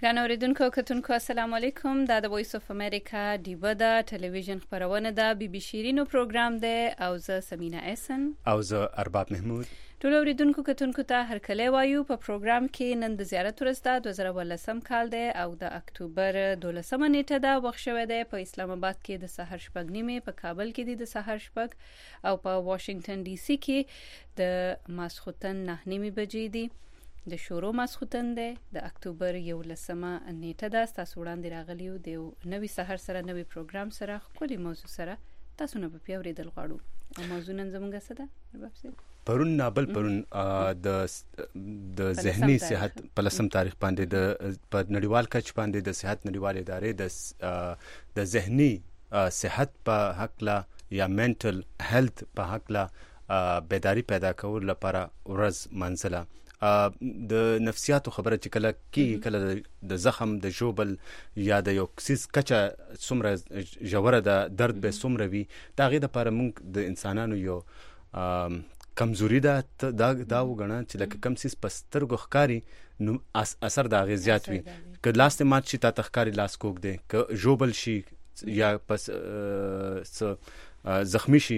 ګران اوریدونکو کتونکو السلام علیکم. دا د وایس اف امریکا ډیوه ده ټلویزیون خبرونه ده بي بي شیرینو پروګرام ده او زه سمینا احسن او زه ارباب محمود. ټول اوریدونکو کتونکو ته هر کله وایو په پروګرام کې نن د زیارت ورځ ده 2018 کال ده او د اکتوبر 12 نیټه ده. وخت شوه ده په اسلام آباد کې د سحر شپږ نیمه، په کابل کې د سحر شپږ او په واشنگټن ډي سي کې د ماسخوتن 9 نیمه بجې دي. د شورو ماسخوتن ده د اکتوبر 11 نیټه ده. تاسو وړاندې راغلیو د نوې سحر سره نوې پروګرام سره خولي موضوع سره تاسو نه په پیاوړې دل غواړو. او موضوع نن زموږ څه ده رباب سي؟ پرون نابل پرون د ذهني صحت په لسم تاریخ باندې د نړیوال کچ باندې د صحت نړیوال ادارې د ذهني صحت په حق لا یا منټل هیلث په حق لا بیداری پیدا کول لپاره ورځ منځله د نفسیاتو خبره چې کله کې کله د زخم د جوبل یا د یو کسیس کچا څومره جوړه د درد به څومره وي دا غي د لپاره موږ د انسانانو یو کمزوري ده دا وګڼه چې لکه کم سیس پسترګو ښکاری نو اثر دا غي زیات وي. که لاس ته مات شي تا تخکاری لاس کوک دی، که جوبل شي یا پس زخمی شي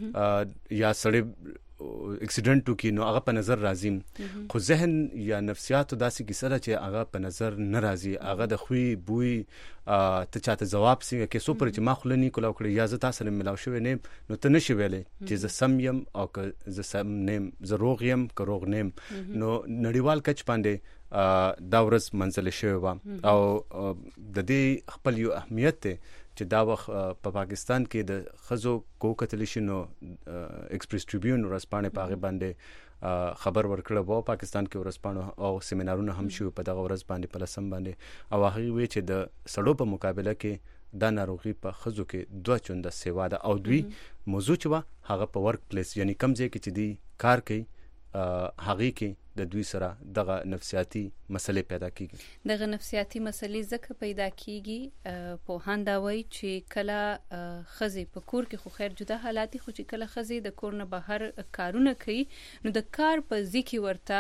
یا سړی اکسیډنټ وکي نو هغه په نظر راځي. خو ذهن یا نفسیاتو داسې کیسه ده چې هغه په نظر نه راځي. هغه د خوې بوی ته چاته جواب څنګه کې سو پر چې ما خلنی کولاو کړی یا زه تاسو سره ملاو شوی نیم نو ته نشي ویلې چې زه سم یم او که زه سم نیم، زه روغ یم که روغ نیم. نو نړیوال کچ باندې دا ورځ منځله شوی و او د دې خپل یو اهمیت ته چې دا وخت په پاکستان کې د خزو کو کتل شي نو ایکسپریس ټریبیون ورسپانه پاغه باندې خبر ورکړه وو. پاکستان کې ورسپانه او سیمینارونه هم شو په دغه ورځ باندې په لسم باندې او هغه وی چې د سړو په مقابله کې دا ناروغي په خزو کې 2 چنده سیوا ده او دوی موضوع چې وا هغه په ورک پلیس یعنی کمزې کې چې دی کار کوي هغه کې د دوی سره دغه نفسیاتی مسلې پیدا کیږي. دغه نفسیاتی مسلې ځکه پیدا کیږي په هانداوي چې کله خزي په کور کې خو خیر جدا حالاتي خو چې کله خزي د کور نه بهر کارونه کوي نو د کار په ځکه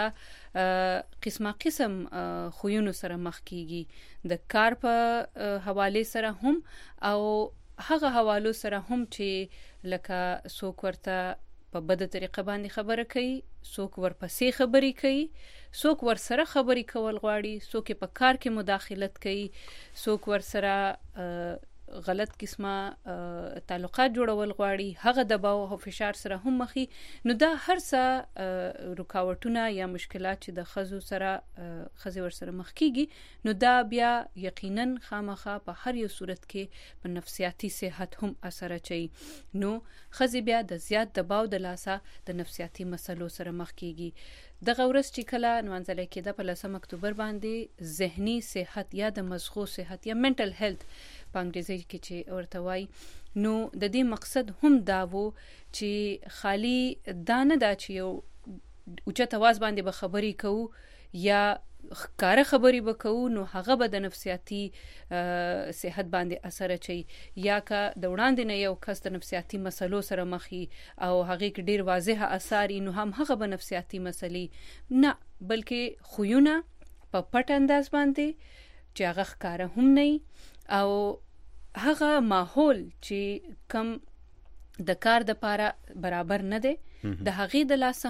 ورته قسم خویونو سره مخ کیږي. د کار په حواله سره هم او هغه حوالو سره هم چې لکه څوک ورته په بده طریقه باندې خبره کوي، څوک ورپسې خبري کوي، څوک ورسره خبري کول غواړي، څوک په کار کې مداخلت کوي، څوک ورسره غلط قسمه تعلقات جوړول غواړي، هغه دباو او فشار سره هم مخي. نو دا هر څه رکاوټونه یا مشکلات چې د خزو سره خزي ورسره مخ کیږي نو دا بیا یقینا خامخا په هر یو صورت کې په نفسیاتی صحت هم اثر اچي. نو خزي بیا د زیات دباو د لاسه د نفسیاتی مسلو سره مخ کیږي. دغه ورځ چې کله نوانځل کېده په 10 اکتوبر باندې ذهني صحت یا د مزغو صحت یا منټل هیلث په انګریزي کې چې ورته وای نو د دې مقصد هم دا وو چې خالی دانه دا چې یو اوچت आवाज باندې به خبري کوو یا کار خبري وکړو نو هغه به د نفسیاتی صحت باندې اثر اچي یا که د وړاندې نه یو کس د نفسیاتی مسلو سره مخي او هغه کې ډیر واضح اثر نو هم هغه به نفسیاتی مسلې نه بلکې خوونه په پټ انداز باندې چې هغه ښکار هم نه او هغه ماحول چې کم د کار د پاره برابر نه دی د هغې د لاسه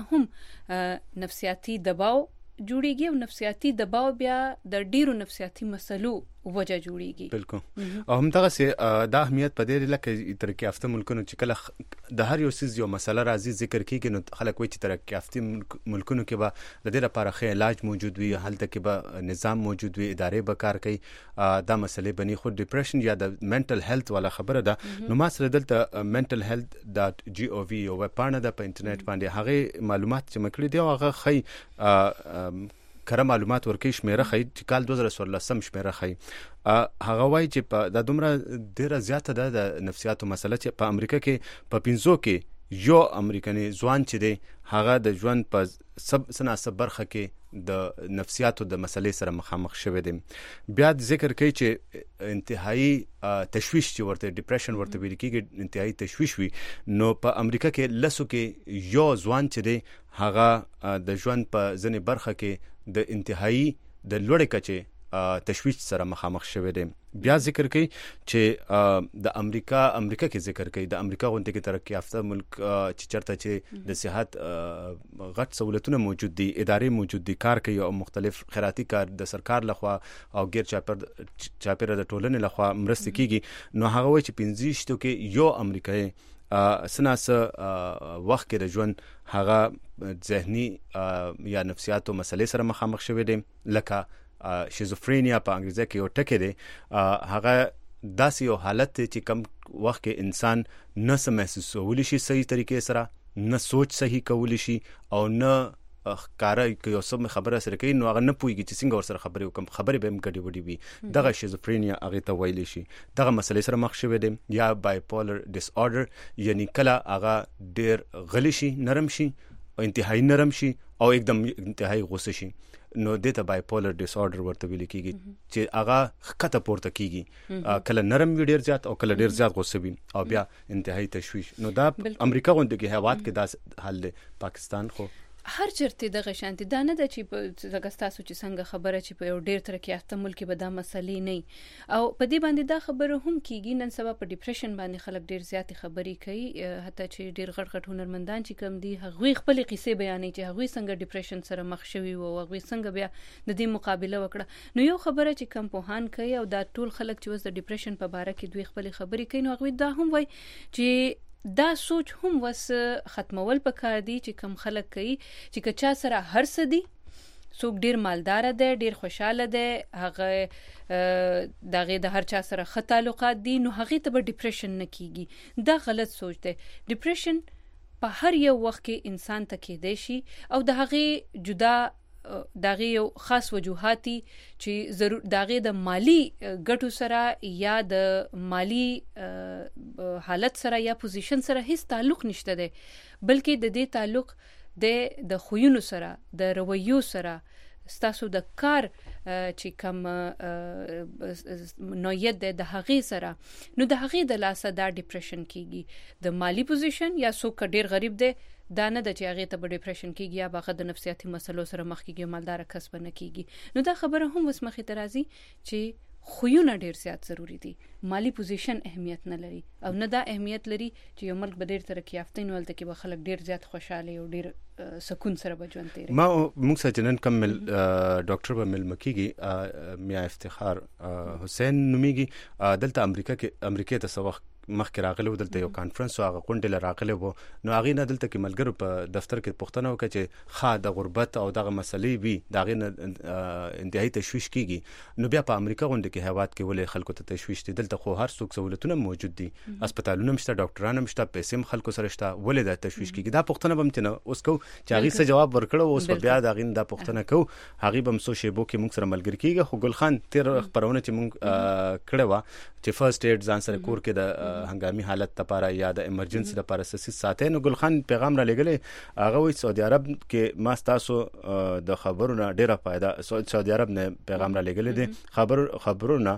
هم نفسیاتی دباو جوړیږي او نفسیاتی دباو بیا د ډیرو نفسیاتی مسلو وجه جوړیږي. بالکل او هم دغه سي د اهمیت په دې لکه ترقی یافته ملکونو چې کله د هر یو سیز یو مسله راځي ذکر کیږي نو خلک وایي چې ترقی یافته ملکونو کې به د دې لپاره ښه علاج موجود وي، هلته کې به نظام موجود وي، ادارې به کار کوي، دا مسلې بني. خو ډیپریشن یا د منټل هیلث ولا خبره ده نو ما سره دلته mentalhealth.gov یو ویب پاڼه ده په انټرنیټ باندې هغه معلومات چې مکړي دی هغه خي کره معلومات ورکې شمیره خي چې کال 2016 شمیره خي هغه وایي چې په د دومره ډیره زیاته ده د نفسیاتو مسله چې په امریکا کې په 500 کې یو امریکایي ځوان چې دی هغه د ژوند په سناسب برخه کې د نفسیاتو د مسلې سره مخامخ شوی دی. بیا ذکر کوي چې انتهایی تشویش چې ورته ډیپریشن ورته ویل کېږي انتهایی تشویش وي نو په امریکا کې لسو کې یو ځوان چې دی هغه د ژوند په ځنې برخه کې د انتهایی د لوړې کچې تشویش سره مخامخ شوی دی. بیا ذکر کوي چې د امریکا کې ذکر کوي د امریکا غونډه کې ترقی یافته ملک چې چرته چې د صحت غټ سہولتونه موجود دي، ادارې موجود دي، کار کوي او مختلف خیراتي کار د سرکار لخوا او غیر چاپیره د ټولنې لخوا مرسته کیږي. نو هغه وایي چې 15 کې یو امریکایي سناسه وخت کې د ژوند هغه ذهني یا نفسیاتو مسلې سره مخامخ شوی دی، لکه شیزوفرینیا په انګریزي کې یو ټکی دی. هغه داسې یو حالت دی چې کم وخت کې انسان نه څه محسوسولی شي صحیح طریقې سره، نه سوچ صحیح کولی شي او نه کاره کې یو څه خبره سره کوي نو هغه نه پوهیږي چې څنګه ورسره خبرې وکم، خبرې به هم ګډې وډې وي. دغه شیزوفرینیا هغې ته ویلی شي. دغه مسلې سره مخ شوی دی. یا بایپولر ډیس آرډر، یعنی کله هغه ډېر غلی شي، نرم شي، انتهایی نرم شي او एकदम انتهایی غوسه شي، نو دته بایپولر ډیس آرډر ورته ویل کیږي چې هغه خطه پورته کیږي، کله نرم وي ډیر زیات او کله ډیر زیات غوسه وي او بیا انتهایی تشویش. نو دا امریکا غونډه کې هیواد کې دا حل دی. پاکستان خو هر چرته دغه شانتي دا نه ده چې په زګستاسو چې څنګه خبره چې په یو ډیر ترقی یافته ملک به دا مسلې نه او په دې باندې دا خبره هم کیږي. نن سبا په ډیپریشن باندې خلک ډیر زیات خبرې کوي، حتی چې ډیر غټ هنرمندان چې کم دي هغه خپل قصې بیانوي چې هغه څنګه ډیپریشن سره مخ شوي او هغه څنګه بیا د دې مقابله وکړه. نو یو خبره چې کم پوهان کوي او دا ټول خلک چې وس د ډیپریشن په باره کې دوی خپل خبرې کوي، نو هغه دا هم وایي چې دا سوچ هم وس ختمول پکار دي چې کم خلک کوي چې کچا سره هر څه دي، څوک ډیر مالدار دی، ډیر خوشاله دی، هغه دغه د هر چا سره ښه تعلقات دي، نو هغه ته به ډیپریشن نه کیږي. دا غلط سوچ دی. ډیپریشن په هر یو وخت کې انسان ته کېدای شي او د هغه جدا دغه یو خاص وجوهاتي چې ضرور دغه د مالی ګټو سره یا د مالی حالت سره یا پوزیشن سره هیڅ تعلق نشته دی، بلکې د دې تعلق د خوینو سره، د رویو سره، ستاسو د کار چې کم نوعیت د هغه سره. نو د هغه د لاسه دا ډیپریشن کیږي. د مالی پوزیشن یا څوک ډیر غریب دی دا نه د چې هغه ته به ډیپریشن کیږي یا هغه د نفسیاتي مسلو سره مخ کیږي، مالدار کسب نه کیږي. نو دا خبره هم وس مخې ته راځي چې خوونه ډیر زیات ضروری دي. مالی پوزیشن اهمیت نه لري او نه دا اهمیت لري چې یو ملک به ډیر ترقی یافته نو ولته کې به خلک ډیر زیات خوشاله او ډیر سکون سره بجون تیري. ما موږ سره نن کوم ډاکټر به مل مکیږي میا افتخار حسین نومیږي، دلته امریکا ته سوخ مخکې راغلی و، دلته یو کانفرنس او هغه غونډه ل راغلی و. نو هغه نه دلته کې ملګرو په دفتر کې پوښتنه وکړه چې ښه د غربت او دغه مسلې وي دغه نه انتهایی تشویش کیږي. نو بیا په امریکا غونډه کې هیواد کې ولې خلکو ته تشویش دي؟ دلته خو هر څوک سہولتونه موجود دي، هسپتالونه مشته، ډاکټران مشته، پیسې هم خلکو سره شته، ولې دا تشویش کیږي؟ دا پوښتنه به متنه اوس کو چې هغه څه جواب ورکړو. اوس په بیا دغه دا پوښتنه کو هغه به سو شیبو کې موږ سره ملګری کیږي. خو ګل خان تیر خبرونه چې موږ کړه وا چې فرست ایډ ځان سره کور کې د هنګامي حالت لپاره یا د ایمرجنسي لپاره سسي ساتي. نو ګل خان پیغام را لګلې هغه وایي سعودي عرب کې ما تاسو د خبرونه ډیره فائدہ، سعودي عرب نه پیغام را لګلې دي خبرونه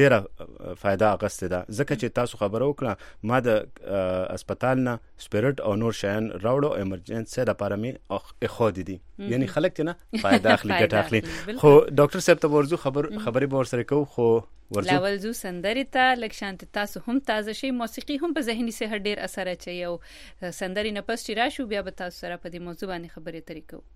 ډیره فائدہ اغسته ده، ځکه چې تاسو خبرو وکړه ما د هسپتال نه سپیرټ او نور شیان راوړو ایمرجنسي لپاره می اخو دي، یعنی خلک ته نه فائدہ اخلي ګټه اخلي. خو ډاکټر صاحب ته ورزو خبرې به ورسره کو. خو لاول زو سندري ته لک شانت تاسو هم تازه شي، موسیقي هم په ذهني صحت ډیر اثر اچي او سندري نه پس چې راشو بیا به تاسو سره په دې موضوع باندې خبرې ترې کوو.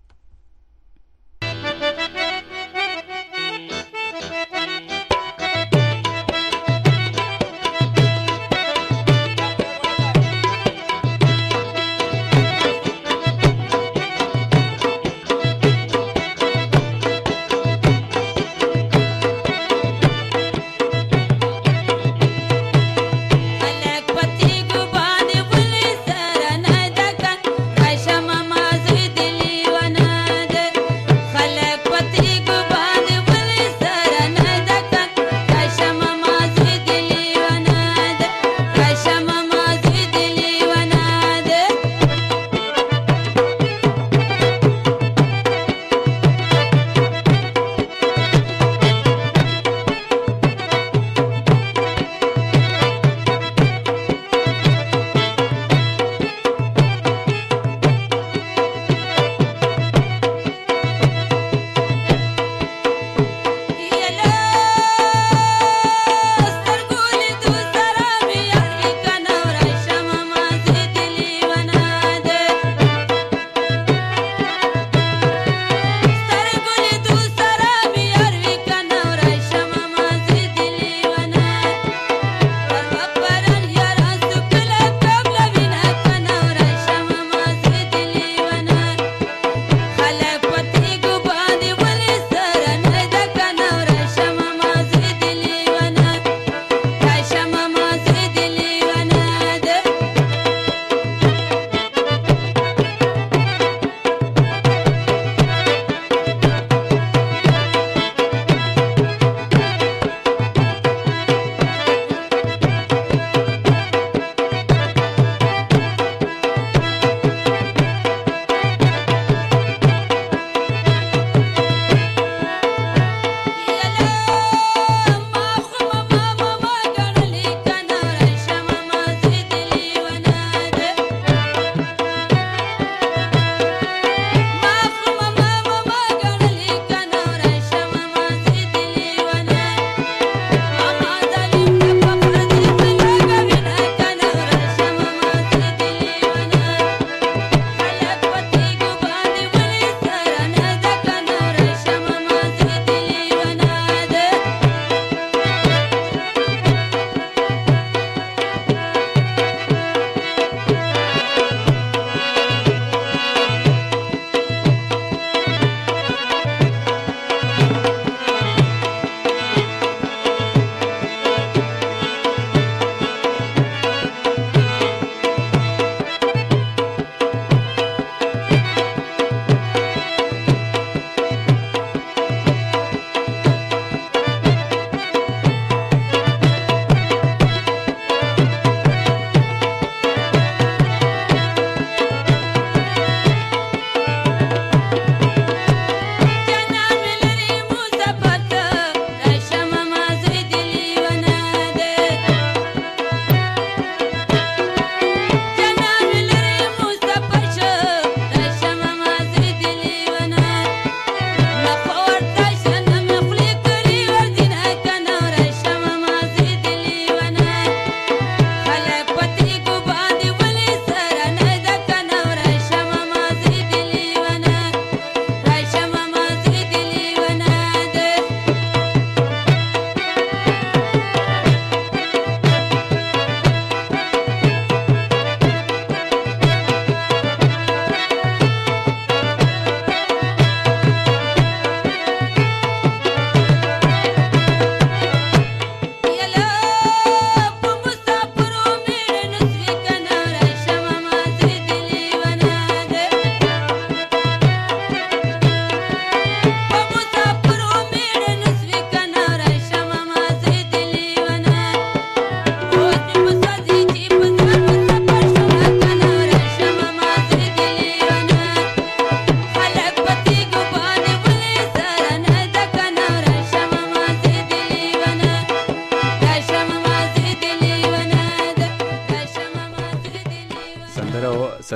وانا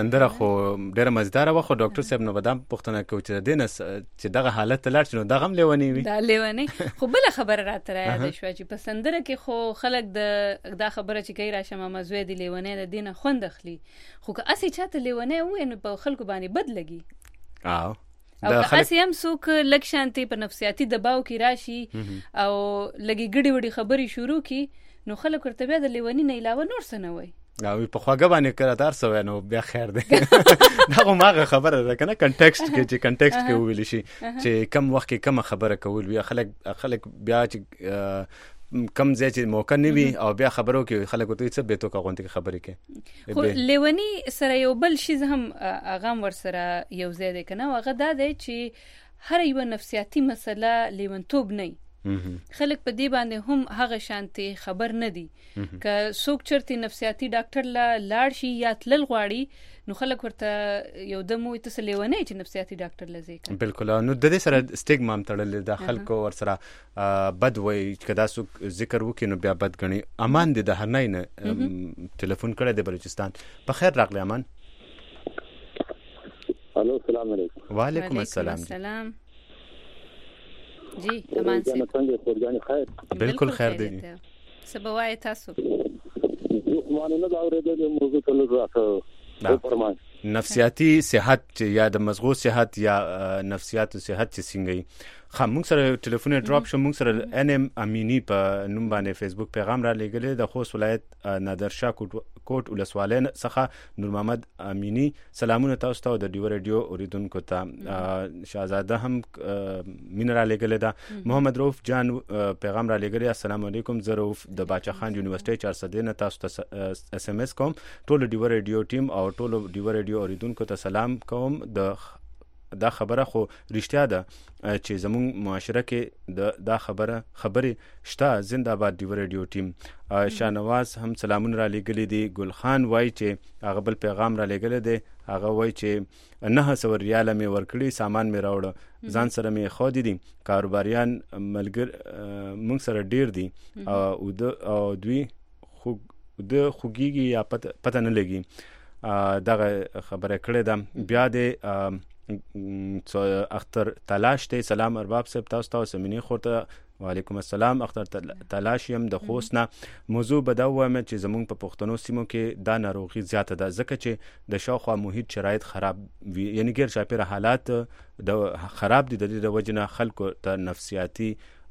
سندره خو ډیره مزدار و. خو ډاکټر صاحب نو بدام پوښتنه کوي چې دینه چې دغه حالت لاړ شنو دغه هم لیونی وي. دا لیونی خو بل خبره راته راځي شو چې په سندره کې خو خلک دا خبره چې کوي راشه ماما زوی دی لیونی د دینه خوند اخلي. خو که اسی چاته لیونی وای نو په خلکو باندې بد لګي. او که اسی هم څوک لږ شانتي په نفسیاتي دباو کې راشي او لګي ګډي وډي خبري شروع کی نو خلک ورته بیا د لیونی نه علاوه نور څه نه وای. او په خواګه باندې کړه سوې نو بیا خیر دی. دا خو ماغه خبره ده کنه کنټکسټ کې چې کنټکسټ کې ویل شي چې کم وخت کې کوم خبره کول وی خلک بیا چې کم ځای چې موقع نه وي او بیا خبرو کې خلک ورته څه به تو کوونته خبرې کې. خو لیونی سره یو بل شي هم اغام ور سره یو ځای دی کنه هغه دا دی چې هر یو نفسیاتي مسله لیونتوب نه خلک په دې باندې هم هغه شانتي خبر نه دي. که څوک چرته نفسیاتي ډاکټر لاړ شي یا تلل غواړي نو خلک ورته یو دمو تسلیونه چې نفسیاتي ډاکټر لزی کوي. بالکل. نو د دې سره سټیګما هم تړلې د خلکو ور سره بد وای کدا څوک ذکر وکړي نو بیا بد غني. امان دې د هرنای نه ټلیفون کړی د بلوچستان. په خیر راغلی امان. الو السلام علیکم. وعلیکم السلام. جی امان سے خورجانی خیر. بالکل خیر دی. سبوای تاسو مانه نه دا اورېدل موضوع ته راځه فرمای. نفسیاتي صحت یا د مزغو صحت یا نفسیات صحت چې څنګه خاموږ سره ټلیفون ډراپ شو. موږ سره ان ام امینی په نوم باندې فیسبوک پیغام را لګلې د خوست ولایت نادرشاه کوټ ولسوالۍ څخه نور محمد امینی. سلامونه تاسو ته د ډیو ریډیو اوریدونکو ته. شاهزاده هم مين را لګلې ده. محمد رؤف جان پیغام را لګلې السلام علیکم. زه رؤف د باچا خان یونیورسيټي 400 نه تاسو ته اس ام اس کوم. ټول ډیو ریډیو ټیم او ټول ډیو ریډیو اوریدونکو ته سلام کوم. دا خبره خو رښتیا ده چې زموږ معاشره کې دا خبرې شته. زنده باد دی ریډیو ټیم. شاهنواز هم سلامونه را لګلې دي. ګل خان وای چې هغه بل پیغام را لګلې دي. هغه وای چې 900 ریال مې ورکړي سامان مې راوړ ځان سره مې خو دي. کاروباریان ملګر موږ سره ډیر دي او دوی د خوګيږي یا پته نه لګي. دغه خبره کړې ده. بیا د اختر تلاش ته سلام ارباب صاحب تاسو سمینی خورته. وعلیکم السلام. اختر تلاش يم د خوست نه. موضوع بداوه مې چې زمونږ په پښتنو سیمو کې دا ناروغي زیاته ده ځکه چې د شاوخوا محیط شرایط خراب وي یعنی غیر شاپیره حالات د خراب دي. د دې وجنه خلکو ته نفسیاتي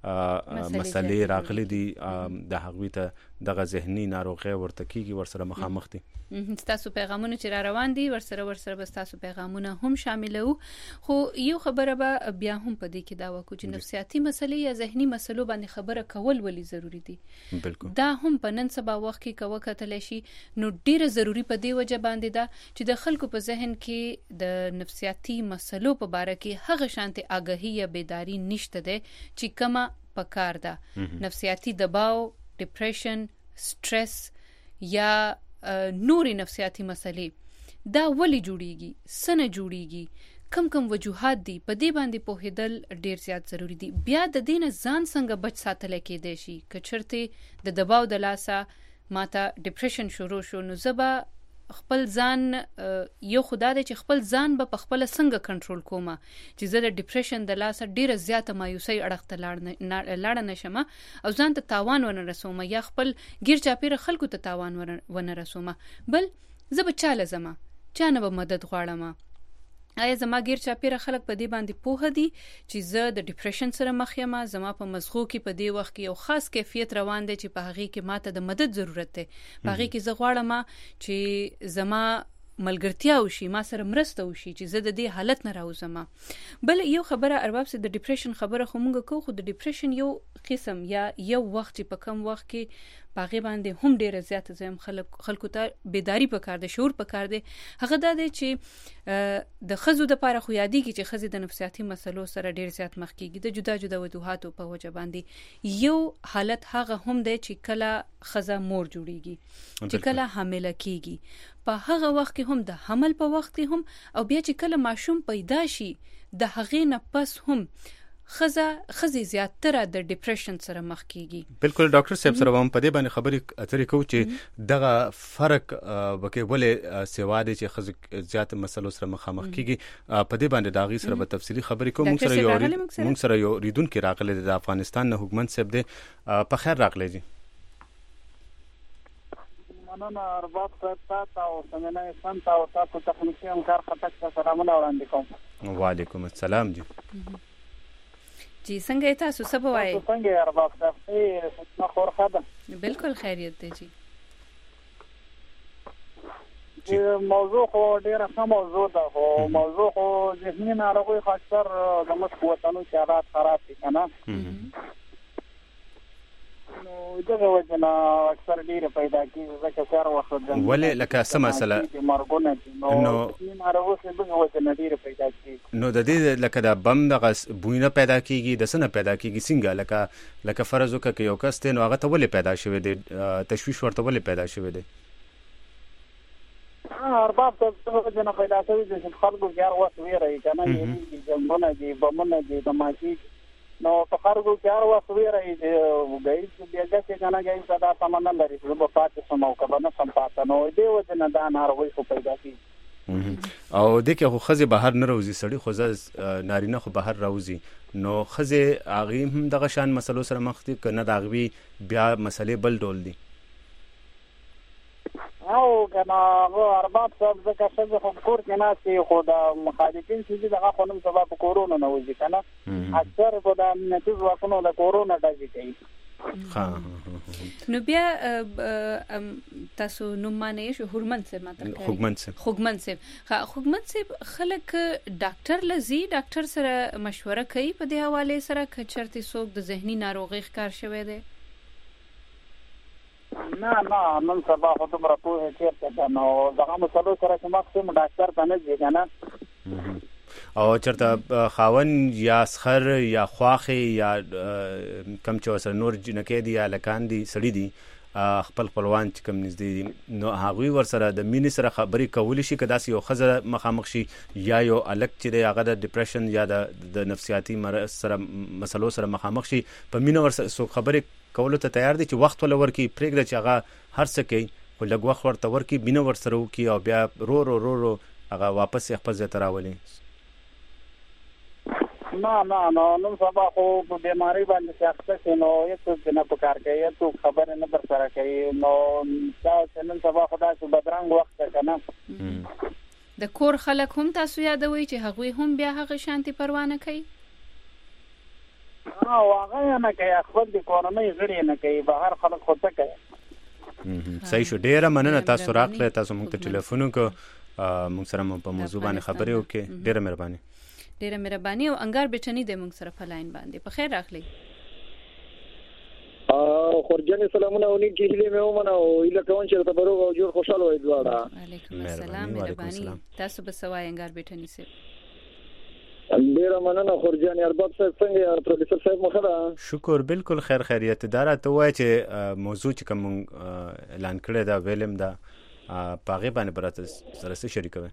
مسلې راغلي دي. د هغوی ته دغه ذهني ناروغي ورته کیږي ورسره مخامخ دي. تاسو پیغامونه چې را روان دي ورسره بس تاسو پیغامونه هم شاملو. خو یو خبره به بیا هم په دې کې دا وکړو چې نفسیاتي مسلې یا ذهني مسلو باندې خبره کول ولې ضروری دي. بالکل. دا هم په نن سبا وخت کې کوه کتل شي نو ډیره ضروری په دې وجه باندې ده چې د خلکو په ذهن کې د نفسیاتي مسلو په باره کې هغه شانتي آگاهی یا بیداری نشته ده چې کما پکار ده. نفسیاتي دباو، ډیپریشن، سټرس یا نوري نفسیاتي مسلې دا ولی جوړیږي سنه جوړیږي کم وجوهات دي په دې باندې پوهیدل ډیر زیات ضروری دي. بیا د دین ځان څنګه بچ ساتل کېدای شي که چرته د دباو د لاسه ماته ډیپریشن شروع شو نو زبا خپل ځان یو خدای دې چې خپل ځان به په خپل څنګه کنټرول کومه چې زه د ډیپریشن د لاسه ډیره زیاته مایوسي اړخته لاړ نشم او ځان ته تاوان ونه رسوم یا خپل غیر چاپیره خلکو ته تاوان ونه رسوم بل زه به چاله زما چانه به مدد غواړم. آیا زما غیر چاپیره خلک په دې باندې پوه دي چې زه د ډیپریشن سره مخ یم. زما په مزغو کې په دې وخت کې یو خاص کیفیت روان دی چې په هغه کې ماته د مدد ضرورت دی. په هغه کې زه غواړم چې زما ملګرتیا وشي ما سره مرسته وشي چې زه د دې حالت نه راوځم. بل یو خبره ارباب سره د ډیپریشن خبره خو موږ کوو خو د ډیپریشن یو قسم یا یو وخت چې په کم وخت کې باغې باندې هم ډیره زیاته زم خلکو ته بیداری پکار دي شعور پکار دي. هغه دا دی چې د خزو د پاره خو یادېږي چې خزې د نفسیاتي مسلو سره ډیر زیات مخ کېږي د جدا جدا وجوهاتو په وجه باندې. یو حالت هغه هم دی چې کله خزه مور جوړیږي چې کله حامله کېږي په هغه وخت کې هم د حمل په وخت کې هم او بیا چې کله ماشوم پیدا شي د هغې نه پس هم خزي زیاتره د ډیپریشن سره مخ کیږي. بالکل ډاکټر صاحب سره هم په دې باندې خبرې اترې کوو چې دغه فرق وکي ولې سیوا دي چې خزي زیات مسلو سره مخامخ کیږي. په دې باندې داغي سره به تفصیلی خبرې کوو. موږ سره یو ریدون کې راغلی د افغانستان نه حکومت صاحب دی. په خیر راغلی جی. مننه ارباب صاحب تاسو څنګه نه سم تاسو تخنیکی همکار خطک سلامونه وړاندې کوم. وعلیکم السلام جی. جی څنګه تاسو څه بوای؟ څنګه ارباب صاحب ما خور خاطر بالکل خیریت دی جی. موضوع خو ډیره ښه موضوع ده خو موضوع خو ذهني ناروغي خاصر د مخ وطنو شرایط خراب دي کنه. نو دغه وجنه اکثر ډیره پیدا کیږي ځکه سر وخت ولې لکه څه مسله مرګونه نو ناروغي څه دغه وجنه ډیره پیدا کیږي. نو د دې لکه د بم دغه بوینه پیدا کیږي د سنه پیدا کیږي څنګه لکه فرض وکړه چې یو کس ته نو هغه ته ولې پیدا شوی دی تشویش ورته ولې پیدا شوی دی؟ ارباب څه وجنه پیدا شوی دي چې خلکو ګار وخت ویری کنه یې جنګونه دي بمونه دي دماغي نو په خلکو ګار وخت ویری دي ګای چې بیا چې کنه ګای صدا سامان لري چې په پاتې سمو کبه سم پاتې نو دې وجنه دا ناروغي خو پیدا کیږي. او د کې خو خزه بهر نه راوځي سړی خو نارینه خو بهر راوځي نو خزه اغه هم دغه شان مسلو سره مخ دي کنه داغوي بیا مسلې بل ډول دي. او کنه ارباب صاحب ځکه چې خو کور کې ناسي خو د مخالفین چې دغه خونم سبب کورونا نه وځي کنه اکثر خو د نتیجه واکنو د کورونا دغه کوي. نو بیا تاسو نوم معنی شو هورمن سے مطلب خوګمن سے خلک ډاکټر لزی ډاکټر سره مشوره کوي په دې حواله سره کچرتي څوک د ذهني ناروغي ښکار شوی دی. نه نن سبا خو دومره پوهه چیرته نو دغه مسلو سره چې مخکې ډاکټر ته نه ځي کنه او چرته خاون یا سخر یا خواخي یا کم چې سره نور جنکې دي یا لکان دي سړی دي خپلوان چې کم نږدې دي نو هغه ور سره د مینې سره خبرې کول شي کدا یو خزه مخامخ شي یا یو الګ چې هغه د ډیپریشن یا د نفسیاتي مرض سره مسلو سره مخامخ شي په مینې ور سره خبرې کولو ته تیار دي چې وخت ولا ورکی پرېږده چې هغه هر څه کوي خو لږ وخت ورته ورکی بینه ور سره وکي او بیا رو هغه واپس خپل ځای ته راولي. نه نن سبا خو په بیماری باندې شخصه نو یو نه پکار کوي ته خبر نه در سره کوي نو دا نن سبا خدای څخه بدرنګ وخت کنه. د کور خلک هم تاسو یادوي چې هغوی هم بیا هغه شانتي پروا نه کوي. هغه نه کوي خپل د کورنۍ غړي نه کوي بهر خلک خو څه کوي. صحیح شو ډیره مننه تاسو راغله تاسو موږ ته ټلیفون وکړو موږ سره په موضوع باندې خبرې وکړې ډیره مهرباني. او انګار بچنی د موږ سره په لاین باندې په خیر راغلی. خورجان سلامونه ونی چې له مې ومنه او اله کوم چې ته بروغ او جوړ خوشاله وای دواړه. علیکم السلام مهرباني تاسو به سوای انګار بچنی سره. ډیره مننه خورجان ارباب صاحب څنګه پروفیسور صاحب مخه شکر بالکل خیر خیریت دار ته وای چې موضوع چې کوم اعلان کړی دا ویلم دا پاغه باندې برات سره شریکوي.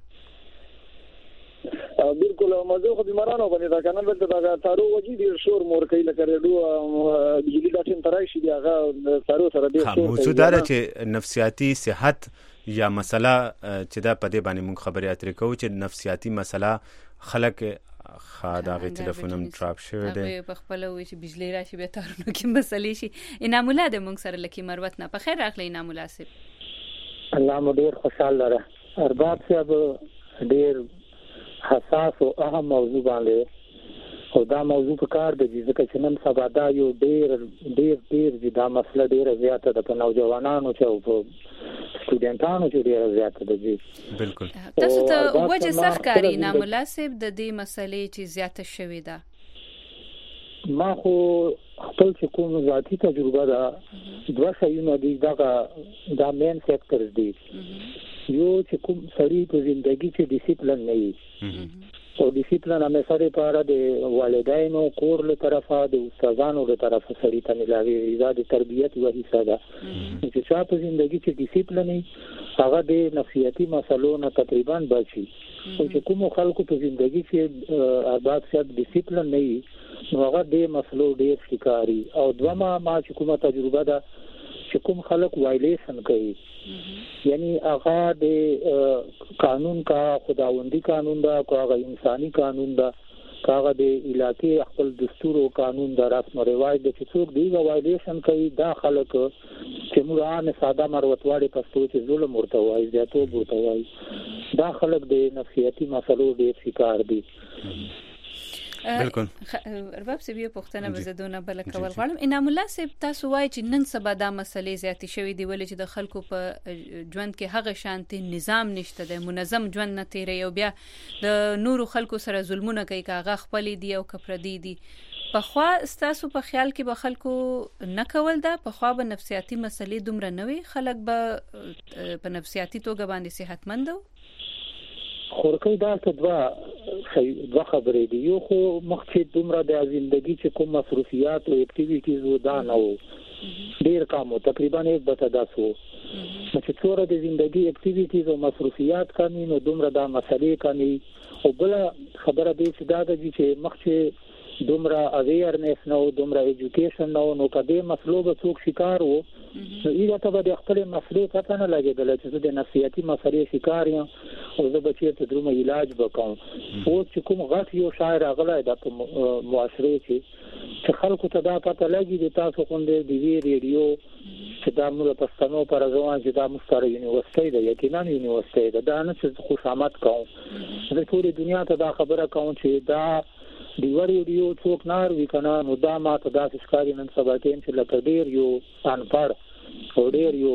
بالکل موضوع خو بیمارانو باندې دا کنه دا تارو وجي ډیر شور مور کوي لکه ریډیو بجلی دا ټیم ترای شي هغه تارو سره ډیر شور موضوع دا چې نفسیاتي صحت یا مسله چې دا په دې باندې موږ خبرې اترې کوو چې نفسیاتي مسله خلک خدای ټلیفونم ټراپ شوی دی په خپل وی چې بجلی راشي به تارونو کې مسلې شي. انامولا د موږ سره لکی مروت نه په خیر راغلی انامولا صاحب. الله مو ډیر خوشاله لره ارباب صاحب ډیر حساس او اهم موضوع باندې او دا موضوع په کار د ځکه چې نن سبا دا یو ډیر دا مسله ډیره زیاته ده په نوجوانانو چې او په سټوډنټانو چې ډیره زیاته ده. بالکل تاسو ته وجه سخت کاری نامناسب د دې مسلې چې زیاته شوې ده. ما خو خپل چې کوم ذاتی تجربه ده دوه شایونه دي دا مین فیکټرز دي. یو چې کوم سړی په ژوندۍ کې ډیسپلین نه وي او ډیسپلین همیشه لپاره د والدینو کور له طرفه د استادانو له طرفه سړی ته ملاوي دا د تربیت یو حصہ ده. چې څا په ژوندۍ کې ډیسپلین هغه د نفسیاتي مسلو نه تقریبا بچي او چې کوم خلکو په ژوندۍ کې ارباب صاحب ډیسپلین نه وي نو هغه د مسلو ډیر شکاري. او دوما ما چې کومه تجربه ده چې کوم خلک وایلیشن کوي یعنی هغه د قانون کا خداوندی قانون دا کو هغه انساني قانون دا هغه د علاقې خپل دستور او قانون دا رسم او رواج د څوک دی وایلیشن کوي دا خلک چې موږ عام ساده مروتواړي پښتو چې ظلم ورته وایي زیاتو ورته وایي دا خلک د نفسیاتي مسلو ډیر شکار دي. بالکل. رباب سی بیا پښتنه بزدونه بل کول غواړم. انعام الله صاحب تاسو وایي چې نن سبا دا مسلې زیاتې شوې دي ولې چې د خلکو په ژوند کې هغه شانتي نظام نشته د منظم ژوند نه تیري او بیا د نورو خلکو سره ظلمونه کوي کاغه خپل دي او کپردي دي. په خوا تاسو په خیال کې به خلکو نه کول دا په خوا به نفسیاتي مسلې دومره نه وي خلک به په نفسیاتي توګه باندې صحتمند خورکې دا څه دوه خبرې دي. یو خو مخکې دومره د ژوندۍ چې کوم مصروفیات او اکټیویټیز ودا نه وو ډیر کمو تقریبا 1/10 وو چې څوره د ژوندۍ اکټیویټیز او مصروفیات کمی نو دومره دا مسلې کمی. او بل خبره دې چې دا د چې مخکې دومره اویرنس نو دومره ایجوکیشن نو کده مسلو به څوک شکار وو نو ایله ته به خپل مسلې پته نه لګیدل چې د نفسیاتي مسلې شکار یم او زه به چې درومه علاج وکم. او چې کوم غټ یو شاعر غلای د معاشره چې خلکو ته دا پته لګي د تاسو خوندې دی ریډیو چې دا موږ پښتنو پر ځوان چې دا مستر یونیورسيټي ده یقینا یونیورسيټي ده دا نه چې خوشامد کوم زه ټول دنیا ته دا خبره کوم چې دا دی ریډیو څوک نار وی کنه نو دا ما ته دا ښکاری نن سبا کې چې لکه ډیر یو انپړ او ډیر یو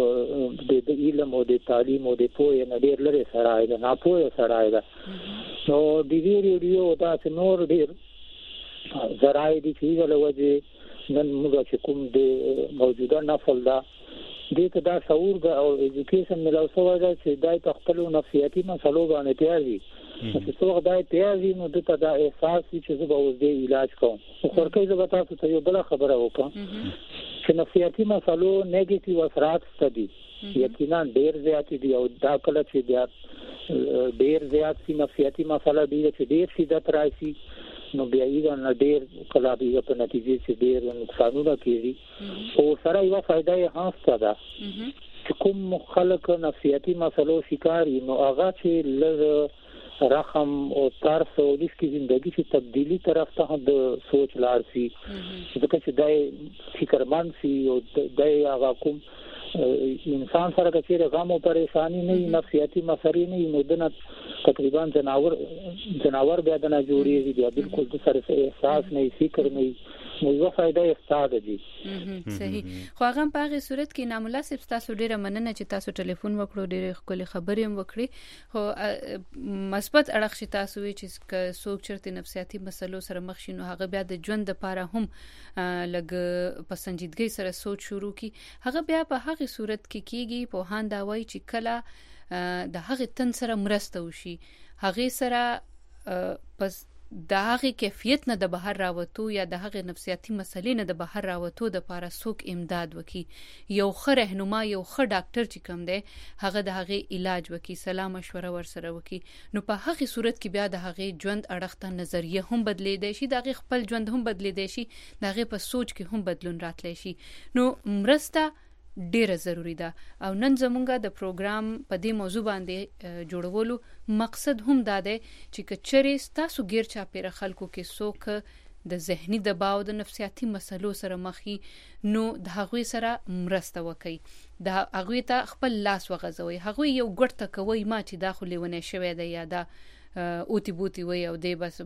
د علم او د تعلیم او د پوهې نه ډیر لري سره ده نه پوهه سره ده. نو دی ریډیو دا چې نور ډیر زراعي دي چې ولوځي نن موږ چې کوم د موجوده نسل دا دې ته دا شعور او ایجوکیشن ملو سوا ده چې دای په خپل نفسیاتي مسلو باندې پیاوي چې څوک دای پیاوي نو دته دا احساس چې زه به اوس دې علاج کوم. خو ورکه زه به تاسو ته یو بل خبره وکم چې نفسیاتي مسلو نیگیټیو اثرات ستدي یقینا ډیر زیات دي او دا کله چې ډیر زیات سي نفسیاتي مسله دي چې ډیر شدت راشي نو بیا یې نه ډیر کله به په نتیجه چې ډیر نقصانونه کیږي او سره یو فائدہ یې هاست ده چې کوم خلک نفسیاتي مسلو شکار نو هغه چې لږ رقم او طرز او د ژوندۍ چې تبدیلی طرف ته د سوچ لار سي ځکه چې دای فکرمند سي او دای هغه کوم انسان سره چې غم او پریشانی نه نفسیاتي مسرې نه نو دنه تقریبا جناور بیا د نه جوړیږي بیا بالکل د سره احساس نه فکر نه نو یو فائدہ استاد دي. صحیح. خو هغه په هغه صورت کې نام الله صاحب تاسو ډیره مننه چې تاسو ټلیفون وکړو ډیره خپل خبرې هم وکړي. خو مثبت اړخ چې تاسو وی چې څوک چرته نفسیاتي مسلو سره مخ شي نو هغه بیا د ژوند لپاره هم لګ پسندیدګي سره سوچ شروع کی هغه بیا په هغه صورت کې کیږي په هان دا وای چې کله د هغه تن سره مرسته وشي هغه سره پس د هغه کیفیت نه د بهر راوتو یا د هغه نفسیاتي مسلې نه د بهر راوتو د لپاره څوک امداد وکي یو ښه رهنما یو ښه ډاکټر چې کوم دی هغه د هغه علاج وکي سلام مشوره ورسره وکي نو په هغه صورت کې بیا د هغه ژوند اړخ ته نظریه هم بدلیدای شي د هغه خپل ژوند هم بدلیدای شي د هغه په سوچ کې هم بدلون راتلی شي. نو مرسته ډیره ضروری ده او نن زمونږه د پروګرام په دې موضوع باندې جوړولو مقصد هم دا دی چې کچري تاسو غیر چا پیر خلکو کې څوک د ذهني دباو د نفسیاتي مسلو سره مخې نو د هغوی سره مرسته وکړي د هغوی ته خپل لاس وغځوي هغوی یو ګټه کوي ما چې داخلي ونه شوی دی یا دا اوتی بوتی وي او د بس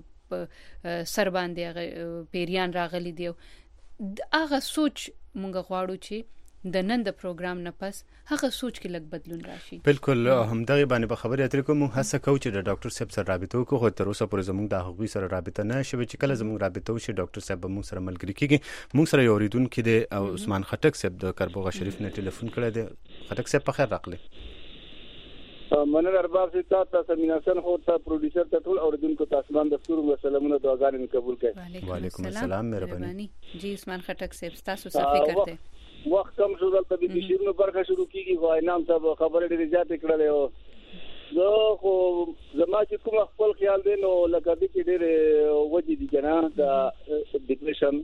سر باندې پیریان راغلي دی هغه سوچ مونږ غواړو چې د نن د پروګرام نه پس هغه سوچ کې لږ بدلون راشي. بالکل همدغه باندې په خبرې اترې کوم هڅه کوو چې د ډاکټر صاحب سره رابطه وکړو خو تر اوسه پورې زموږ د هغوی سره رابطه نه شوه چې کله زموږ رابطه وشي ډاکټر صاحب موږ سره ملګری کیږي. موږ سره یو اوریدونکو دی عثمان خټک صاحب د کربوغه شریف نه ټلیفون کړی دی. خټک صاحب په خیر راغلی. مننه ارباب سي تاسو میناسن خو ته پروډوسر ته ټول اوریدونکو تاسو باندې ستورو وسلامونه دعاګانې قبول کړئ. وعلیکم السلام مهرباني. جی عثمان خټک صاحب تاسو څه فکر کوئ؟ وخت کم شو دلته د شیرونو برخه شروع کیږي وای نام صاحب خبرې ډېرې زیاتې کړلې او زه خو زما چې کوم خپل خیال دی نو لکه دې کې ډېر وجې دي کنه د ډیپریشن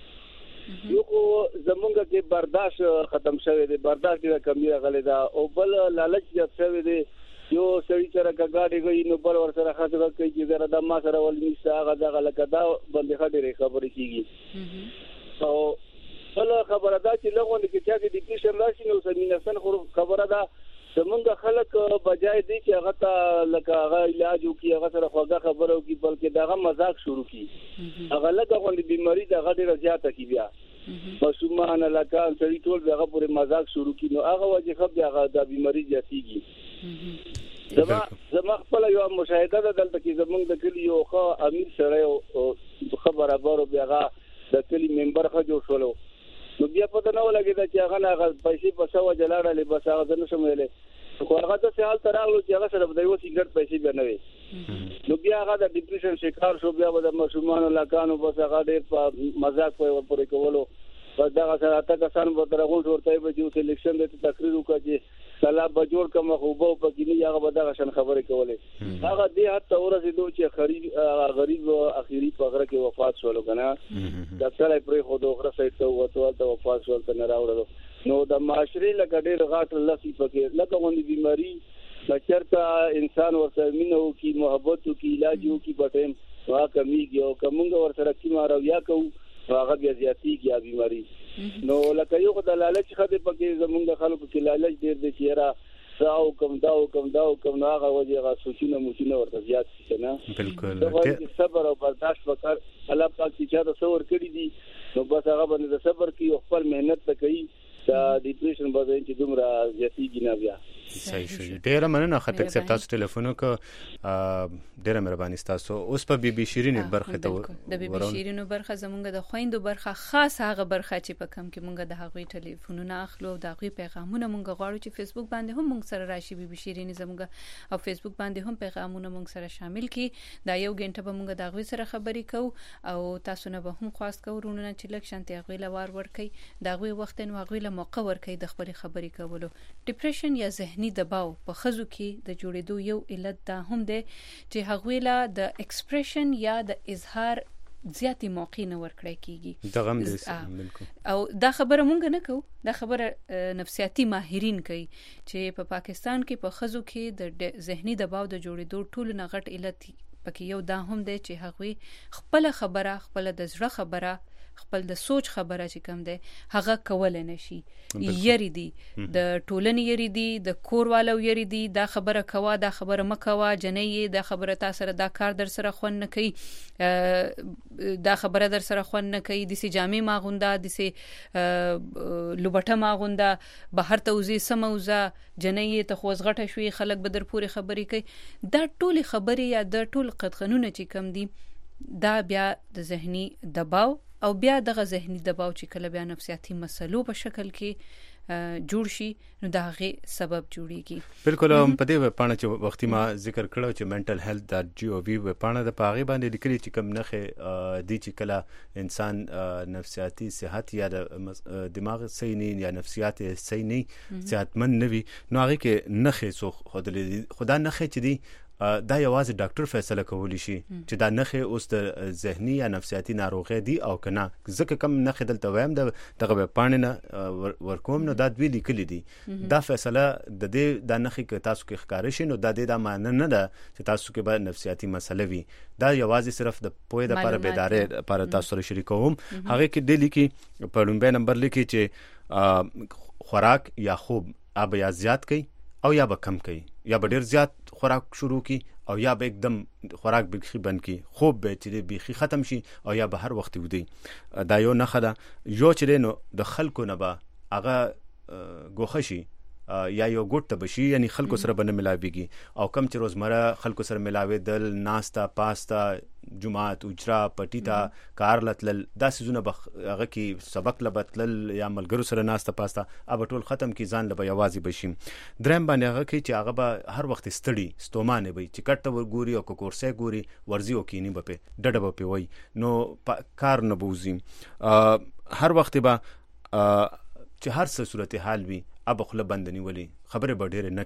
یو خو زمونږ کې برداشت ختم شوی دی، برداشت ډېره کمی راغلی ده، او بل لالچ زیات شوی دی. یو سړی سره کګاډي غوي نو بل ور سره خاطر کوي چې زره د ما سره ولې نشته هغه دغه لکه دا باندې خبرې کیږي. او بل خبره ده چې لغونه کې چې ډیپریشن راشي نو سمینسن خو خبره ده زمونږ خلک بجای دي چې هغه ته لکه هغه علاج وکړي، هغه سره خوږه خبره وکړي، بلکې دغه مزاق شروع کړي. هغه لکه غونډې بیماری دغه ډیره زیاته کی بیا مسومان لکه سړی ټول دغه پورې مزاق شروع کړي نو هغه وجه خپ دغه د بیماری زیاتېږي. زما خپل یو مشاهده ده دلته کې زمونږ د کلی یو ښه امیر سړی خبره بارو بیا د کلی ممبر ښه جوړ شولو نو بیا پته نه ولګېده چې هغه پیسې په سوه جلاړلې بس هغه زه نشم ویلی خو هغه داسې حال ته راغلو چې هغه سره به د یو سګرټ پیسې بیا نه وي نو بیا هغه د ډیپریشن شکار شو. بیا به د ماشومانو لکانو بس هغه ډېر په مذاق په ورپورې کولو بس دغه سره اته کسان به تر غونډ ورته به چې سلیکشن دی تقریر وکړه چې سلا به جوړ کړم خو به پکې نه هغه به دغه شان خبرې کولې. هغه دې حد ته ورسېدو چې غریب اخیری په غره کې وفات شولو که نه ډاکټر یې پرېښودو غره سایډ ته ووتو هلته وفات شو هلته نه راوړلو. نو د معاشرې لکه ډېر غاټ لسي پکې لکه غوندې بیماري که چېرته انسان ورسره مینه وکړي محبت وکړي علاج وکړي په ټایم نو هغه کمیږي او که مونږ ورسره کیمه رویه کوو نو هغه بیا زیاتېږي بیماري. نو لکه یو خو د لالچ ښه دی پکې زمونږ خلکو کې لالچ ډېر دی چې یاره دا وکړم دا وکړم دا وکړم نو هغه وجې هغه سوچونه موچونه ورته زیات شي که نه. بالکل صبر او برداشت پکار الله پاک چې چاته څه ورکړي دي نو بس هغه باندې د صبر کوي او خپل محنت ته کوي دا ډیپریشن باندې چې دومره زیاتېږي نه بیا. صحیح شو. ډېره مننه خټک صاحب تاسو ټلیفون وکړ ډېره مهرباني ستاسو. اوس په بي بي شیرین برخه ته د بي بي شیرینو برخه زمونږ د خويندو برخه خاص هغه برخه چې په کم کې مونږ د هغوی ټلیفونونه اخلو او د هغوی پیغامونه مونږ غواړو چې فیسبوک باندې هم مونږ سره راشي بي بي شیرین زمونږ او فیسبوک باندې هم پیغامونه مونږ سره شامل کړي. دا یو غنټه به مونږ د هغوی سره خبرې کوو او تاسو نه به هم خواست کوو رونه چې لک شانتي هغوی لوار ورکړي د هغوی وخت نو هغوی له موقع ورکړي د خپل خبرې کولو. ډیپریشن یا ذهني دباو په خزو کې د جوړېدو یو علت دا هم دی چې هغوی له د ایکسپریشن یا د اظهار زیاتې موقع نه ورکړی کیږي. دغه هم بالکل او دا خبره مونږ نه کوو، دا خبره نفسیاتي ماهرین کوي چې په پاکستان کې په خزو کې د ذهني دباو د جوړېدو ټول نه غټ علت پکې یو دا هم دی چې هغوی خپل خبره خپل د زړه خبره خپل د سوچ خبره چې کم ده هغه کول نه شي. یری دي د ټولنې یری دي د کوروالو یری دي دا خبره کوا دا خبره مکوا جنې دا خبره تاسو سره دا کار در سره خون نه کوي دا خبره در سره خون نه کوي د سي جامې ماغوندا د سي لوبټه ماغوندا بهر توزي سموزه جنې ته خوځغټه شوي خلک بدر پوری خبرې کوي. دا ټول خبرې یا د ټول قانون چې کم دي دا بیا د ذهني دباو او بیا دغه ذهني دباو چې کله بیا نفسیاتي مسلو په شکل کې جوړ شي نو دا غي سبب جوړيږي. بالکل په دې پاڼه چې وختي ما ذکر کړو چې mentalhealth.gov پاڼه د پاغي باندې لیکلي چې کوم نخې دي چې کله انسان نفسیاتي صحت یا د دماغ صحیح نه یا نفسیات صحیح نه صحتمند نه وي نو هغه کې نخې څو خدا نخې چې دي دا یوازې ډاکټر فیصله کولی شي چې دا نخې اوس د ذهني یا نفسیاتي ناروغي دي او کنه ځکه کم نخې دلته وایم دغه پاڼه نه ورکوم نو دا دوی لیکلي دي دا فیصله د دې د نخې کې تاسو کې ښکار شي نو دا د معنی نه ده چې تاسو کې به نفسیاتي مسله وي. دا یوازې صرف د پوهې لپاره بیدارۍ لپاره تاسو سره شریکوم. هغه کې د لیکي په لومبه نمبر لیکي چې خوراک یا خوب اب یا زیات کوي او یا به کم کوي یا به ډیر زیات خوراک شروع کی او یا به एकदम خوراک بخي بند کی خوب به چې بخي ختم شي او یا به هر وخت ودی. دا یو نه خدا یو چې نو د خلکو نه به هغه ګوخشي یا یو ګټ ته بشي یعنی خلکو سره بنه ملاويږي او کم چې روزمره خلکو سره ملاوي دل ناستا پاستا جمعات اجرا پټیتا کار لتل دا سيزونه هغه کې سبق لبتل یا ملګرو سره ناستا پاستا اب ټول ختم کی ځان لبه یوازي بشي. درم باندې هغه کې چې هغه به هر وخت ستړي ستومانه وي چې کټ ور ګوري او کورسه ګوري ورزي او کینی به ډډه به وي نو کار نه بوزي هر وخت به چې هر څه صورت حال وي اب خپل بندنی ولي خبره به ډېر نه کوي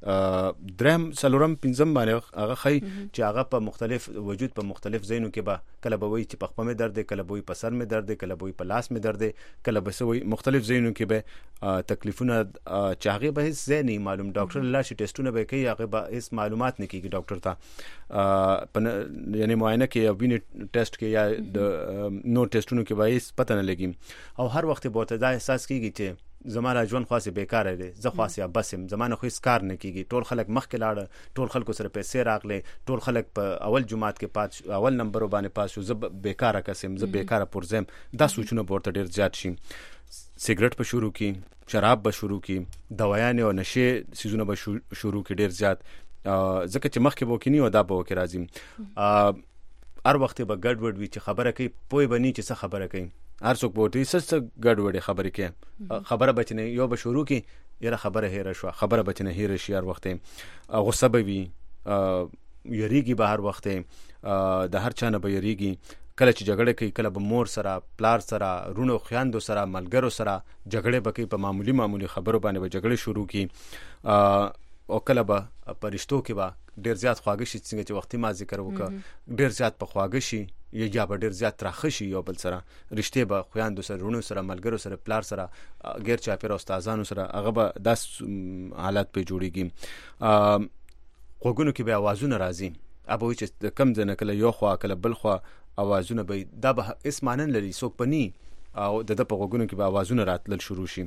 درهم سلورم پنځم باندې هغه خی چې هغه په مختلف وجود په مختلف ځایونو کې به کله به وي چې په خپه مې درد دی، کله به وي په سر مې درد دی، کله به وي په لاس مې درد دی، کله به سوي مختلف ځایونو کې به تکلیفونه چې هغه به هیڅ ځای نه معلوم. ډاکټر الله شي ټیسټونه به کوي، هغه به هیڅ معلومات نه کیږي ډاکټر ته، یعنی معاینه کې یا وینې ټیسټ کې یا د نور ټیسټونو کې به هیڅ پته نه لګي. او هر وخت به ورته دا احساس کیږي چې زماره ژوند خاصه بیکاره دی، زه خاصه بسم زمانه خو هیڅ کار نه کیږي، ټول خلک مخکې لاړ، ټول خلکو سره پیسې راغلي، ټول خلک په اول جماعت کې پات اول نمبر باندې پاس شو، زه بیکاره کسم، زه بیکاره پرزم. دا سوچونه ورته ډیر زیات شي. سیګریټ په شروع کی، شراب به شروع کی، دوايان او نشه سيزونه به شروع کی ډیر زیات، ځکه چې مخکې وکینی او دا به وکړي راځي. هر وخت به ګډ وډ وي چې خبره کوي، پوي بني چې څه خبره کوي، هر څوک بوتي سست ګډ وډه خبرې کوي، خبره بچنه یو به شروع کی، یره خبره هېره شو، خبره بچنه هېره شي، هر وخت غصه به وي، یریږي به هر وخت، د هر چانه به یریږي. کله چې جګړه کوي، کله به مور سره، پلار سره، رونو خويندو سره، ملګرو سره جګړه بکی، په معمولی خبرو باندې به جګړه شروع کی. او کله به پرشتو کې به ډیر زیات خواږه شي، څنګه چې وختي ما ذکر وکړ، ډیر زیات په خواږه شي یا به ډیر زیات تراخه شي، یو بل سره رشته به خويندو سره، رونو سره، ملګرو سره، پلار سره، غیر چاپیر استادانو سره، هغه به داس حالات په جوړیږي. غوګونو کې به आवाजونه راځي، ابو چې کم ځنه کله یو خوا کله بل خوا आवाजونه به، دا به اسمانن لري څوک پني، او د په غوګونو کې به आवाजونه راتلل شروع شي.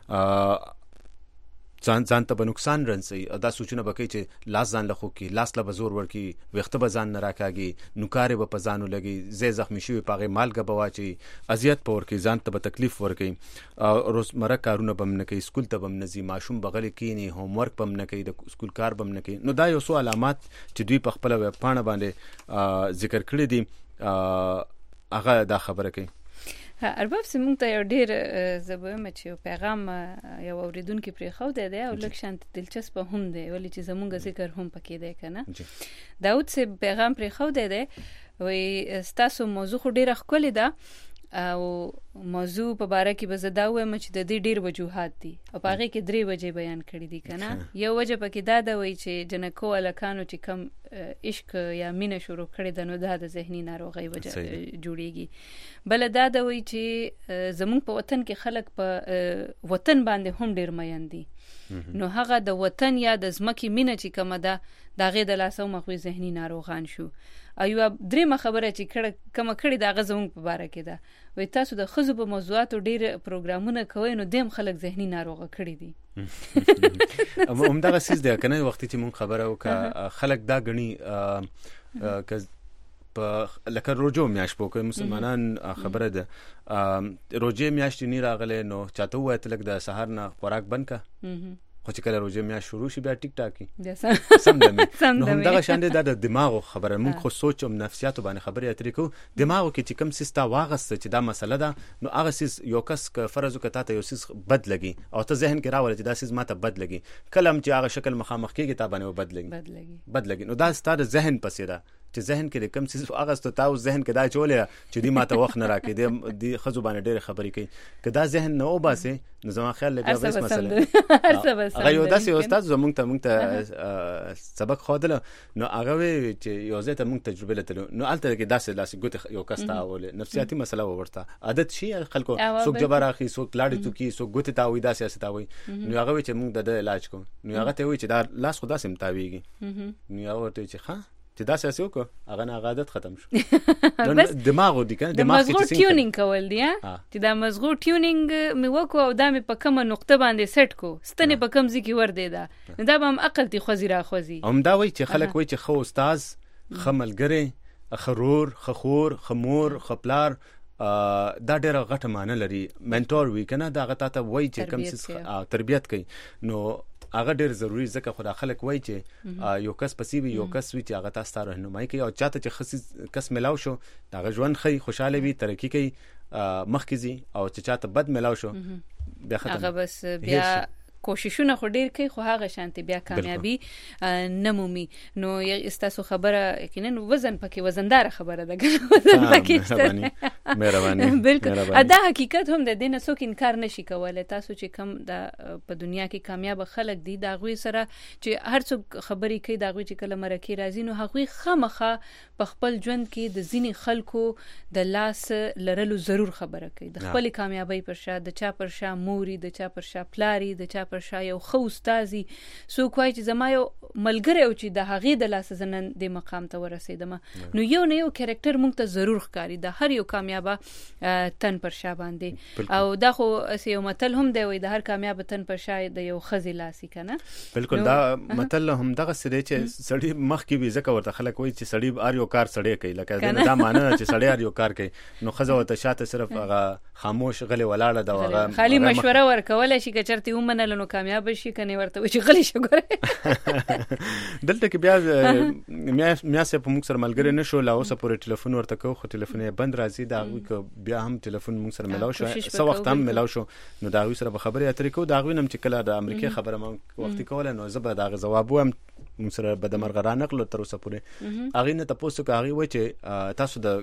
ځان ته به نقصان رنسي، دا سوچونه به کوي چې لاس ځان له خو کې، لاس له به زور ورکی، وخته به ځان نه راکاږي، نوکارې به په ځانو لګي، زه زخمی شوی پاغه مالګه به واچي، اذیت په ورکی، ځان ته به تکلیف ورکی، روزمره کارونه به نه کوي، سکول ته به نه ځي، ماشوم بغل کینی، هوم ورک به نه کوي، د سکول کار به نه کوي. نو دا یو څو علامات چې دوی په خپل پاڼه باندې ذکر کړی دي، هغه دا خبره کوي. ارباب سیمونږ ته یو ډیر زبویم چې یو پیغام یو اوریدونکو پرې خو دی او لکه شانت دلچسپ هم دی، ولې چې زمونږ ذکر هم پکې دی کنه. داود سے پیغام پرې خو دی وی ستاسو موضوع خو ډیره ښکلې ده، او موضوع په باره کې به زه دا وایم چې د دې ډیر وجوهات دي، او په هغې کې 3 وجې بیان کړي دي کنه. یو وجه پکې دا ده وی چې جنکو الکانو چې کم عشق یا مینه شروع کړي ده، نو دا د ذهني ناروغۍ وجه جوړیږي. بل دا ده وی چې زمونږ په وطن کې خلک په وطن باندې هم ډیر مین دي، نو هغه د وطن یا د ځمکې مینه چې کومه ده، د هغې د لاسه مخوي ذهني ناروغان شو. ایو درېمه خبره چې کومه کړې ده هغه زمونږ په باره کې ده، وی تاسو د ښځو په موضوعاتو ډېر پروګرامونه کوئ، نو دیم خلک ذهني ناروغه کړي دي. همدغه څیز دی که نه، وختي چې مونږ خبره وکړه خلک دا ګڼي که لکه روجو میاشت په مسلمانان خبره ده، روجې میاشتې نه راغلی، نو چاته ووایه ته لږ د سهار نه خوراک بند که، خو چې کله روجې میاشت شروع شي بیا ټیک ټاکي سم دمې. نو همدغه شان دی، دا د دماغو خبره، مونږ خو سوچ او نفسیاتو باندې خبرې اترې کوو. دماغو کې چې کوم سیس تا واغسته چې دا مسله ده، نو هغه سیس یو کس که فرض وکړه تا ته یو سیس بد لګي، او ته ذهن کې راولې چې دا سیس ما ته بد لګي، کله هم چې هغه شکل مخامخ کېږي تا باندې بد لګي، نو دا ستا د ذهن پسې ده چې ذهن کې کوم سیس اغسته تا او ذهن کې دا چولې چې دی ماته وخت نه راکې، دی خزو باندې ډېر خبرې کوي. که دا ذهن نه وباسي نو زما خیال لګي بس مسله هغه یو داسې استاد زمونږ ته سبق خودله، نو هغه وی چې یو ځای ته مونږ تجربه لته، نو الته کې داسې ګوت یو کستا ول نفسیاتي مسله ورته عادت شي خلکو، څوک جبر اخی، څوک لاړی تو کی، څوک ګوت تا وی داسې استا وی، نو هغه وی چې مونږ د علاج کو، نو هغه ته وی چې دا لاس خدا سم تاویږي، نو هغه ورته چې ها چې دا ساسي وکړه هغه نه عادت ختم شو. دماغو دي کنه، دماغ کې ټیونینګ کول دي، چې دا مزغو ټیونینګ می وکړو او دا می په کومه نقطه باندې سیټ کو، ستنه په کوم ځای کې ور دی، دا به هم عقل تی خوځي را خوځي. هم دا وای چې خلک وای چې خو استاد، خملګری، خرور، خخور، خمور، خپلار، دا ډېر غټه معنی لري. منټور وی کنه، دا غته ته وای چې کوم څه تربیت کوي، نو هغه ډېر ضروری، ځکه خو خلک وای چې یو کس پسې وي، یو کس وي چې هغه تاسو ته راهنمایي کوي، او چاته چې خصي کس ملاو شو هغه ژوند خي، خوشاله وي، ترقی کوي، مخکې ځي، او چې چاته بد ملاو شو بیا ختم، هغه بس بیا کوششونه خو ډیر کوي، خو هغه شانتي بیا کامیابی نه مومي. نو استاسو خبره یقینا وزن پکې وزندار خبره ده، وزن پکې مهرباني بالکل دا حقیقت هم د دې نه څوک انکار نشي کولای. تاسو چې کم د په دنیا کې کامیاب خلک دي دا غوي سره چې هر څوک خبرې کوي دا غوي چې کله مرکه راځي نو هغوی خامخا په خپل ژوند کې د ځینې خلکو د لاس لرلو ضرور خبره کوي د خپل کامیابی پر شا د چا پر شا موري د چا پر شا پلاری د چا پر شا یو خو استادي سو کوی چې زما یو ملګری او چې د هغې د لاس زنن د مقام ته ورسېدم نو یو نه یو کریکټر مونږ ته ضرور ښکاري د هر یو کامیابه تن پر شا باندې او دا خو یو متل هم دی وي د هر کامیاب تن پر شا د یو خزي لاسي کنه. بالکل دا متل هم دغه سره چې سړی مخ کې وي ځکه ورته خلک وایي چې سړی ار یو کار سړی کوي لکه دا معنی چې سړی ار یو کار کوي نو خزه ورته شاته صرف هغه خاموش غلي ولاړه دا هغه خالي مشوره ورکول شي که چرته ومنل نو کامیاب شي کني ورته چې غلي شګره دلته کې بیا میا سه په موږ سره ملګری نشو لا اوسه پورې ټلیفون ورته کو خو ټلیفون یې بند راځي دا بیا هم ټلیفون موږ سره ملاو شو سو وخت هم ملاو شو نو دا وی سره به خبرې اترې کو دا غوی نم چې کله د امریکای خبره ما وخت کوله نو زه به دا جواب وم موږ سره به د مرغ رانقل تر اوسه پورې اغه نه تاسو کا اغه و چې تاسو د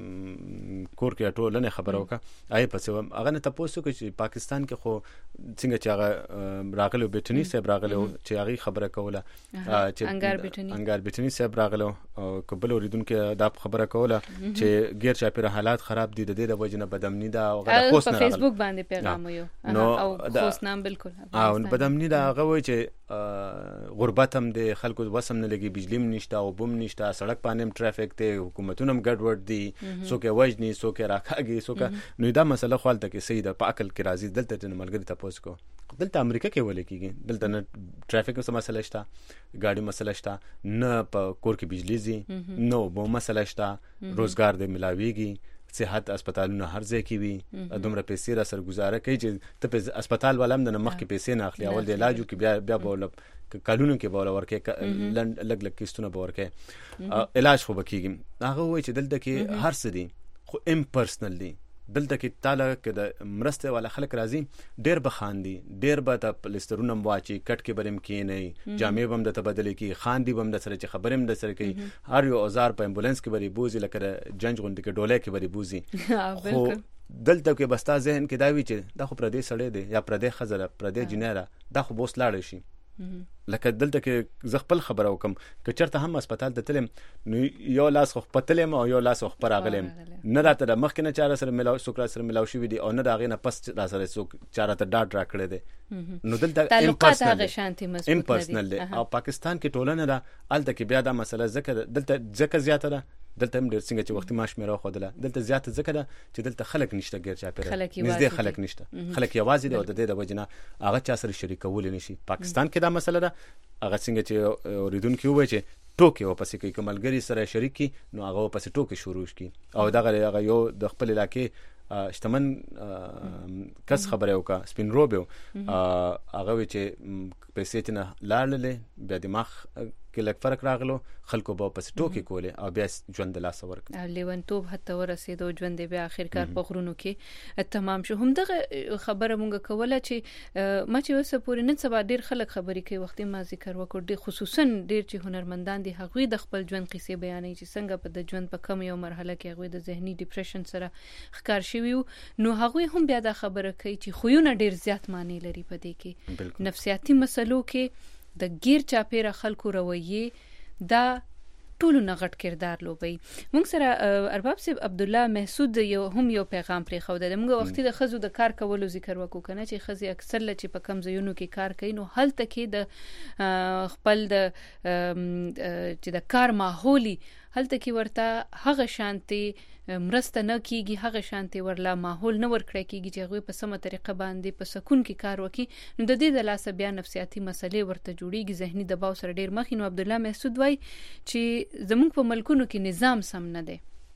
کور کې ټولنه خبره وکړه آی پس اغه نه تاسو چې پاکستان کې خو څنګه چې هغه راغلو بیٹنی صاحب راغلو چې هغه خبره کوله چې انګار بیٹنی صاحب راغلو او قبل اوریدونکو دا خبره کوله چې غیر چاپیره حالات خراب دي د دې د وجنه بدامنی دا او غدا خوست نه په فیسبوک باندې پیغام یو او خوست نام بالکل او بدامنی دا هغه وای چې غربت هم د خلکو وسم نه لګي بجلی هم نشته او بم نشته سړک باندې ټرافیک ته حکومتونه هم ګډوډ دي څوک وجني څوک راکاږي څوک نو دا مسله خپل ته کې صحیح ده په عقل کې راځي دلته د ملګری تاسو کو دلته امریکا کې ولې کېږي دلته نه ټرافیک سم مسله شته ګاډي مسله شته نه په کور کې بجلی زی نو بم مسله شته روزګار دې ملاويږي صحت اسپیټالونه هر ځای کې وي دومره پیسې را سرګزاره کوي چې ته په اسپیټال ولهم د مخ کې پیسې نه اخلي اول د علاجو کې بیا بوله قانونو کې بوله ورکه لګ لګ کیستونه ورکه علاج خو بکیږي هغه وایي چې دلته کې هر څه دي خو امپرسنل دي دلته کې تعالی کې د مرسته والا خلک راځي ډېر بخاندي ډېر به ته پلسترونه واچي کټ کې برم کې نه جامې بم د تبدل کې خاندي بم د سره چې خبرم د سره کوي هر یو اوزار په امبولانس کې بری بوزي لکه جنج غوند کې ډوله کې بری بوزي خو دلته کې بستا ذهن کې دا وی چې دا خو پردې سړې دي یا پردې خزره پردې جنیره دا خو بوس لاړ شي لکه دلته کې ز خپل خبره وکم که چرته هم اسپیټال ته تلم نو یو لاس خو پتلم او یو لاس خو پراغلم نه راته د مخ کې نه چاره سره ملاو سوکرا سره ملاو شي وي او نه داغه نه پس را سره سوک چاره ته ډاټ را کړی دي نو دلته امپرسنل دي او پاکستان کې ټولنه دا الته کې بیا دا مسله ذکر زیاته ده دلته هم ډېر څنګه چې وخت ماش مې راخدله دلته زیاته ذکر ده چې دلته خلک نشته غیر چا پیره نږدې خلک نشته خلک یوازې د دې د وجنه هغه چا سره شریکول نشي پاکستان کې دا مسله ده هغه څنګه چې اوریدونکو وایي چې ټوکې واپس کوي کوملګری سره شریک کی نو هغه واپس ټوکې شروع کی او دغه یو د خپل علاقې شتمن کس خبره وکا سپین روبو هغه وی چې پیسې تنه لاړلې بیا دماغ کې لږ فرق راغلو خلکو به پس ټوکې کولې او بیا ژوند لا سور لیونتوب حتی ورسېدو ژوند بیا اخر کار په غرونو کې تمام شو هم دغه خبره مونږ کوله چې ما چې وسه پورې نن سبا ډیر خلک خبرې کوي وخت ما ذکر وکړ ډیر خصوصا ډیر چې هنرمندان دي هغوی د خپل ژوند قصې بیانوي چې څنګه په د ژوند په کم یو مرحله کې هغوی د ذهني ډیپریشن سره ښکار شوي نو هغوی هم بیا دا خبره کوي چې خوونه ډیر زیات معنی لري په دې کې نفسیاتي مسلو کې د غیر چاپیره خلکو رویه دا ټولو نه غټ کردار لوبي موږ سره ارباب صاحب عبد الله محسود یو پیغام پرې خو د موږ وختي د خزو د کار کولو ذکر وکړو کنه چې خزي اکثر لچ په کم ځایونو کې کار کوي نو هلته کې د خپل د چې د کار ماحولي هلته کې ورته هغه شانتي مرسته نه کیږي هغه شانتي ورلا ماحول نه ورکړی کیږي چې هغه په سمه طریقه باندې په سکون کې کار وکړي نو د دې د لاسه بیا نفسیاتي مسلې ورته جوړیږي ذهني دباو سره ډیر مخ نو عبد الله محسود وای چې زموږ په ملکونو کې نظام سم نه دی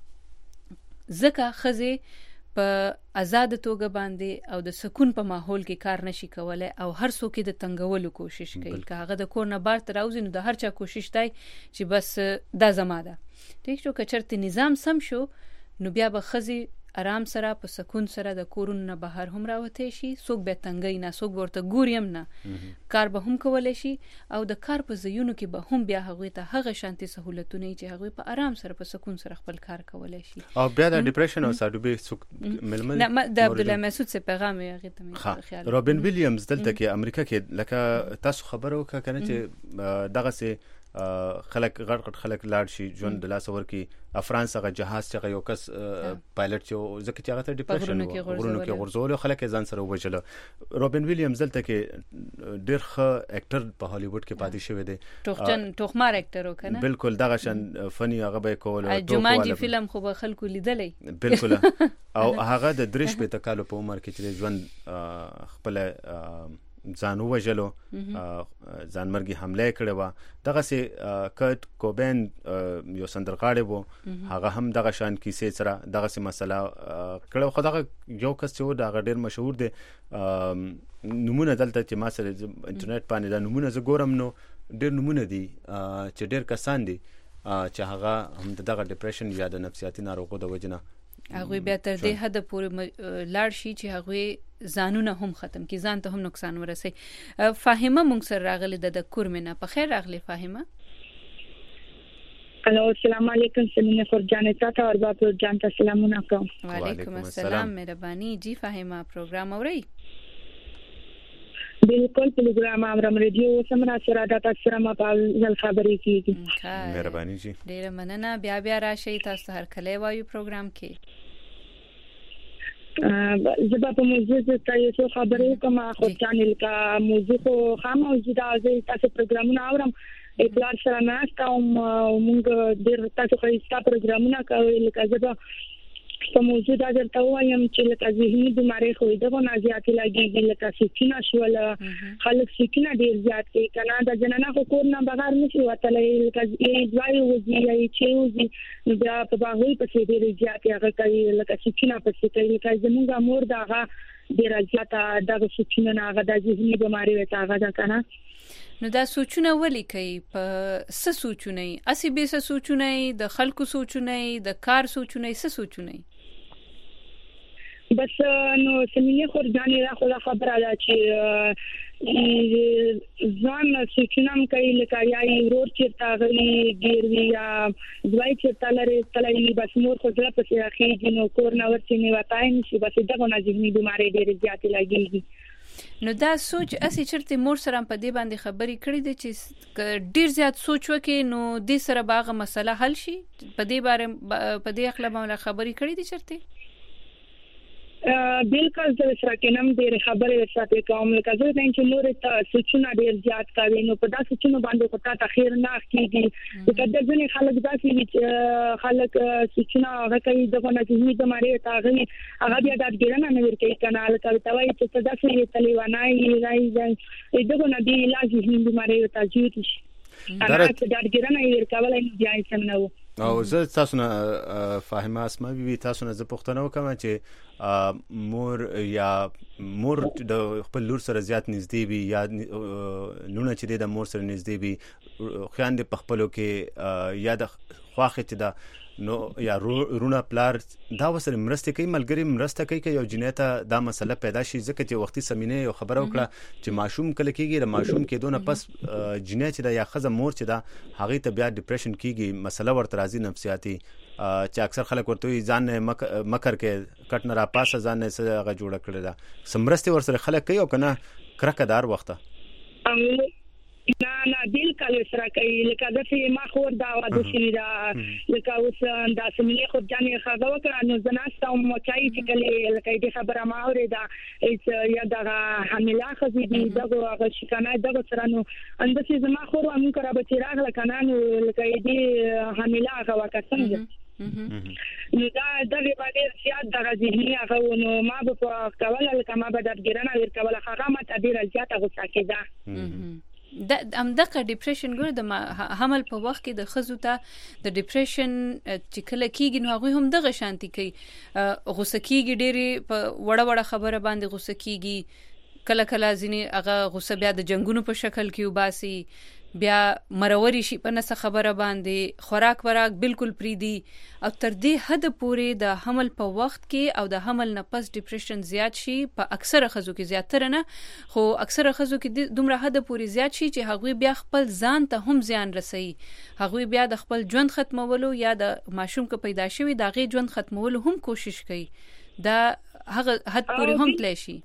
ځکه خزي په آزاد توګه باندې او د سکون په ماحول کې کار نشي کولای او هر څوک د تنګولو کوشش کوي که هغه د کور نه بار تر اوځي نو د هر چا کوشش دی چې بس دا زما ده ټیک شو که چرته نظام سم شو نو بیا به خزي آرام سره په سکون سره د کورونو نه بهر هم راوته شي، څوک به تنګي نه، څوک ورته ګوریم نه، کار به هم کولای شي او د کار په ځایونو کې به هم بیا هغه ته هغه شانتي سہولتونه چې هغه په آرام سره په سکون سره خپل کار کولای شي. او بیا د ډیپریشن او ساډوبي څوک ململ نه د عبد الله مسعود څخه پیغام یې هغه ته خیال. روبن ویلیامز دلته کې امریکا کې لکه تاسو خبرو کنه چې دغه سه خلک غړ خلک لاړ شي ژوند د لاس ور کې فرانس هغه جهاز چې یو کس پایلټ چې ځکه چې هغه ته ډیپریشن غرونو کې غرزول خلک ځان سره وجل. روبن ویلیامز دلته کې ډېر ښه اکټر په هالیوډ کې پاتې شوی دی، ټوخمار اکټر وکنه بالکل دغه شان فنی هغه به کول او جمانجی فلم خو به خلکو لیدلې بالکل او هغه د درش په تکالو په عمر کې چې ژوند خپل ځان وژلو ځان مرګي حمله کړې و. دغه سي کټ کوبین یو سندرغاړی وو، هغه هم دغه شان کیسې سره دغه سي مسله کړو. خو دغه یو کس چې و دغه ډېر مشهور دی، نمونه دلته چې ما سره انټرنیټ باندې دا نمونه زه ګورم نو ډېر نمونه دي چې ډېر کسان دي چې هغه هم دغه ډیپریشن یا د نفسیاتي ناروغیو د وجنه هغه بیا تر دې حد پورې لاړ شي چې هغه ځانونه هم ختم کی، ځان ته هم نقصان ورسي. فاهمه مونږ سره راغلی د کورمنه. په خیر راغلی فاهمه. الو السلام علیکم سمینه فرجان تاسو اور باپ جان ته سلامونه کوم. وعلیکم السلام مهرباني جی فاهمه پروګرام اوري. بالکل پروګرام امرم ریډیو سمرا سره د تاسو سره ما په ځل خبرې کیږي. مهرباني جی ډیره مننه. بیا راشي تاسو هر کله وایو پروګرام کې. زبا په موضوع ته یو خبرې کوم خو چینل کا موضوع خو هم موجوده ده. تاسو پروګرامونه اورم اطلاع سره نه کوم، موږ ډیر تاسو خو ایستا پروګرامونه کوي لکه زبا په موضوع دا درته وایم چې لکه ذهني بیماری خو دغه نازیات لګیږي، لکه سکینه شول خلک سکینه ډیر زیات کوي کنه د جنانه خو کور نه بغیر نشي وتلې، لکه یې ځای وځي یې چې وځي بیا په باغوي په دې ډیر زیات هغه کوي، لکه سکینه په څه کوي، لکه زموږه مور دغه ډیر زیات دغه سکینه نه هغه د ذهني بیماری وته هغه ده کنه. نو دا سوچونه ولي کوي؟ په څه سوچونه اسی به څه سوچونه د خلکو سوچونه د کار سوچونه څه سوچونه بس نو سمینه خورجانی را خو خبره ده چې ځان سوچنم کوي لکه یا ورور چیرته غلی ګیروي یا ځوای چیرته لري تلای بس مور خو ځله پسې اخیږي نو کور نه ورته نه وتاي نشي بس دغه ناجمي بیماری ډېر زیات لګیږي. نو دا سوچ اسی چرته مور سره په دې باندې خبرې کړې دي چې ډیر زیات سوچ وکړي نو دې سره باغه مسله حل شي؟ په دې باره په دې خپل مولا خبرې کړې دي چرته؟ بالکل زه سره کینم ډېر خبرې سره کوم لکه زه چې نور ته سوچونه ډېر زیات کوي نو په داسې سوچونو باندې کوته تاخير نه کیږي لکه د ځینې خلک داسې خلک سوچونه هغه کوي دغه نجومي د ماري تاغي هغه بیا د ګرانه نه ورته کنه لکه توای چې داسې تلیوانای راځي دغه نه دی لازم د ماري تاجیت شي انا چې د ګرانه ورکول نه دی څنګه نو او زه تاسو نه فاهمه اسماء بي تاسو نه زه پوښتنه وکم چې مور د خپل لور سره زیات نږدې وي یا لونه چې د مور سره نږدې وي خويندې په خپلو کې یا د خواخه چې دا نو یا رونه پلار دا وسره مرسته کوي ملګری مرسته کوي چې یو جنیته دا مسله پیدا شي ځکه چې وختي سمینه یو خبره وکړه چې ماشوم کله کېږي د ماشوم کې دونه پس جنیته دا یا خزه مور چې دا هغه ته بیا ډیپریشن کېږي مسله ورته راځي نفسیاتي چې اکثر خلک ورته ځان مکر کې کټ نه را پاسه ځان نه هغه جوړ کړی دا سمرسته ورسره خلک کوي او کنه کرکدار وخته نه بالکل سره کوي لکه د سي ما خور دا واده شي دا لکه اوس دا سمینه خو ځانې خاغه وکړه نو زناسته او مچای چې کله لکه دې خبره ما اورېدا یا دا حامله خزي دي دغه هغه شکنه دغه سره نو اندسي زما خور هم کرا به راغله کنه نو لکه دې حامله هغه وکړه نو دا دغه باندې زیات د ذهني هغه نو ما په کوله لکه ما به د ګرانه ور کوله هغه ما ډیر زیات غوسه کېده د دغه ډیپریشن ګور د حمل په وخت کې د خزو ته د ډیپریشن چې کله کېږي نو هغه هم دغه شانتي کوي غوسه کېږي ډېری په وړه خبره باندې غوسه کېږي کله ځینې هغه غوسه بیا د جنگونو په شکل کې وباسي بیا مروري شي په نس خبره باندې خوراک بالکل پریدي او تر دې حد پورې د حمل په وخت کې او د حمل نه پس ډیپریشن زیات شي په اکثره خزو کې زیاتره نه خو اکثره خزو کې دومره حد پورې زیات شي چې هغوی بیا خپل ځان ته هم زیان رسوي هغوی بیا د خپل ژوند ختمولو یا د ماشوم که پیدا شوی د هغې ژوند ختمولو هم کوشش کوي دا هغه حد پورې هم تللی شي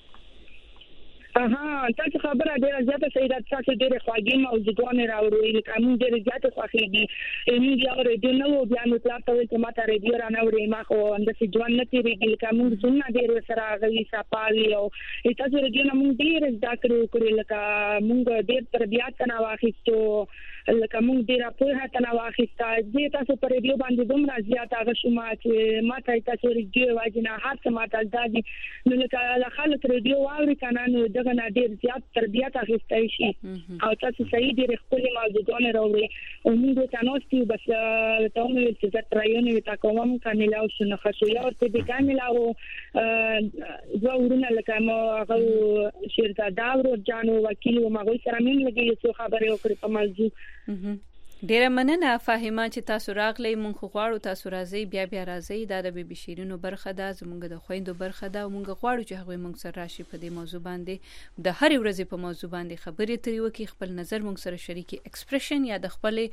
تاسو خبره ډیره زیاته صحیح ده تاسو ډیره خواږی موضوعونه راوړئ لکه موږ ډیره زیاته خوښیږي موږ یو ریډیو نو بیا نو تاسو ته ماته ریډیو را نه وړي ما خو انداسې ځوان نه تیریږي لکه موږ څنګه ډیره سره غوي صفاوي او تاسو ریډیو نه موږ ډیره زده کړو لکه موږ ډیر تربیات نه واخیستو لکه موږ ډیره په هټه نه واخیسته دې تاسو پر ریډیو باندې دومره زیاته هغه شومه چې ماته تاسو ریډیو واجنه هر څه ماته دادي نو لکه خلک ریډیو واوري کنه نو دغه ډیر زیات تربیت اخیستای شي او تاسو صحیح ډیر خپل موضوعونه راوړي او موږ ته نوستي بس ته مو چې ترایونه وتا کوم کنه لاو شنو خشو یا ورته دي کنه لاو زورونه لکه ما هغه شرکت داورو جانو وکیل او ما غوي سره مين لګي څه خبره وکړي په موضوع ډیره مننه فاهمه چې تاسو راغلی مونږ غواړو تاسو راځي بیا راځي دا د بي بي شیرینو برخه ده زمونږ د خويندو برخه ده مونږ غواړو چې هغه مونږ سره راشي په دې موضوع باندې د هر ورځې په موضوع باندې خبرې اترې وکړي خپل نظر مونږ سره شریکي ایکسپریشن یا د خپل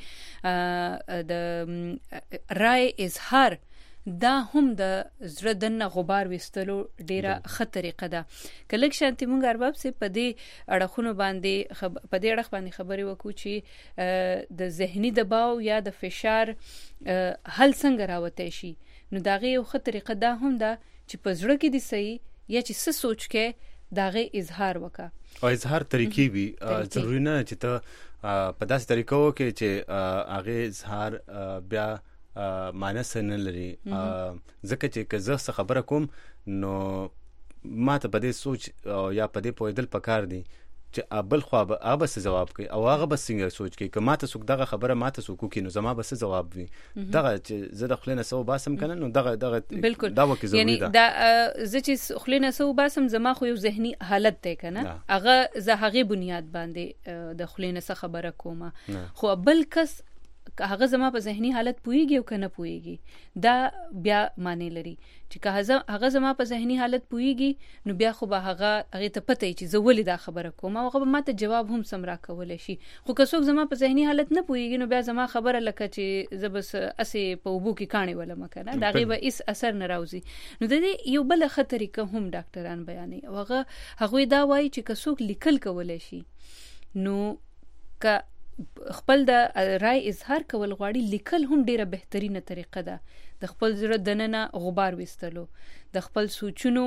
د رائے اظهار دا هم د زړه دنه غبار وستلو ډیره ښه طریقه ده کله شانتي مونږ ارباب سي په دې اړخونو باندې په دې اړخ باندې خبرې وکړو چې د ذهني دباو یا د فشار حل څنګه راوته شي نو داغه یو ښه طریقه ده هم ده چې په زړه کې دي صحیح یا چې څه سوچ کې داغه اظهار وکړه او اظهار طریقې وي ضروري نه چې ته په داسې طریقو کې چې هغه اظهار بیا معنی سن لري ځکه چې که زه خبره کوم نو ما ته په دې سوچ یا په دې پوهېدل پکار دي چې ابل خو به بس جواب کوي او هغه بس څنګه سوچ کوي که ما ته څوک دغه خبره ما ته څوک کوي نو زما بس جواب وي دغه چې زه د خلینو سو باسم کنه نو دغه بالکل دا وکي ضروري ده یعنی دا زه چې خلینو سو باسم زما خو یو ذهني حالت دی کنه هغه زه هغه بنیاد باندې د خلینو سره خبره کوم خو بل کس هغه زما په ذهني حالت پويږي او کنه پويږي دا بیا معنی لري چې هغه زما په ذهني حالت پويږي نو بیا خو به هغه ته پته چې زه ولې دا خبره کوم او هغه ماته جواب هم سم راکول شي خو که څوک زما په ذهني حالت نه پويږي نو بیا زما خبره لکه چې زه بس اسې په وبو کې کاني ولا مکنه دا غي به اس اثر نه راوځي نو د دې یو بل خطرې که هم ډاکټران بیانوي او هغه دا وایي چې که څوک لیکل کولای شي نو که خپل د رائے اظهار کول غواړي لیکل هم ډیره بهترینه طریقه ده د خپل زړه دننه غبار وستلو د خپل سوچونو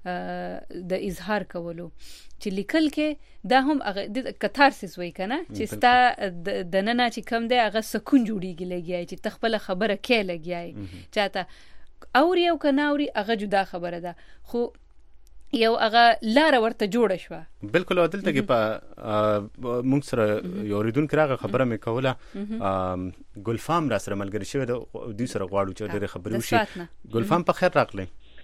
د اظهار کولو چې لیکل کې دا هم د کتارسیس وای کنه چې ستا دننه چې کم دی هغه سکون جوړیږي لګیای چې تخپل خبره کې لګیای چاته اوري او کناوري هغه جدا خبره ده خو یو هغه لار ورته جوړ شو بالکل عدالت کې په موږ سره یو ریدون کراغه خبره مې کوله ګلفام را سره ملګری شوی د دوی سره غواړو چې ډېر خبرې وشي ګلفام په خیر راغلی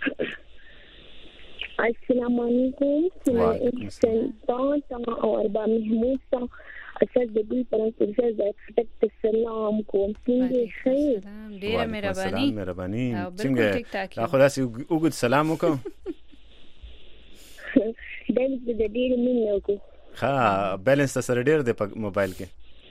السلام علیکم سلام اور با محمود صاحب اساس د دې پر اساس د ایکسپیکټ السلام کوم څنګه خیر ډېر مهرباني څنګه خلاص وګد سلام وکم بیلنس د ډېر مینه کو ها بیلنس سره ډېر د موبایل کې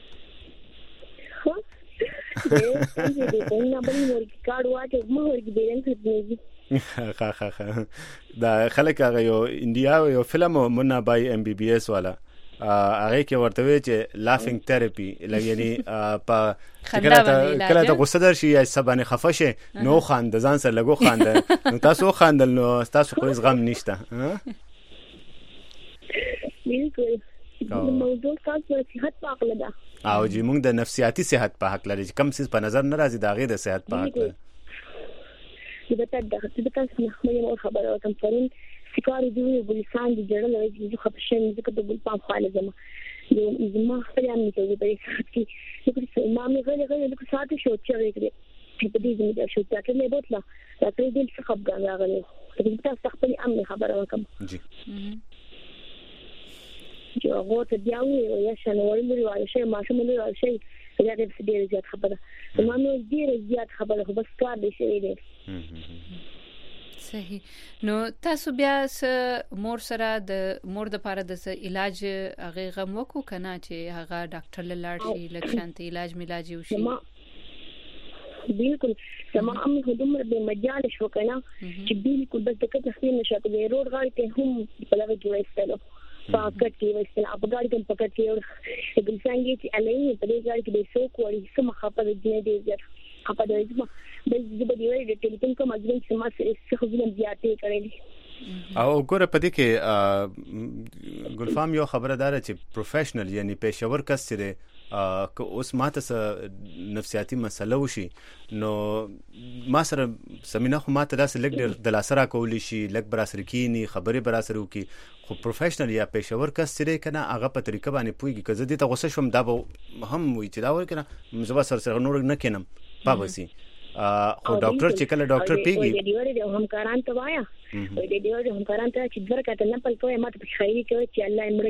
دې نه بل ورګ کارت واټ مو ورګ بیلنس هتني دا خلک هغه یو انډیا یو فلم منا بای ام بي بي اس والا هغه کې ورته وی چې لافینګ تھراپي یعنی په کله د غوسه در شي یا سبانه خفه شي نو خاند ځان سره لګو خاند نو تاسو خاندل نو تاسو کوئی غم نشته بالکل موضوع تاسو صحت په اړه ده او چې موږ د نفسیاتي صحت په حق لري کم څه په نظر نه راځي دا غي د صحت په حق لري د تاسو مخمه خبره او تم فرین سکاري دی ګلسان د جړل راځي خو په شین ځکه د ګل پام خاله زما خپل هم ته په دې کې ما مې غلې د ساعت شو چې راځي په دې زموږ شو چې نه بوتله راځي د څه خبر راغلی تاسو خپل امن خبره وکم جی چې هغه ته بیا وایي یا شنوړي لري شي ماشوم لري شي دا ډېر زیات خبره ما نو ډېر زیات خبره خو بس کار دی شي دی صحیح. نو تاسو بیا مور سره د مور د پاره د علاج هغه غم وکړو کنه چې هغه ډاکټر لاړ شي لکشانت علاج ملاجي وشي؟ بالکل سما هم خدمت به مجال شو کنه چې بالکل بس دغه تخمین نشه کوي روډ غاړي ته هم په لږه جوړ استلو پاکټ کې وسله په ګاډي کې پاکټ کې او بل څنګه چې علي په دې ګاډي کې د سو کوړي سم خپل دې دې زیات خپل دې بس دې په دې د ټلیفون کوم ځین سم څه خو ځین زیاتې کړې او ګوره په دې کې ګلفام یو خبردار چې پروفیشنل یعنی پېښور کس سره که اوس ماته نفسیاتي مسله وشي نو ما سره سمینه خو ماته داسې لګ ډېر د لاسره کولی شي لګ براسره کینی خبرې براسره وکي خو پروفیشنل یا پېښور کس سره کنه هغه په طریقه باندې پويږي که زه دې ته غوسه شوم دا به هم وي چې دا ور کنه مزه سره نور نه کینم پابسي خو ډاکټر چې کله ډاکټر پیږي د دې همکاران ته وایا د دې همکاران ته چې درکته نه پل کوي ماته په خیری کوي چې الله یې مړ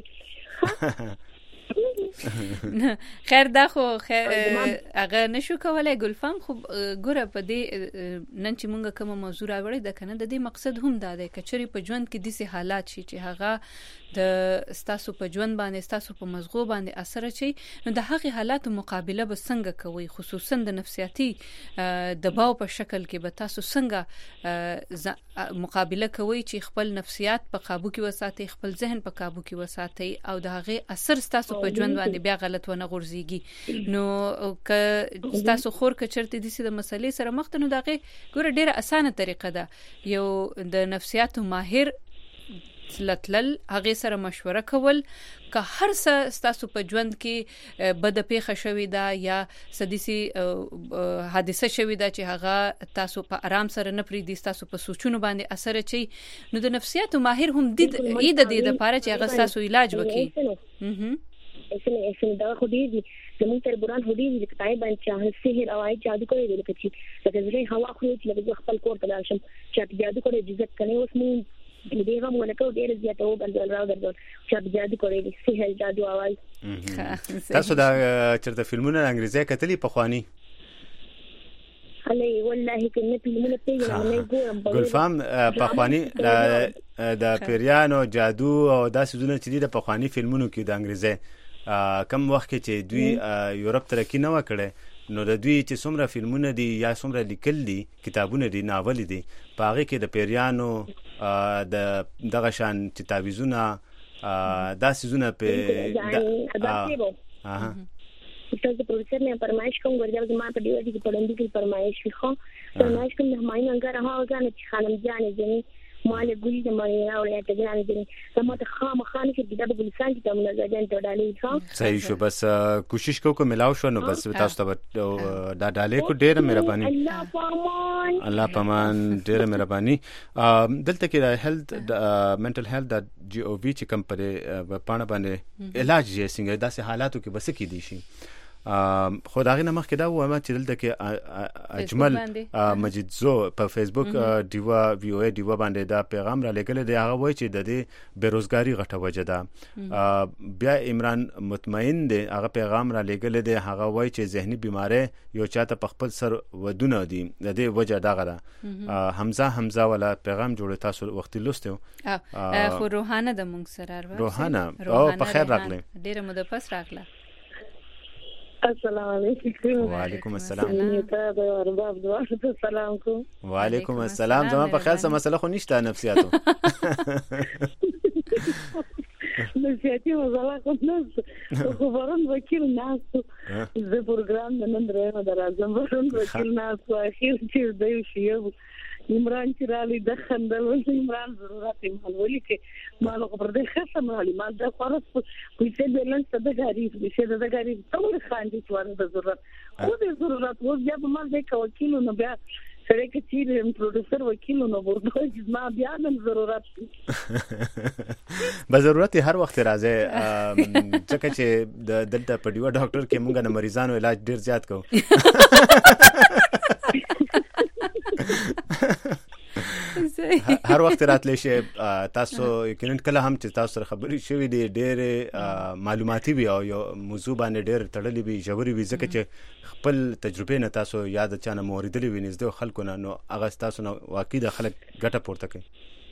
خیر دا خو هغه نشو کولای ګلفام خو ګوره په دې نن چې مونږه کوم موضوع راوړی د کنه د دې مقصد هم دا دی کچري په ژوند کې داسې حالات شي چې هغه د ستاسو په ژوند باندې ستاسو په مزغو باندې اثر شي نو د هغه حالاتو مقابله به څنګه کوي خصوصا د نفسیاتي دباو په شکل کې به تاسو څنګه مقابله کوي چې خپل نفسیات په قابو کې وساتئ خپل ذهن په قابو کې وساتئ او د هغه اثر ستاسو په ژوند باندې بیا غلط ونه غورځيږي نو که تاسو خور کچرته دي چې د مسلې سره مخ ته نو دغه ګوره ډیره اسانه طریقه ده یو د نفسیاتو ماهر لتلل هغه سره مشوره کول که هر څه تاسو په ژوند کې بد پیښه شوې ده یا سديسي حادثه شوې ده چې هغه تاسو په آرام سره نه پریدي تاسو په سوچونو باندې اثر چي نو د نفسیاتو ماهر هم د دې لپاره چې هغه تاسو علاج وکړي اسنه دا خو دې زموږ تر بران هډي د کتاب باندې چې سحر او آی جادو کوي د لکه چې هوا خو چې خپل کور ته لاشم چې جادو کوي عزت کني اوس مو دې هم ولکه ډېر زیاته وګرځول راوګرځول چې جادو کوي سحر جادو आवाज تاسو دا چرته فلمونه انګریزي کتلې په خواني علي والله کنه فلمونه پیژنم نه ګورم ګلفام په خواني د پیریانو جادو او داسې زونه چې د په خواني فلمونو کې د انګریزي کم وخت کې چې دوی یورپ ترکی نه وکړي نو د دوی چې څومره فلمونه دي یا څومره لیکل دي کتابونه دي ناول دي په هغه کې د پیریانو د دغه شان چې تعویذونه داسې زونه په تاسو پروفیسور نه فرمایش کوم ورته ما په دې وخت کې پړندې کې فرمایش وکړم فرمایش کوم نه ماینه انګار هغه ځان چې خانم جانې ځنی مال ګولې د مې راوړې ته ځان ځنی سم ته خامخانه کې د ګلستان کې تم نه ځان ته ډالې ښه صحیح شو بس کوشش کوم ملاو شو نو بس تاسو ته دا ډالې کو ډېر مهرباني الله پامان ډېر مهرباني دلته کې هیلث منټل health.gov چې کوم په پاڼه باندې علاج یې څنګه داسې حالاتو کې بس کې دي شي خدای نه مخ کې دا و ما چې دلته کې اجمل مجید زو په فیسبوک دیوا وی او دیوا باندې دا پیغام را لګل دی هغه وایي چې د دې بیروزګاری غټه وجه ده بیا عمران مطمئن دی هغه پیغام را لګل دی هغه وایي چې ذهني بیماری یو چاته په خپل سر ودونه دي د دې وجه دا غره حمزه ولا پیغام جوړ تاسو وخت لوستو خو روحانه د مونږ سره روحانه او په خیر راغله ډیره مو د پس راغله السلام علیکم وعلیکم السلام سلام کوم وعلیکم السلام زما په خیال سم مسله خو نشته نفسیاتو نفسیاتي مسله خو نشته خو ورن وکیل ناس زه پروګرام نن درېمه درازم ورن وکیل ناس اخیر چې دوی شي عمران چې رالی د خندل ول عمران ضرورت یې مالولي کې مالو پر دې خاصه مالي مال د خلاص پیسې بیلنس د غریب د غریب ټول خاندي څوار د ضرورت خو د ضرورت و بیا په مال د وکیل نو بیا سره کې چې پروډوسر وکیل نو ورته ما بیا د ضرورت به ضرورت هر وخت راځي ځکه چې د دلته په دیو ډاکټر کې مونږ نه مریضانو علاج ډیر زیات کوو هر وخت راتلی شي تاسو یقینا کله هم چې تاسو سره خبرې شوې دي ډېر معلوماتي وي او یو موضوع باندې ډېر تړلې وي ژورې وي ځکه چې خپل تجربې نه تاسو یاد چانه موریدلې وي نږدې خلکو نه نو هغه تاسو نه واقعي د خلک ګټه پورته کوي.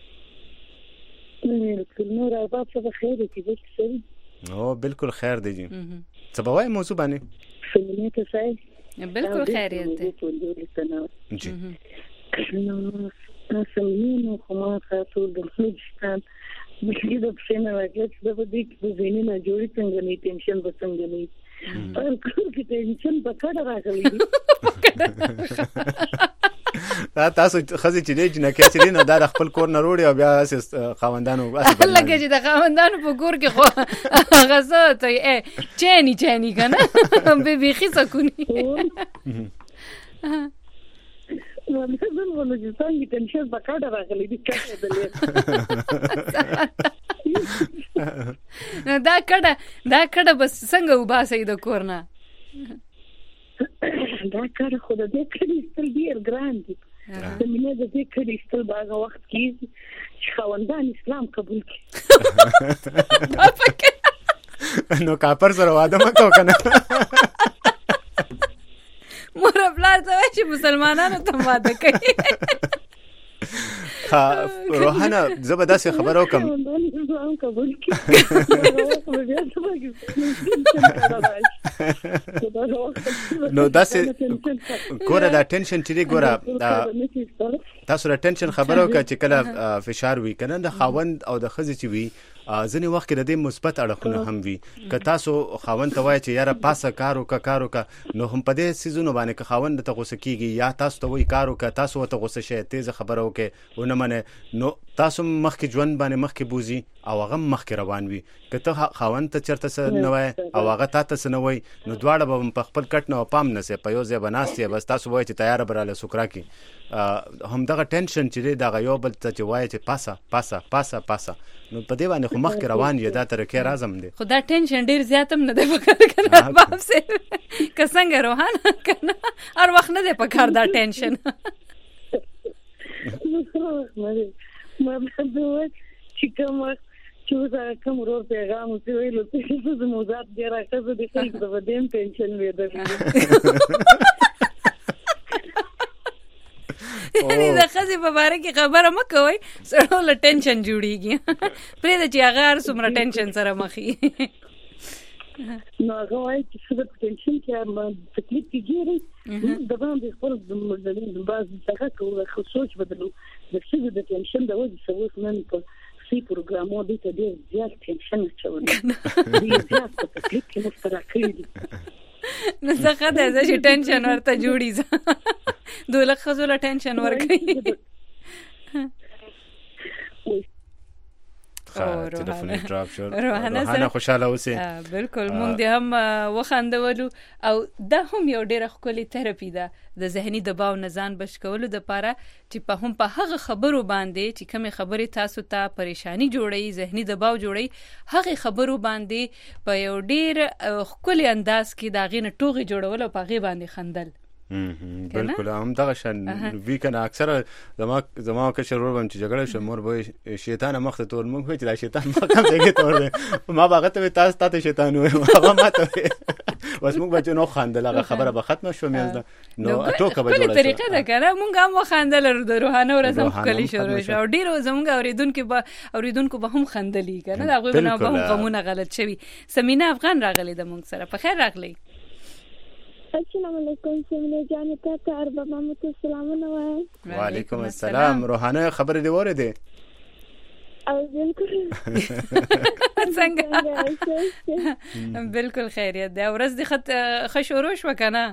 نور ارباب څه خیر دي چې او بالکل خیر دی جی څه به وای موضوع باندې فلمه ته ځای بالکل خیریت دی جی نو تاسو نو کومه تاسو د فلسطین مخکې د پښینه راځي د دې د زینې نه جوړې څنګه نه ټینشن به څنګه نه کې ټینشن په کډه راغلی تاسو خزي چې نه کې چې نه دا خپل کور نه وروړي او بیا خاوندانو لکه چې د خاوندانو په کور کې خو غزه ته چيني کنه به بيخي سکونی نو زه نو چې څنګه ټینشن په کډه راغلی دي کړه دلې نو دا کډه بس څنګه وباسي د کورنا دا کار خو د دې کړي ستل ډیر ګران دي د مینه د دې کړي ستل باغ وخت کې خوندان اسلام قبول کړي نو کاپر سره واده مکو کنه مور خپل ته چې مسلمانانو ته واده کوي. روحانه زبردست خبر وکم نو داسې ګوره دا ټینشن چې دی ګوره تاسو را ټینشن خبر وکړه چې کله فشار وي کنه د خاوند او د ښځې چې وي ځینې وخت کې د دې مثبت اړخونه هم وي که تاسو خاوند ته وایي چې یاره پاسه کار وکړه نو هم په دې سیزونو باندې که خاوند ته غوسه کېږي یا تاسو ته وایي کار وکړه تاسو ورته غوسه شئ تیزه خبره وکړئ ونه منئ نو تاسو مخکې ژوند باندې مخکې بوځي او هغه مخکې روان وي که ته خاوند ته چېرته څه نه وایې او هغه تا ته څه نه وایي نو دواړه به په خپل کټ نه پام نه سي په یو ځای به ناست یې بس تاسو وایئ چې تیاره به راله سوک راکړي همدغه ټینشن چې دی دغه یو بل ته چې وایي چې پاسه نو په دې باندې خو مخکې روان یې دا طریقې رازم دی خو دا ټینشن ډېر زیات هم نه دی پکار کنه باب سي که څنګه روحانه کنه هر وخت نه دی پکار دا ټینشن کوم ورور پیغام ویلو چې زه موزات دی راکړه د خلک د ودیم ټینشن وېدل یعنی د خزي په باره کې خبره مکوئ سره له ټینشن جوړیږي پرې د چې هغه هر څومره ټینشن سره مخې نو هغه وایي چې څه د ټینشن کې تکلیف کېږي د باندې خپل د بعض څه کوله خو سوچ بدلو د څه د ټینشن د وجې سوچ نن په سی پروګرامو دې ته ډېر زیات ټینشن اچول دي زیات تکلیف کې مستراکړي دي نو څه خدای چې ټینشن ورته جوړي دوله خزوله ټینشن ورکړي روحانه خوشاله اوسې بالکل مونږ دې هم وخندولو او دا هم یو ډېره ښکلې تھراپي ده د ذهني دباو نه ځان بچ کولو دپاره چې په هغه خبرو باندې چې کومې خبرې تاسو ته پریشانی جوړوي ذهني دباو جوړوي هغې خبرو باندې په یو ډېر ښکلي انداز کې د هغې نه ټوغې جوړول او په هغې باندې خندل بالکل هم دغه شان وی کنه اکثر زما کشر ور باندې جګړه شو مور به شیطان مخ ته تور مونږ چې دا شیطان مخ ته کې تور ما باغ ته تاسو ته شیطان و هغه ماته واس مونږ بچو نو خندل هغه خبره به ختم شو میازده نو ټوکه به جوړه طریقه ده کنه مونږ هم خندل د روحانه ورزم کلی شروع شو ډیرو زمونږ اوریدونکو به هم خندلی کنه دا غوښنه به هم قانون غلط شوی سمینا افغان راغلی د مونږ سره په خیر راغلی السلام علیکم سمینا جان ته ارباب محمد السلام علیکم وعلیکم السلام روحانه خبر دی ورده او بالکل څنګه بالکل خیریت ده ورځ د خط خشوروش وکنه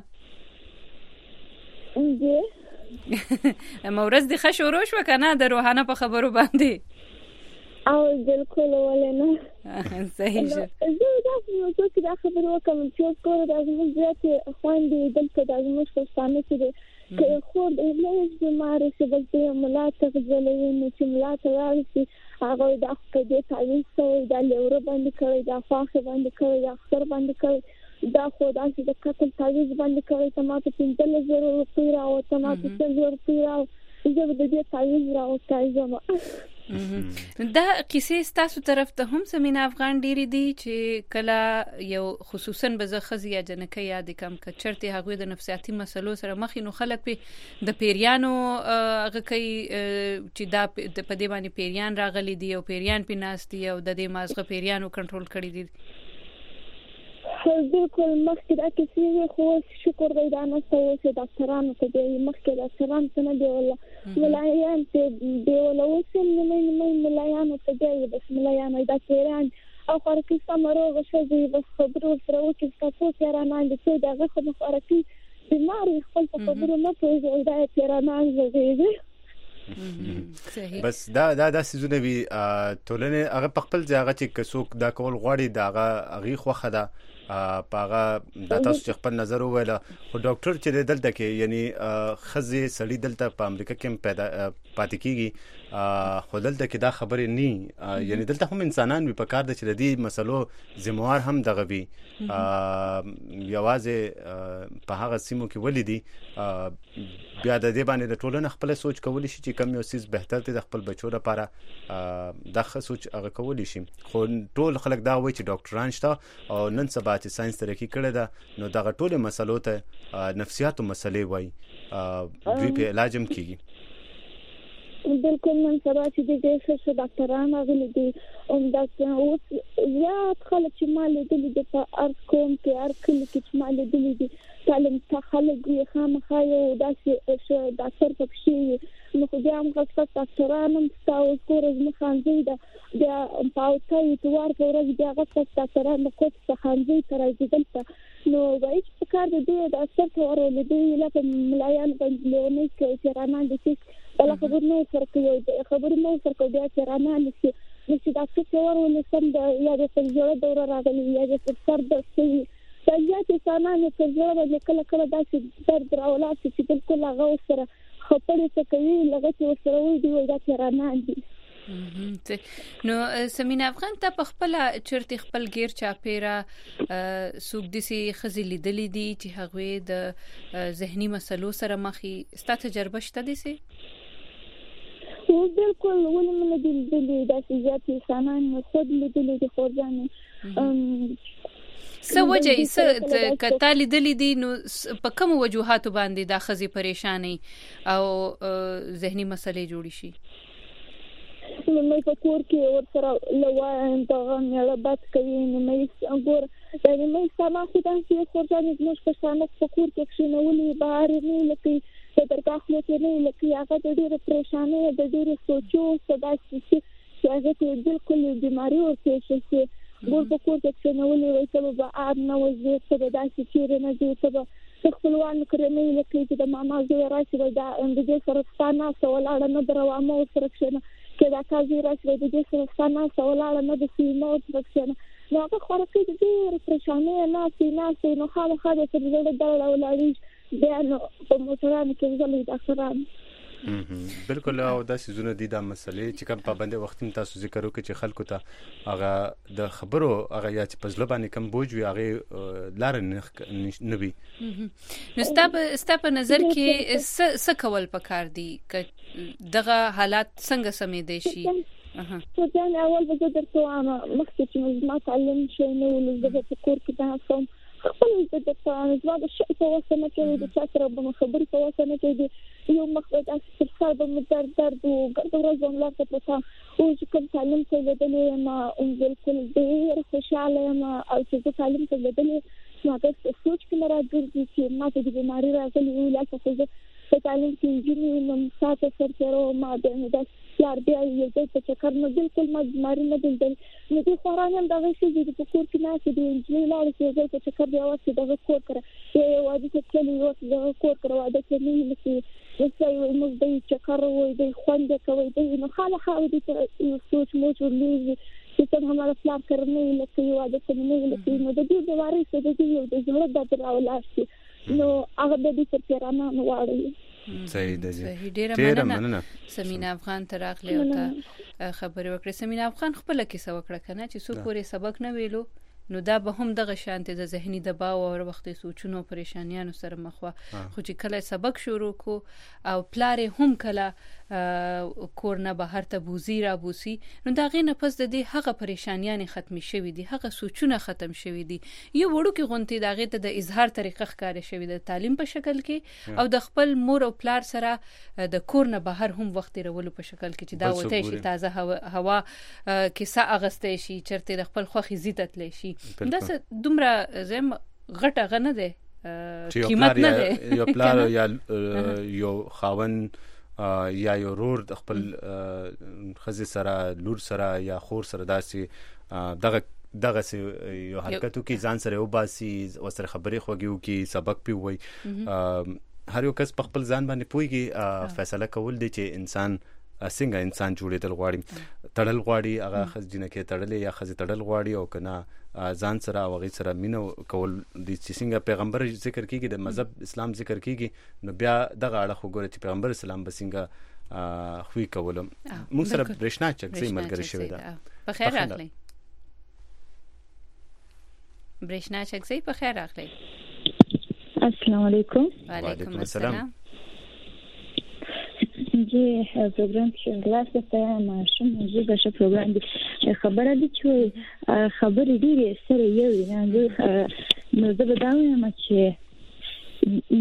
جی ورځ د خشوروش وکنه د روحانه په خبرو باندې او بالکل ولنه صحیح شه زه دا څه دا خبره وکم چې کوم د ازموږ ذات خوندې دلته د ازموږ ستانه کې خو د هیڅ بیمار څه بلته ملات غزلې نو چې ملات راځي هغه د خپل تعویض سوی د لور باندې کوي د فاخه باندې کوي د اختر باندې کوي دا خو د قتل تعویض باندې کوي تماته 3000 روپۍ راو تماته 1000 روپۍ راو زه د دې تعویض راوستایم. دا کیسې ستاسو طرف ته هم سمینا افغان ډیری دي چې کله یو خصوصا به خزي یا جنکه یا د کم کچرته هغه د نفسیاتي مسلو سره مخې نو خلک په د پیریانو هغه کوي چې دا په دې باندې پیریان راغلي دي او پیریان پیناستي او د دې مازغه پیریانو کنټرول کړی دي. بالکل مخکې دا کیسې خو شکر دی دا نه ستاسو ډاکټرانو ته دی مخکې ډاکټران څنګه دی ولا ملایان ته دی ولا وسم نه ملایان ته دی بس ملایان دا پیران او خارقي سمروغ شوی بس خبرو سره وکړ تاسو پیران د څه دغه خبرې بیمار خپل خبرو نه پوهیږي دا پیران زغیږي. بس دا سيزونه وی ټولنه هغه خپل ځای چې کڅوک دا کول غواړي دا هغه خوخه ده پاغه د تاسو خپل نظر وویل او ډاکټر چې دلته کې یعنی خزي سړی دلته په امریکا کې پیدا پاتې کیږي خو دلته کې دا خبرې نه یعنی دلته هم انسانان په کار د چردي مسلو ذمہوار هم دغه وی یوازې په هغه سیمو کې ولیدي بیا د دې باندې د ټولنه خپل سوچ کولی شي چې کم یو سیس بهتر دی د خپل بچو لپاره دغه سوچ هغه کولی شي. خو ټول خلک دا وایي چې ډاکټران شته او نن سبا چې ساينس ترقی کړی ده نو دغه ټول مسلو ته نفسیاتو مسلې وایي دوی په علاج هم کیږي. بالکل نن سبا چې د ډېر ډاکټران غلي دي او دا اوس زیات خلک چې مال دي د ارت کوم کې ارکل کې چې مال دي تعلیم ته خلک یې خامخا یو داسې ډاکټر پکې نو خو بیا هم غوښتل ډاکټران هم تاسو کورز مخانځي دا پاوتای توار په ورځ بیا غوښتل ډاکټران د کوڅ څخه تر دلته نو وایي چې کار دې د اثر تور ولدي لکه ملایان باندې لونی کې چې رانان دي چې بل خبر نه فرق بیا چې رانان دي چې دا څه تور ولسم د یا د سرجوړه دوره راغلي یا د سر د سي سياتي سانانه سرجوړه کله کله داسې درد راولات چې بالکل هغه سره خپل څه کوي لږه چې سره وي دی دا چې رانان دي. نو سمینا افغان ته په خپل چرته خپل غیر چاپیرا سوق دي خزي لیدلې دي چې هغه د ذهني مسلو سره مخې ست تجربه شته دي سي بالکل ولې من دي د سياتي سانانه خود لیدلې دي خورځانه سوجه کته لیدلې دي نو په کوم وجوهاتو باندې د خزي پریشانی او ذهني مسلې جوړی شي. مې په کور کې ورسره لوایم دا غنړه بد کوي نو مې ګور دا مې سما خو دا چې خورځانه موږ په شانه په کور کې شنولې بهر نه لکه په درګه کې نه لکه هغه د ډېر پریشانی د ډېر سوچو صدا چې هغه بالکل بیماری ورته شي ګور په کور کې شنولې وای ته به آب نه وځي څه دا چې نه دي څه خپلوان کړنې لکه چې د ماما زوی راشي دا د دې سره ستانه سوالاړه نه دروامه سره کښنه کې دا کاږي راشي د دې سره ستانه سوالاړه نه د سیمو ترڅنه نو هغه خورکې د دې پریشانې نه سیناسي نو خامخا د سره د ولاړی بیا نو په موټرانو کې ځلې ډاکټران بالکل او دا سيزونه دي د مسلې چې کوم پابند وخت تاسو ذکر وکړي چې خلکو ته هغه د خبرو هغه یا چې پزله باندې کم بوج وي هغه لار نه وي. نو ستاسو نظر کې څه کول پکار دي دغه حالات څنګه سمې دي شي؟ ځان اول به درته وایم مخکې چې ما تعلم شي نو لږه په کور کې تاسو خپل د تاسو د شي په وسه کې د تاسو ربما خبرې په وسه کې یو مخکې د څه د درد او ګرځول لا څه او چې کوم تعلیم ته بدلې ما بالکل ډېر خوشاله ما او چې تعلیم ته بدلې ما تاسو سوچ کې راځي چې ما ته د بیماری راغلي وي لا څه په تعلیم کې جنې نو ساته سره ما د یار بیا یو څه چکر نه بالکل ما بیماری نه دل نو د خورانم دغه شی د کور کې نه چې د انجلې لاره چې زه چکر بیا واسه دغه کور کړ یو واده چې کلی واسه دغه کور کړ واده کې نه لسی وسای موږ د چکر وې د خوند کوي د نو خاله د سوچ مو ورلې چې څنګه ما پلان کړنې لکه یو واده کې نه لسی نو د دې بواري څه د یو د زړه د راولاشي نو هغه د دې ترانه واړی. صحیح ده ډیره مننه سمینا افغان تراغله او ته خبرې وکړې. سمینا افغان خپل کیسه وکړه کنه چې څو پورې سبق نه ویلو نو دا به هم دغه شانته د ذهني دباو او وختي سوچونو پریشانیانو سره مخ وا خو چې کله سبق شروع کو او پلار هم کله کورنه بهر ته بوزي را بوسي نو دا غینه پس د دې هغه پریشانیان ختم شوي دي هغه سوچونه ختم شوي دي یو وړو کې غونتی دا غیته د اظهار طریقه ښکار شوي د تعلیم په شکل کې او د خپل مور او پلار سره د کورنه بهر هم وخت رولو په شکل کې چې دا وته شي تازه هوا کې سا اغسته شي چرته د خپل خوخي زیاتت لشي دا دومره زم غټه غنه ده قیمت نه ده یو پلار یا یو خاون یا یو رور د خپل خزي سره لور سره یا خور سره داسې دغه یو حرکتو کې ځان سره وباسي او سره خبرې خوږیو کې سبق پی وای هر یو کس په خپل ځان باندې پويږي فیصله کول دي چې انسان څنګه انسان جوړېدل غواړي تړل غواړي هغه خزینه کې تړلې یا خزي تړل غواړي او کنه ځان سره او غي سره مینو کول د څنګه پیغمبر ذکر کیږي د مذهب اسلام ذکر کیږي نو بیا دغه اړه خو ګوره چې پیغمبر اسلام بسنګ خوې کولم موږ سره برښنا چکسي ملګری شوی دا په خیر راغلی برښنا چکسي په خیر راغلی السلام علیکم وعلیکم السلام जी प्रोग्राम क्लास ته ماشوم موضوع به پروګرام دي خبره دي چې خبرې ډېرې سره یو نه زه به دا وایم چې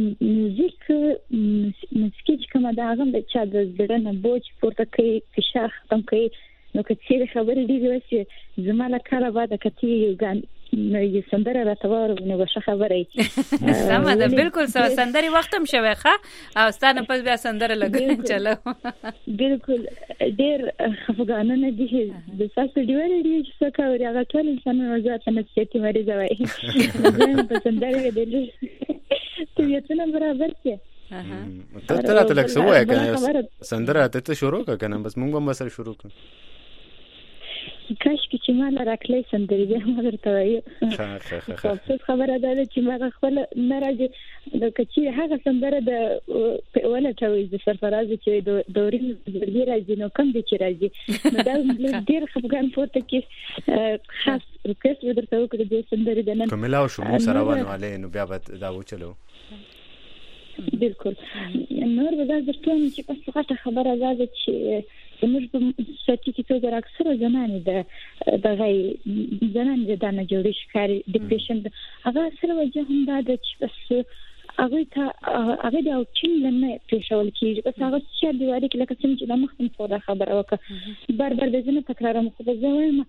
موسیقي چې کومه دا هغه د چا د زړه نه بوج پورته کوي فشار ختم کوي نو که څه خبرې ډېرې وشي زما له کاره بعد کتی یو یو سندره راټور نو ښه خبره سمه ده بالکل سندري وخت هم شوی ښه او ستانه پس بیا سندره لګل چلو بالکل ډېر خفګانونه دي د ساسو ډیوال دي چې څنګه هغه ټول انسانانو ځات نه سيتي مریض وای زه په سندره کې ته یو څه برابر کې ته راته لکه سوای کنه سندره ته شروع کنه بس موږ هم سره شروع کړو کاش چې ما لا راکلې سندري به ما درته وایي خبره ده چې ما خپل ناراضي د کچي هغه سندره د ولټوي د سرفراز چې د دوري د راځي نو کوم دي چې راځي نو دا ډېر خپګان پورته کې خاص ریکوست درته وکړم د سندري د نن کوملا شو مو سره ونه نو بیا به دا وچلو بالکل نور به دا درته چې په څه خبره ده چې موږ په ساتي کې څو اکثر زنانې د غي زنانې د نه جوړې ښکاري ډیپریشن هغه سره وجه هم دا چې بس هغه د اوچین لنه پېښول کیږي بس هغه چې د واري کې لکه څنګه چې د مخکې فورا خبره وکړه بار د ځنه تکرارم خو زه وایم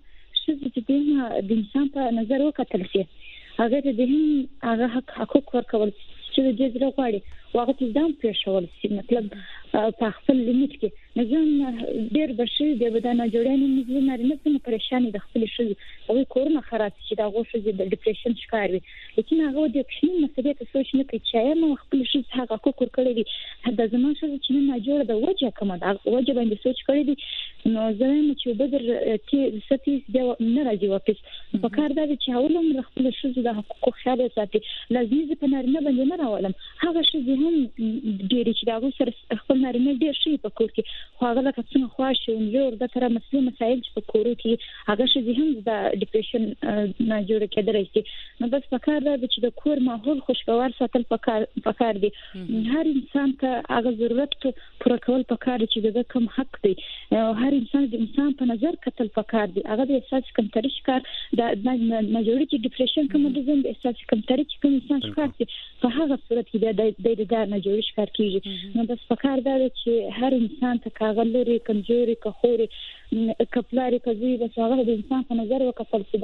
چې د انسان په نظر وکتل شي هغه د هغه حقوق ورکول چې د دې غواړي واغه چې ځان پېښول شي مطلب په خپل لیمیت کې نظام ډېر بشي د بدن جوړانه مزه نه څه پریشانی د خپل شي او کورونه خراب شي دا غوښه د ډیپریشن ښکار وي لیکن هغه د اکشن مسئله ته سوچ نه کوي چې ما خپل شي هغه کوکر کړی دي دا زموږ چې نه جوړ د وجه کومه دا وجه باندې سوچ کړی دي نو زه چې بدر چې ستې د نه راځي واپس په کار دا چې اولم خپل شي د حقوق خیال ساتي لازم په نارینه باندې نه راولم هغه شي هم ډېر چې دا سره خپل نارینه ډېر شي په کور کې خو هغه لکه څنګه خواشه انجور د تر مسایل چې په کور کې هغه شي هم د ډیپریشن نه جوړ کېدای شي نو بس په کار دا چې د کور ماحول خوشگوار ساتل په کار دي هر انسان ته هغه ضرورت پوره کول په کار چې د کوم حق دی هر انسان د انسان په نظر کتل په کار دي هغه د احساس کمتري ښکار د ماجوري چې ډیپریشن کوم د زم احساس کمتري چې کوم انسان ښکار شي په هغه صورت کې د ماجوري ښکار کیږي نو بس په کار دا چې هر انسان ته کاغلري کمزوري کخوري کپلاري کوي بس هغه د انسان په نظر وکتل چې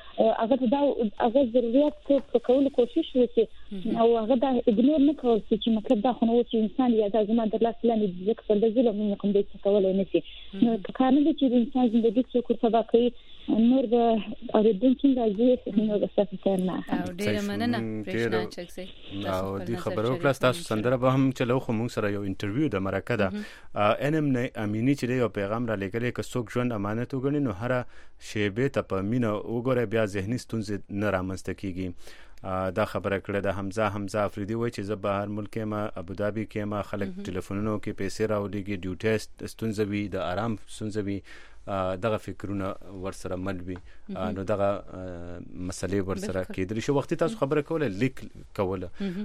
هغه ضرورت په کولو کوشش وکړي او هغه دا اګنور نه کوي چې مطلب دا خو نو چې انسان یا د زما د لاس لاندې ځکه د ظلم نه کوم دې څه کولای نشي نو په کار نه چې د انسان ژوندۍ څو سبا کوي نور د اوریدونکو راځي نو د ستاسو نه او ډیر مننه پرېښنا چکسي او دې خبرو کلاس تاسو سندره به هم چلو خو موږ سره یو انټرویو د مرکه ده انم نه امینی چې یو پیغام را لګلې ک څوک ژوند امانت وګڼي نو هر شیبه ته په مینه وګوره بیا ذهني ستونزې نه رامنځته کیږي دا خبره کړې ده. حمزه افریدي وایي چې زه بهر ملک یم، ابوظبي کې یم، خلک ټلیفونونو کې پیسې راوړي، ډیوټي ستونزه وي، د آرام ستونزه وي، دغه فکرونه ورسره مل وي، نو دغه مسلې ورسره کېدلی شي. وختي تاسو خبره کوله، لیک کوله،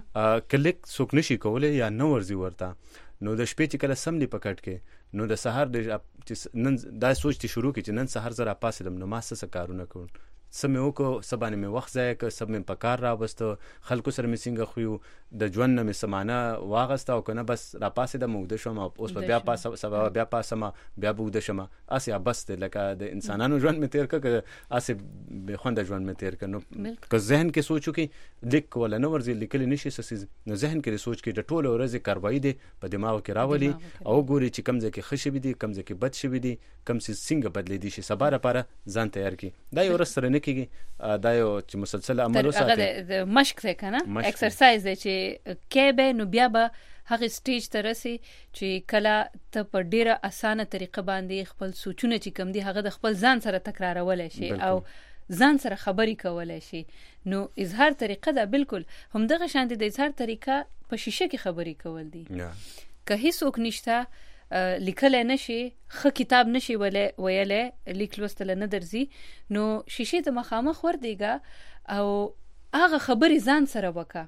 که لیک څوک نشي کولی یا نه ورځي ورته، نو د شپې چې کله سم دی په کټ کې، نو د سهار نن دا سوچ ته شروع کی چې نن سهار زه راپاسېدم نو ما څه کارونه کوم، څه مې وکړو، څه باندې مې وخت ضایع کړ، څه مې په کار راوسته، خلکو سره مې څنګه خویو، د ژوند نه مې سمانه واغسته، او که نه بس راپاسېدم اوږده شوم، اوس به بیا سبا بیا پاسم، بیا به اوږده شم، هسې بس دی لکه د انسانانو ژوند مې تېر کړ، که هسې بې خونده ژوند مې تېر کړ. نو که ذهن کې سوچ وکړي، لیک کوله نه ورځي، لیکلی نشي څه څیز، نو ذهن کې سوچ کې د ټوله ورځې کاروایي دی په دماغ کې راولي، او ګوري چې کم ځای کې ښه شوي دي، کم ځای کې بد شوي دي، کم څیز څنګه بدلېدی شي، سبا لپاره ځان تیار کړي. دا یو ورځ سره نه کېږي، دا یو چې مسلسل عمل وساتي، هغه د مشق دی که نه، اکسرسایز دی چې کې به نو بیا به هغه سټیج ته رسي چې کله ته په ډیره اسانه طریقه باندې خپل سوچونه چې کم دي هغه د خپل ځان سره تکرارولی شي او ځان سره خبرې کولی شي. نو اظهار طریقه ده بالکل همدغه شان د اظهار طریقه په شیشه کې خبرې کول دي. که هیڅوک نشته، لیکلی نشي، ښه کتاب نشي ویلی، لیک لوستلی نه درځي، نو شیشې ته مخامخ وردېږه او هغه خبرې ځان سره وکړه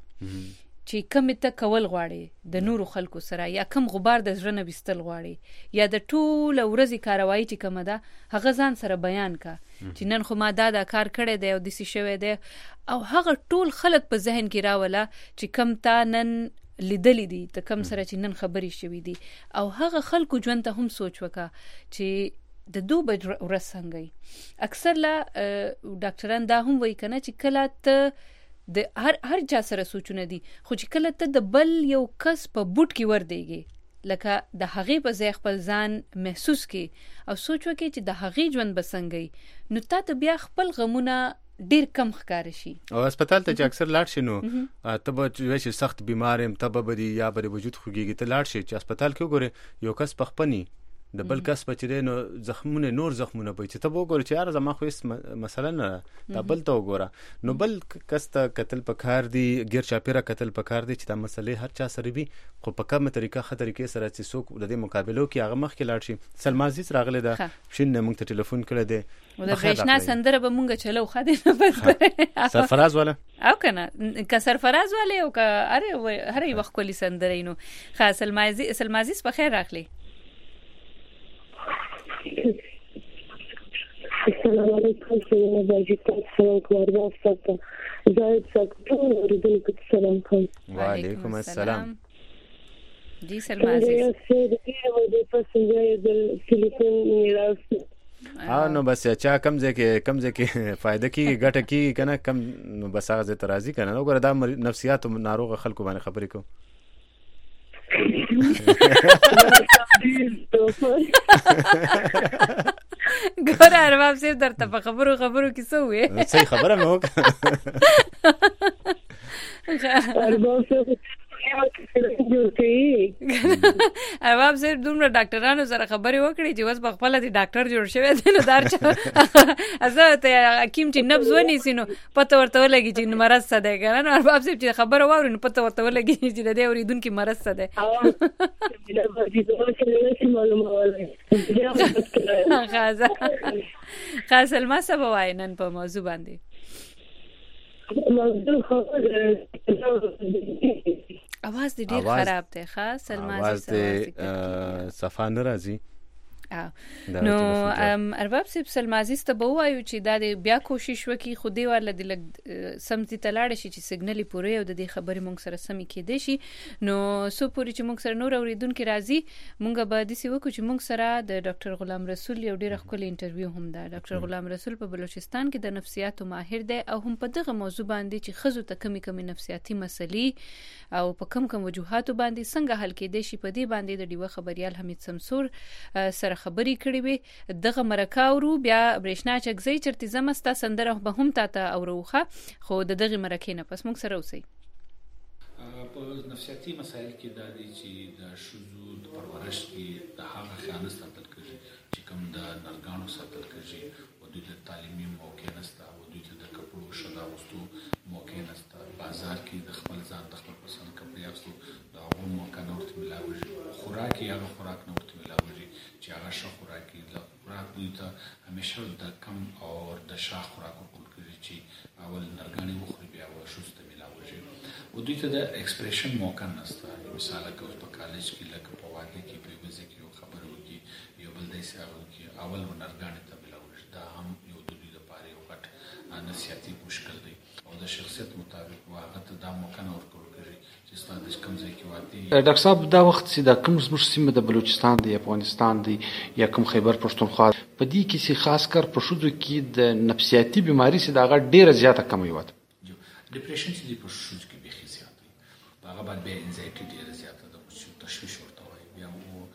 چې کم ته کول غواړي د نورو خلکو سره، یا کم غبار د زړه نه ویستل غواړي، یا د ټوله ورځې کاروایي چې کومه ده هغه ځان سره بیان کا چې نن خو ما دا کار کړی دی او داسې شوی دی، او هغه ټول خلک په ذهن کې راوله چې کم تا نن لیدلی دي، ته کم سره چې نن خبرې شوي دي، او هغه خلکو ژوند ته هم سوچ وکړه چې د دو بج ورځ څنګه. اکثر لا ډاکټران دا هم وایي کنه چې کله ته د هر چا سره سوچونه دي، خو چې کله ته د بل یو کس په بوټ کې وردېږي، لکه د هغې په ځای خپل ځان محسوس کړي او سوچ وکړي چې د هغې ژوند به څنګه وي، نو تا ته بیا خپل غمونه ډیر کم ښکاره شي. او هسپتال ته چې اکثر لاړ شي، نو ته به چې سخت بیمار یم، ته به دي یا به وجود خوږیږي، ته لاړ شي چې هسپتال کې وګورې یو کس پخپني د بل کس په چیرې نو زخمونه نور زخمونه پي چې ته وګورې چې یار زما خو هیڅ مسله نه دا بل ته وګوره، نو بل کس ته قتل پکار دی، غیر چاپیره قتل پکار دی چې دا مسلې هر چا سره وي، خو په کومه طریقه ښه طریقې سره چې څوک د دې مقابلو کې هغه مخ کې لاړ شي. سلما عزیز راغلی ده، شین موږ ته ټلیفون کړی دی، او د برېښنا سندره به مونږ چلو خو دې نه بس سرفراز والا او کنه که سرفراز والے او که هر وخت کولی سندره نو خاص سلما عزیز په خیر راغلی. السلام علیکم، سلام علیکم، سلام کواربا ساته زاید ساته ورته سلام کوم. وعلیکم السلام. جی سلام عزیز، نو بس چا کم ځای کې فائدہ کی ګټه کی کنه کم، نو بس هغه ته راضی کنه. نو ګره دا نفسیات ناروغ خلکو باندې خبرې کو ګوره ارباب صاحب درته په خبرو کې څه وې؟ صحیح خبره مې وکړه. ارباب صاحب ارباب صاحب دومره ډاکټرانو سره خبرې وکړي چې اوس په خپله د ډاکټر جوړ شوی دی، نو دا زه ته حکیم چې نبض ونیسي نو پته ورته ولګي چې مرض څه دی که نه. نو ارباب صاحب چې خبره واوري نو پته ورته ولګي چې د دې اورېدونکي مرض څه دی. خاص سلما څه به وایي نن په موضوع باندې؟ आवाज دې ډیر خراب دی. خاص سلما आवाज دې صفا نه راځي. نو ارباب صاحب سلما عزیز ته به وایو چې دا بیا کوشش وکړي خو دې ورله د لږ سمځي ته لاړ شي چې سیګنل یې پوره او د دې خبرې موږ سره سمې کېدی شي. نو څو پورې چې موږ سره نور اورېدونکي راځي موږ به داسې وکړو چې موږ سره د ډاکټر غلام رسول یو ډېره ښکلې انټرویو هم ده. ډاکټر غلام رسول په بلوچستان کې د نفسیاتو ماهر دی او هم په دغه موضوع باندې چې ښځو ته کمې نفسیاتي مسلې او په کم وجوهاتو باندې څنګه حل کېدی شي په دې باندې د ډیوه خبريال حمید سمسور سره خبرې کړې وي. دغه مرکه اورو بیا برېښنا چکزی چرته زمستا سندره به هم تاته اوروخه خو دغه مرکه نه پس موږ سره اوسئ. په نفسیاتي مسایل کې دا دي چې د شذو د پرورش کې د هغه خیانت ساتل کېږي چې کوم د نرګانو ساتل کېږي او د دوی ته تعلیمي موقع نشته او دوی ته د کپړو ښه د اغوستو موقع نشته. بازار کې د خپل ځان د خپل پسند کپړې اخیستو د هغو موقع نه ورته میلاویږي. خوراک یې هغه خوراک نه ورته میلاویږي چې هغه ښه خوراک وي. د خوراک دوی ته همیشه د کم او د ښه خوراک ورکول کېږي چې اول نرګانې وخوري بیا ورشوز ته میلاویږي. او دوی ته د ایکسپریشن موقع نشته. مثال لکه اوس په کالج کې لکه په واده کې په یوه ځای کې یو خبره وکړي یو بل داسې هغه وکړي اول به نرګانې ته میلاویږي. دا هم یو د دوی لپاره یو غټ نصیحتي مشکل دی او د شخصیت مطابق هغه ته دا موقع نه ورکول کېږي چې ستا د کوم ځای کې واده. ډاکټر صاحب دا وخت چې دا کوم زموږ سیمه د بلوچستان دی افغانستان دی یا کوم خیبر پښتونخوا په دې کې چې خاص کر په ښځو کې د نفسیاتي بیماری چې د هغه ډېره زیاته کموي وته ډپریشن چې دی په ښځو کې بیخي زیات دی. په هغه باندې بیا انزایټي ډېره زیاته ده چې تشویش ورته وایي. بیا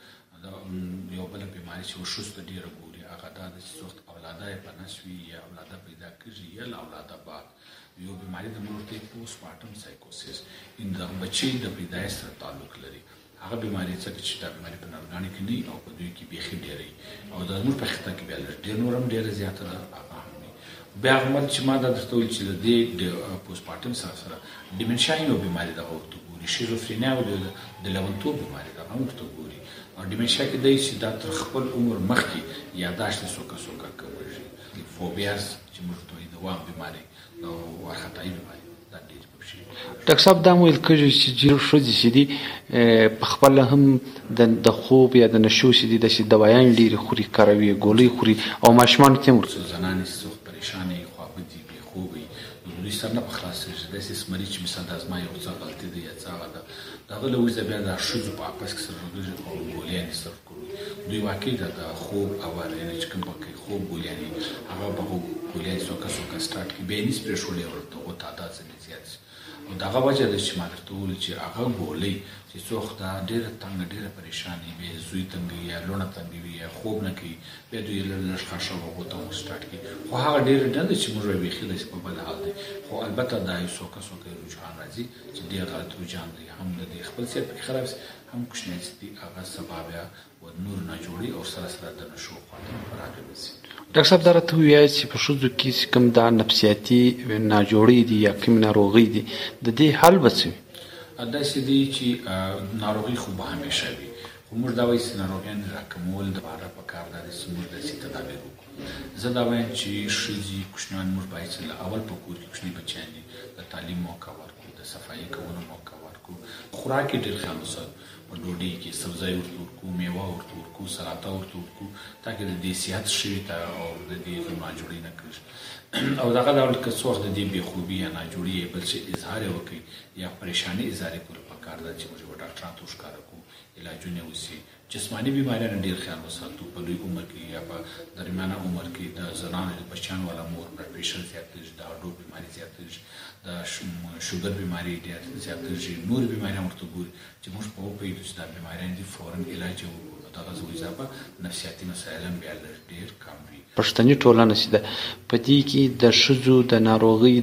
یو بله بیماري چې ښځو ته ډېره ګوري هغه دا ده چې څوک اولاده یې په نس وي یا اولاده پیدا کېږي یا له اولاده بعد یو بیماري د موږ ورته پوسټ پارټم سایکوسیس د بچي د پیدایښت سره تعلق لري. هغه بیماري څه چې دا بیماري په نرګانو کې نه او په دوی کې بیخي ډېره او د زموږ په خطه کې بیا ډېر نور هم ډېره زیاته ده. هغه هم بیا هغه چې ما دا درته ویل چې د دې د پوسټ پارټم سره ډیمنشیا یو بیماري دغه ورته ګوري. شیزوفرینیا او د لیونتوب بیماري دغه هم ورته ګوري. او ډیمنشیا کې دی چې دا تر خپل عمر مخکې یاداشت سوکه کموي. فوبیاز چې موږ ته وایي د وام بیماري او وارخطایي بیماري دا ډېر پکې. ډاکټر صاحب دا مو ویل کېږي چې ډېر ښځې چې دي په خپله هم د خوب یا د نشو چې دي داسې دوايانې ډېرې خوري کاروي ګولۍ خوري او ماشومانو ته هم ورکوي. زنانې څوک پریشانې خوابدي بېخوبې نو دوی سر نه په خلاصېږي. داسې زمري چې مثال دا زما یو څه غلطي ده یا څه هغه ده د هغه له وجې بیا دا ښځو په اپس کې سره ورګرځي او ګولیانې سره کوي. دوی واقعي ده د خوب اوارینې چې کوم پکې خوب ګولیانې هغه به ګولیانې څوکه سټارټ کړي بیا یې نس پرېښولې ورته هغو تعداد ځینې زیات شي. او دغه وجه ده چې ما درته وویل چې هغه ګولۍ چې څوک دا ډېره تنګه ډېره پریشاني بیا زوی تنګوي یا لوڼه تنګوي یا خوب نه کوي بیا دوی لږ خاشه هغو ته سټارټ کړي. خو هغه ډېره نه ده چې موږ بیخي داسې په بل حال دی. خو البته دا یو څوکه رجحان راځي چې ډېر غلط رجحان دی. هم د دې خپل صحت پکې خراب شي هم کوچنی چې دي هغه سبا بیا نور ناجوړي او سره سره د نشو خواته راغلی شي. ډاکټر صاحب دا راته ووایئ چې په ښځو کې چې کوم دا نفسیاتي ناجوړۍ دي یا کوم ناروغۍ دي د دې حل به څه وي؟ داسې دي چې ناروغي خو به همیشه وي خو موږ دا وایو چې ناروغیان راکمول دپاره پکار دا دی چې موږ داسې تدابیر وکړو. زه دا وایم چې ښځې کوچنیان موږ باید چې له اول په کور کې کوچني بچیان دي د تعلیم موقع ورکړو د صفایي کولو موقع ورکړو. خوراک یې ډېر خیال وساتو. په ډوډۍ کې سبزی ورته ورکړو میوه ورته ورکړو سلاته ورته ورکړو تاکې د دې صحت ښه وي او د دې ناجوړۍ نه کېږي. او دغه ډول که څه وخت د دې بېخوبي یا ناجوړي یې بل څه اظهار یې وکړي یا پریشاني اظهار یې کولو پکار ده چې موږ ډاکټرانو ته وښکاره کړو علاجونه یې وشي. جسماني بیماریانو ډېر خیال وساتو. په لوی عمر کې یا په درمیانه عمر کې د زنانو د بچیانو والا مور بلډ پریشر زیاتېږي د هډوکو بیماري زیاتېږي د شوګر بیماري ډېر زیاتېږي. نور بیماریان ورته ګوري چې موږ په وپوهېږو چې دا بیماریان دي فوراً علاج یې وکړو. دغه اضافه نفسیاتي مسایل هم بیا ډېر کم وي. پښتني ټولنه چې ده په دې کې د ښځو د ناروغۍ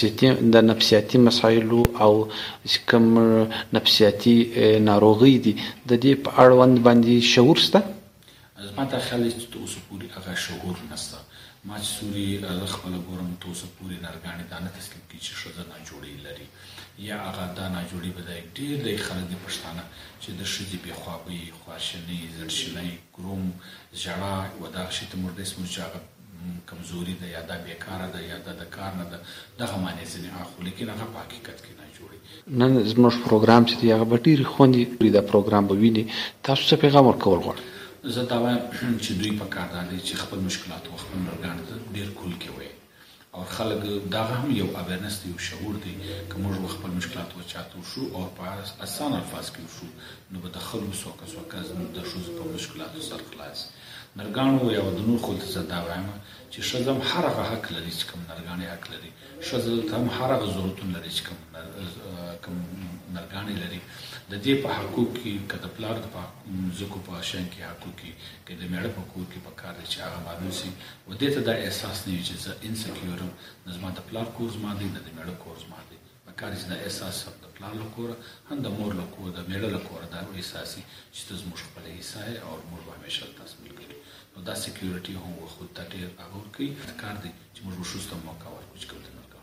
د نفسیاتي مسایلو او کوم نفسیاتي ناروغۍ دي د دې په اړوند باندې شعور شته؟ زما ته خیال دی چې تر اوسه پورې هغه شعور نشته. ما چې سوري زه خپله ګورم تر اوسه پورې نرګانې دا نه تسلیم کړي چې ښځه ناجوړۍ لري یا هغه دا ناجوړي به دی ډېر دی خلک دي پښتانه چې د ښځې بېخوابۍ خواشینۍ زړشینۍ ګروم ژړا و دغه شي ته موږ داسې وایو چې هغه کمزوري ده یا دا بېکاره ده یا دا د کار نه ده دغه معنی ځینې اخلو لیکن هغه په حقیقت کې ناجوړي. نن زموږ پروګرام چې دی هغه به ډېرې خوندې دا پروګرام به ویني تاسو څه پیغام ورکول غواړئ؟ زه دا وایم چې دوی په کار دا دی چې خپل مشکلات او خپل نرګانو ته ډېر کول کې وایي او خلک دغه هم یو اویرنس دی یو شعور دی که موږ خپل مشکلات وچاته وشو او په اسان الفاظ کې وشو نو به د خلکو څوکه زموږ د ښځو په مشکلاتو سر خلاص. نرګانو یا د نور خلکو ته زه دا وایم چې ښځه هم هر هغه حق لري چې کوم نرګانې حق لري. ښځه هم هر هغه ضرورتونه لري چې کوم نرګانې لري. د دې په حقوق کې که د پلار د ځکو په شیان کې حقوق کې که د میړه په کور کې پکار دی چې هغه معلوم شي و دې ته دا احساس نه وي چې زه انسیکیور یم نه زما د پلار کور زما دی نه د میړه کور زما دی. پکار چې دا احساس هم د پلار له کوره هم د مور له کوره د میړه له کوره دا احساس چې ته زموږ خپله حصه یې او موږ به همیشه تاسو ملګري. نو دا سکیورټي هم خو ته ډېر هغه کوي کار دی چې موږ وشوسته موقع ورکړو چې کوم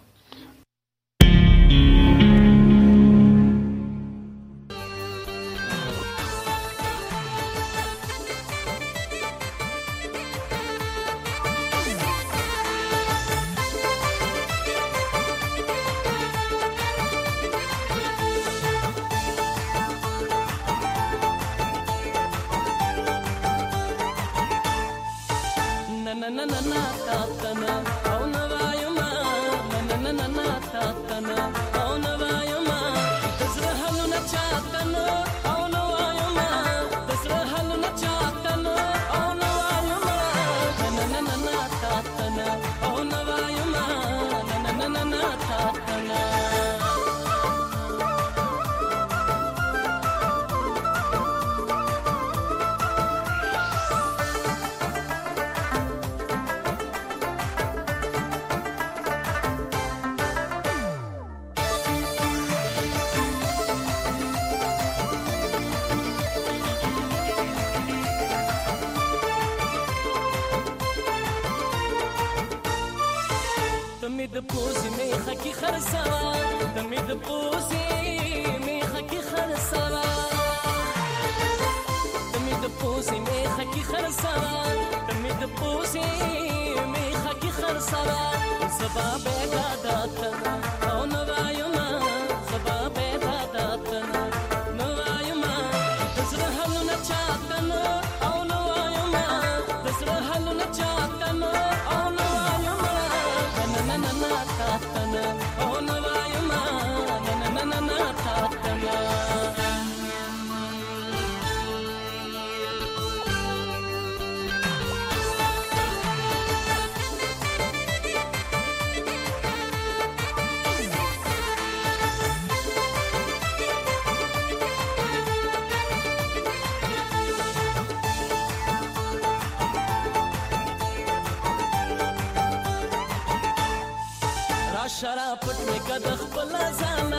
شرافت می کدخ پلازانا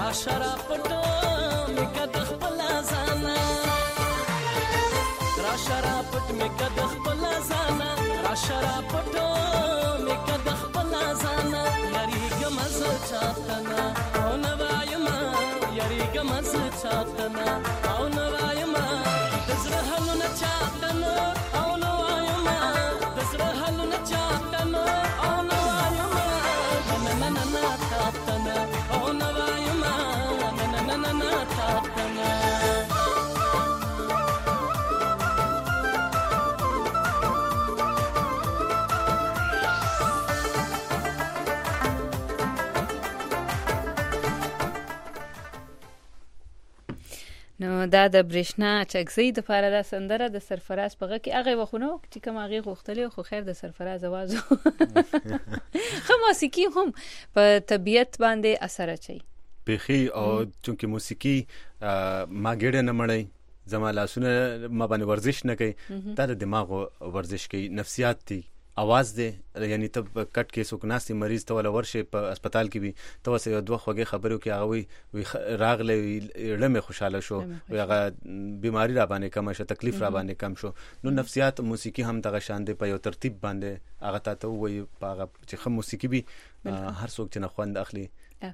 شرافت می کدخ پلازانا را شرافت می کدخ پلازانا را شرافت می کدخ پلازانا یاری گمز چاتنا او نوایما یاری گمز چاتنا او نوایما دزر حلو نچاتنا او نوایما دزر حلو نچاتنا او نوایما na na na tatana oh navayama na na na na tatana نو دا د برېښنا چکسي د فاره د سندره د سرفراز پغه کې هغه وخونو چې کوم هغه غوښتلې خو خیر د سرفراز आवाज خو موسیقي هم په طبيعت باندې اثر اچي بخي او چونکه موسیقي ما ګډه نه مړی زما لاسونه ما باندې ورزش نه کوي دا د دماغ ورزش کوي نفسیات دي आवाज دی یعنی ته کټ کې سوکناسي مریض ته ولا ورشه په هسپتال کې وي ته وسه دوه خوږه خبرو کې هغه وي راغله لمه خوشاله شو هغه بیماری را باندې کم شو تکلیف را باندې کم شو نو نفسیات موسیقي هم دغه شان دی په یو ترتیب باندې هغه ته وي په هغه چې خم موسیقي به هر څوک چې نه خوند اخلي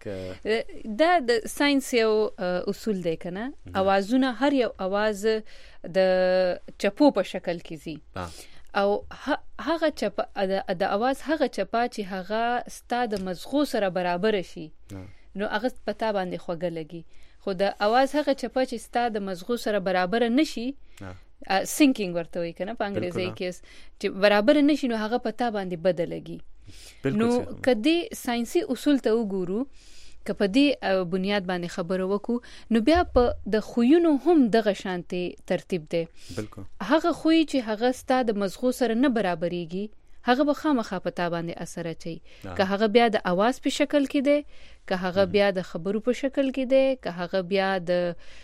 دا د ساينس یو اصول دی کنه اوازونه هر یو आवाज د چپو په شکل کې زی او هغه چپا د आवाज هغه چپا چې هغه ستاد مزغو سره برابر شي نو هغه پتا باندې خوګه لګي خو د आवाज هغه چپا چې ستاد مزغو سره برابر نشي سینکینګ ورته وي کنه په انګریزي کې چې برابر نشي نو هغه پتا باندې بدلږي نو کدي ساينسي اصول ته وګورو کپدی بنیاد باندې خبرو وکړو نو بیا په د خوینو هم دغه شانتي ترتیب دی بالکل هغه خوې چې هغه ستاد مزغو سره نه برابرېږي هغه به خامخا پتا باندې اثر اچي که هغه بیا د आवाज په شکل کې دی که هغه بیا د خبرو په شکل کې دی که هغه بیا د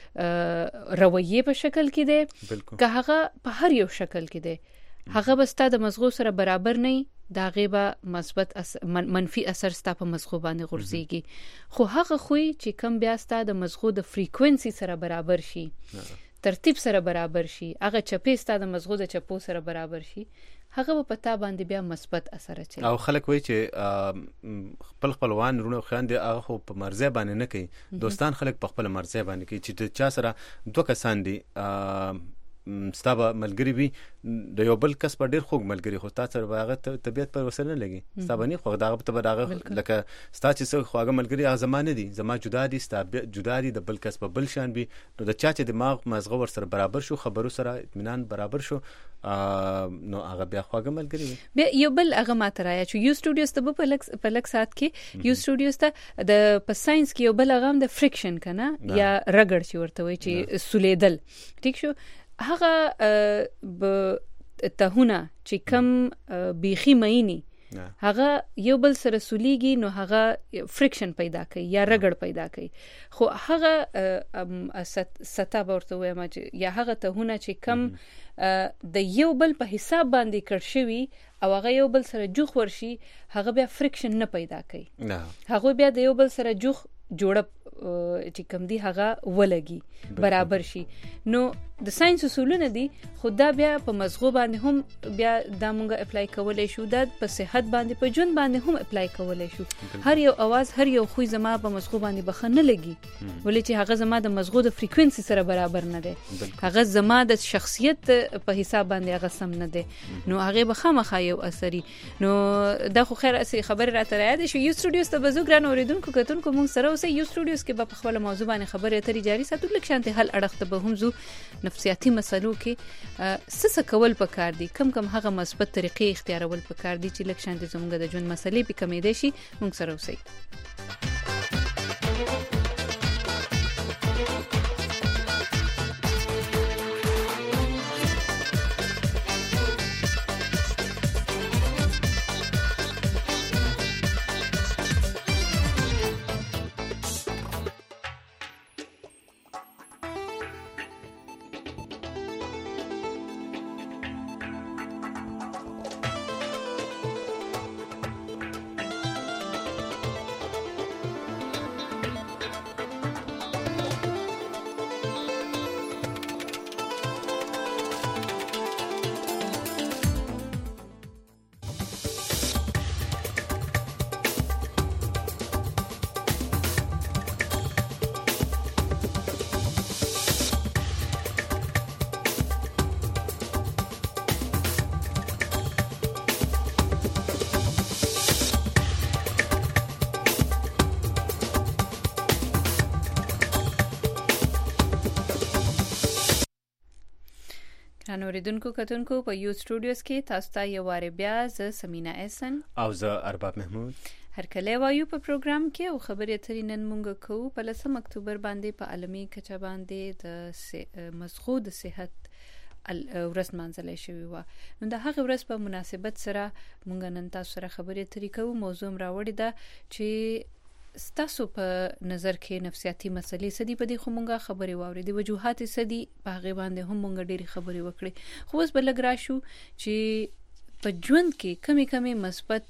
رویه په شکل کې دی که هغه په هر یو شکل کې دی هغه به ستاد مزغو سره برابر نه دا غیبه مثبت منفي اثر ستا په مزغو باندې غورځيږي خو هغه خوې چې کم بیا ستا د مزغو د فریکوئنسي سره برابر شي ترتیب سره برابر شي، هغه چپې ستا د مزغو د چپو سره برابر شي، هغه په تا باندې بیا مثبت اثر اچي. او خلک وایي چې خپلوان رونه خويندې هغه په مرزه باندې نه کوي، دوستان خلک په خپل مرزه باندې کوي چې چا سره دوه کسان دي ستابه ملګری وي د یو بل کس په ډیر خوږ ملګری خو تاسو سره هغه طبيعت پر وسره نه لګي، ستابه نه خو دغه په دغه لکه ستا چې څو خواږه ملګری هغه زمانه دي، زما جدا دي، ستابه جدا دي، د بل کس په بل شان وي، نو د چا چې دماغ مزغه ور سره برابر شو، خبرو سره اطمینان برابر شو، نو هغه بیا خواږه ملګری وي. بیا یو بل هغه ماته رایا چې یو سټوډیوز ته په لک سات کې یو سټوډیوز ته د په ساينس کې یو بل هغه د فریکشن کنه یا رګړ چې ورته وي چې سولیدل، ټیک شو، هغه تهونه چې کم بیخي مینی هغه یو بل سره سولېږي، نو هغه فریکشن پیدا کوي یا رګړ پیدا کوي، خو هغه ستا ورته وایم چې یا هغه تهونه چې کم د یو بل په حساب باندې کړ شوی او هغه یو بل سره جوخ ورشي، هغه بیا فریکشن نه پیدا کوي، هغه بیا د یو بل سره جوخ جوړه چې کم دی هغه ولګي برابر شي. نو د ساينس اصولونه دي، خو دا بیا په مزغو باندې هم بیا دا مونږه اپلای کولای شو، دا په صحت باندې په ژوند باندې هم اپلای کولای شو. هر یو आवाज هر یو خوې زما په مزغو باندې بخنه لګي، ولې چې هغه زما د مزغو د فریکوئنسي سره برابر نه دی، هغه زما د شخصیت په حساب باندې هغه سم نه دی، نو هغه بخامخا یو اثري. نو دا خو خیر اسی خبر راته راځي شو. یو سټوډیوز ته بزګران اوریدونکو کتونکو مونږ سره اوسه، یو سټوډیوز کې په خپل موضوع باندې خبرې اترې جاری ساتو، لکه شانته حل اړخ ته به هم زو نفسیاتي مسلو کې څه کول پکار دي، کم هغه مثبت طریقې اختیارول پکار دي چې لکه شانته زموږ د ژوند مسلې په کمې دي شي. موږ سره اوسئ. اوریدونکو کتونکو په یو سټوډیوز کې تاسو ته یو واره بیا ز سمینا احسن او ز ارباب محمود هر کله وایو په پروګرام کې او خبرې اترې نن مونږ کوو په 10 اکتوبر باندې په عالمي کچه باندې د مزغو د صحت ورځ منځلې شوی و. نو د هغه ورځ په مناسبت سره مونږ نن تاسو سره خبرې اترې کوو. موضوع راوړی دا چې ستاسو په نظر کې نفسیاتي مسلې سدي په دې خو مونږه خبرې واوري دي، وجوهات سدي په هغه باندې هم مونږ ډېری خبرې وکړي، خو اوس بل راشو چې په ژوند کې کمی